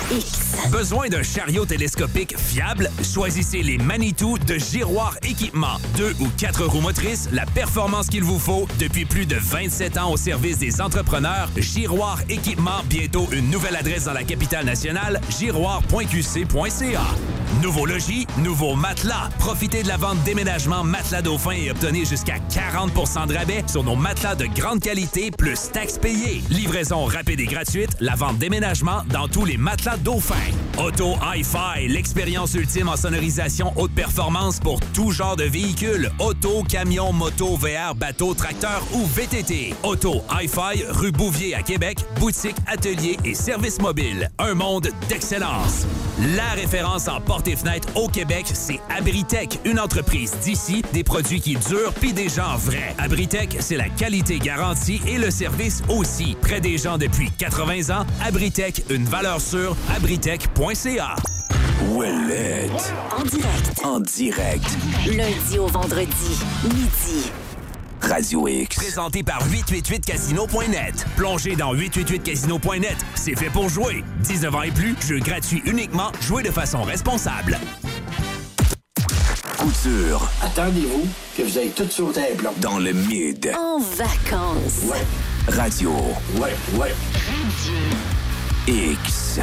X. Besoin d'un chariot télescopique fiable? Choisissez les Manitou de Giroir Équipement. 2 ou 4 roues motrices, la performance qu'il vous faut depuis plus de 27 ans au service des entrepreneurs. Giroir Équipement, bientôt une nouvelle adresse dans la capitale nationale, giroir.qc.ca. Nouveau logis, nouveau matelas. Profitez de la vente déménagement Matelas Dauphin et obtenez jusqu'à 40 % de rabais sur nos matelas de grande qualité plus taxes payées. Livraison rapide et gratuite, la vente déménagement dans tous les matelas Dauphin. Auto Hi-Fi, l'expérience ultime en sonorisation haute performance pour tout genre de véhicules. Auto, camion, moto, VR, bateau, tracteur ou VTT. Auto Hi-Fi, rue Bouvier à Québec, boutique, atelier et service mobile. Un monde d'excellence. La référence en porte et fenêtres au Québec, c'est Abritech, une entreprise d'ici, des produits qui durent pis des gens vrais. Abritech, c'est la qualité garantie et le service aussi. Près des gens depuis 80 ans, Abritech, une valeur sûre, abritech.ca. Ouellette. En direct. En direct. Lundi au vendredi, midi. Radio X. Présenté par 888casino.net. Plongez dans 888casino.net. C'est fait pour jouer. 19 ans et plus, jeu gratuit uniquement. Jouez de façon responsable. Couture. Attendez-vous que vous ayez tout sauté un plomb. Dans le mid. En vacances. Ouais. Radio. Ouais. X.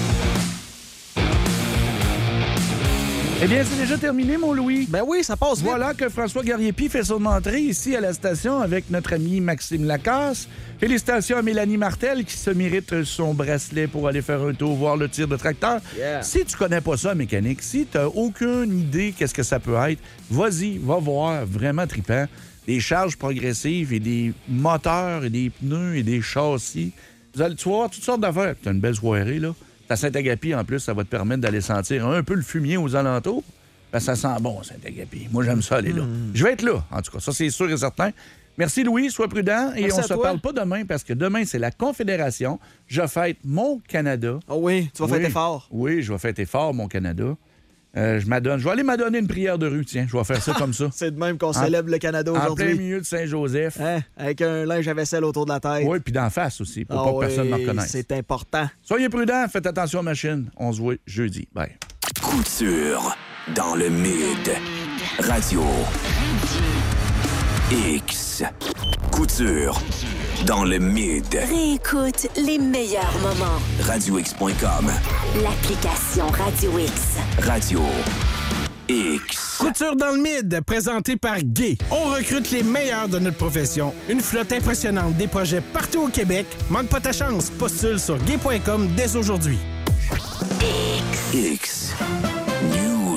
Eh bien, c'est déjà terminé, mon Louis. Ben oui, ça passe vite. Voilà que François Garriépi fait son entrée ici à la station avec notre ami Maxime Lacasse. Félicitations à Mélanie Martel qui se mérite son bracelet pour aller faire un tour voir le tir de tracteur. Yeah. Si tu connais pas ça, en mécanique, si tu n'as aucune idée qu'est-ce que ça peut être, vas-y, va voir, vraiment trippant. Des charges progressives et des moteurs et des pneus et des châssis. Tu vas voir toutes sortes d'affaires. Tu as une belle soirée, là. À Saint-Agapi, en plus, ça va te permettre d'aller sentir un peu le fumier aux alentours. Ben, ça sent bon, Saint-Agapi. Moi, j'aime ça aller là. Je vais être là, en tout cas. Ça, c'est sûr et certain. Merci, Louis. Sois prudent. Et merci on se parle pas demain parce que demain, c'est la Confédération. Je fête mon Canada. Oh oui, tu vas fêter fort. Oui, je vais fêter fort mon Canada. Je vais aller m'adonner une prière de rue, tiens. Je vais faire ça comme ça. C'est de même qu'on célèbre le Canada aujourd'hui. En plein milieu de Saint-Joseph. Hein? Avec un linge à vaisselle autour de la tête. Oui, puis d'en face aussi, pour pas que personne ne me reconnaisse. C'est important. Soyez prudents, faites attention aux machines. On se voit jeudi. Bye. Couture. Dans le mid. Radio. X. Couture. Dans le mid. Réécoute les meilleurs moments. RadioX.com. L'application Radio X. Radio X. Couture dans le mid, présenté par Gay. On recrute les meilleurs de notre profession. Une flotte impressionnante, des projets partout au Québec. Manque pas ta chance. Postule sur gay.com dès aujourd'hui. X. News.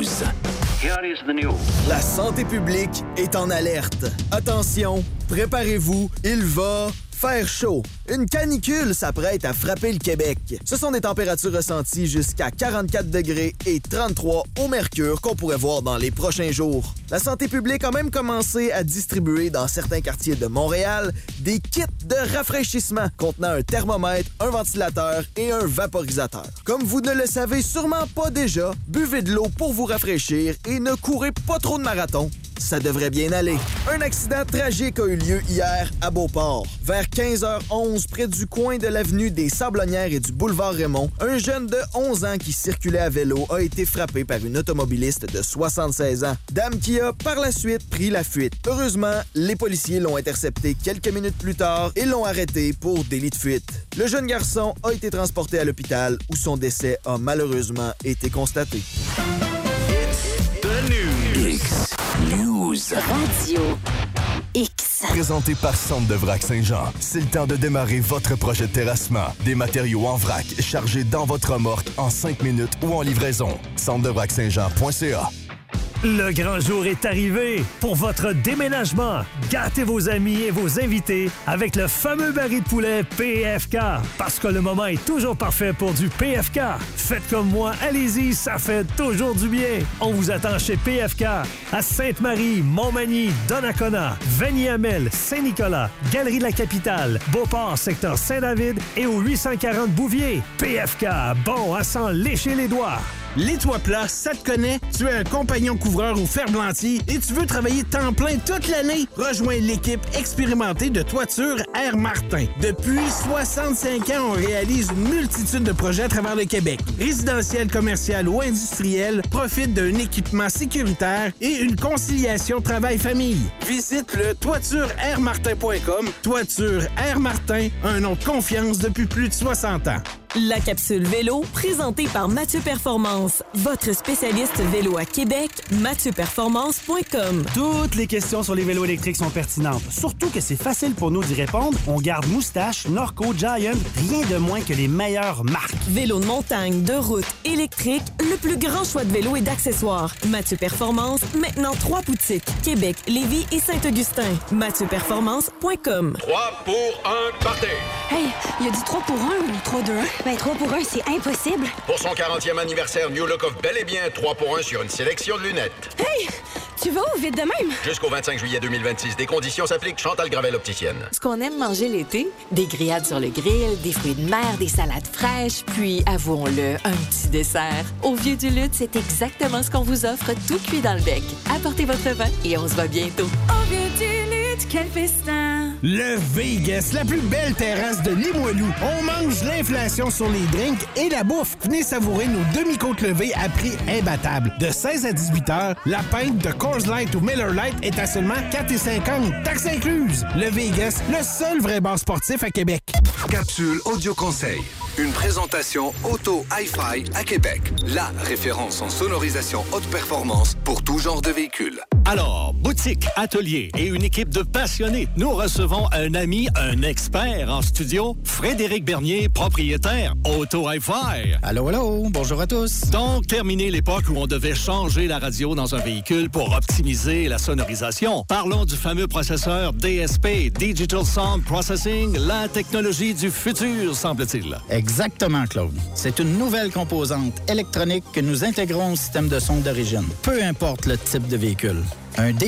La santé publique est en alerte. Attention, préparez-vous, il va faire chaud. Une canicule s'apprête à frapper le Québec. Ce sont des températures ressenties jusqu'à 44 degrés et 33 au mercure qu'on pourrait voir dans les prochains jours. La santé publique a même commencé à distribuer dans certains quartiers de Montréal des kits de rafraîchissement contenant un thermomètre, un ventilateur et un vaporisateur. Comme vous ne le savez sûrement pas déjà, buvez de l'eau pour vous rafraîchir et ne courez pas trop de marathon. Ça devrait bien aller. Un accident tragique a eu lieu hier à Beauport. Vers 15h11, près du coin de l'avenue des Sablonnières et du boulevard Raymond, un jeune de 11 ans qui circulait à vélo a été frappé par une automobiliste de 76 ans. Dame qui a, par la suite, pris la fuite. Heureusement, les policiers l'ont intercepté quelques minutes plus tard et l'ont arrêté pour délit de fuite. Le jeune garçon a été transporté à l'hôpital où son décès a malheureusement été constaté. X. News. Radio X. Présenté par Centre de Vrac Saint-Jean. C'est le temps de démarrer votre projet de terrassement. Des matériaux en vrac chargés dans votre remorque en 5 minutes ou en livraison. centredevrac-saint-jean.ca. Le grand jour est arrivé. Pour votre déménagement, gâtez vos amis et vos invités avec le fameux baril de poulet PFK. Parce que le moment est toujours parfait pour du PFK. Faites comme moi, allez-y, ça fait toujours du bien. On vous attend chez PFK à Sainte-Marie, Montmagny, Donnacona, Vanier-Hamel, Saint-Nicolas, Galerie de la Capitale, Beauport, secteur Saint-David et au 840 Bouvier. PFK, bon à s'en lécher les doigts. Les toits plats, ça te connaît? Tu es un compagnon couvreur ou ferblantier et tu veux travailler temps plein toute l'année? Rejoins l'équipe expérimentée de Toiture Air Martin. Depuis 65 ans, on réalise une multitude de projets à travers le Québec. Résidentiel, commercial ou industriel, profite d'un équipement sécuritaire et une conciliation travail-famille. Visite le toitureairmartin.com. Toiture Air Martin, un nom de confiance depuis plus de 60 ans. La capsule vélo, présentée par Mathieu Performance, votre spécialiste vélo à Québec, MathieuPerformance.com. Toutes les questions sur les vélos électriques sont pertinentes, surtout que c'est facile pour nous d'y répondre. On garde Moustache, Norco, Giant, rien de moins que les meilleures marques. Vélo de montagne, de route, électrique, le plus grand choix de vélos et d'accessoires. Mathieu Performance, maintenant 3 boutiques, Québec, Lévis et Saint-Augustin. MathieuPerformance.com. 3 pour 1, partez! Hey, il a dit 3 pour 1 ou 3 2 1? Ben 3 pour 1, c'est impossible. Pour son 40e anniversaire, New Look offre bel et bien 3 pour 1 sur une sélection de lunettes. Hey, tu vas où vite de même? Jusqu'au 25 juillet 2026, des conditions s'appliquent. Chantal Gravel, opticienne. Ce qu'on aime manger l'été, des grillades sur le grill, des fruits de mer, des salades fraîches, puis, avouons-le, un petit dessert. Au Vieux du Lutte, c'est exactement ce qu'on vous offre, tout cuit dans le bec. Apportez votre vin et on se voit bientôt. Au Vieux du Lutte. fête, quel festin! Le Vegas, la plus belle terrasse de Limoilou. On mange l'inflation sur les drinks et la bouffe. Venez savourer nos demi-côtes levées à prix imbattable. De 16 à 18 heures, la pinte de Coors Light ou Miller Lite est à seulement 4,50 $, taxes incluses. Le Vegas, le seul vrai bar sportif à Québec. Capsule Audio Conseil. Une présentation Auto Hi-Fi à Québec. La référence en sonorisation haute performance pour tout genre de véhicule. Alors, boutique, atelier et une équipe de passionnés. Nous recevons un ami, un expert en studio, Frédéric Bernier, propriétaire Auto Hi-Fi. Allô, allô, bonjour à tous. Donc, terminé l'époque où on devait changer la radio dans un véhicule pour optimiser la sonorisation. Parlons du fameux processeur DSP, Digital Sound Processing, la technologie du futur, semble-t-il. Exactement, Claude. C'est une nouvelle composante électronique que nous intégrons au système de son d'origine, peu importe le type de véhicule. Un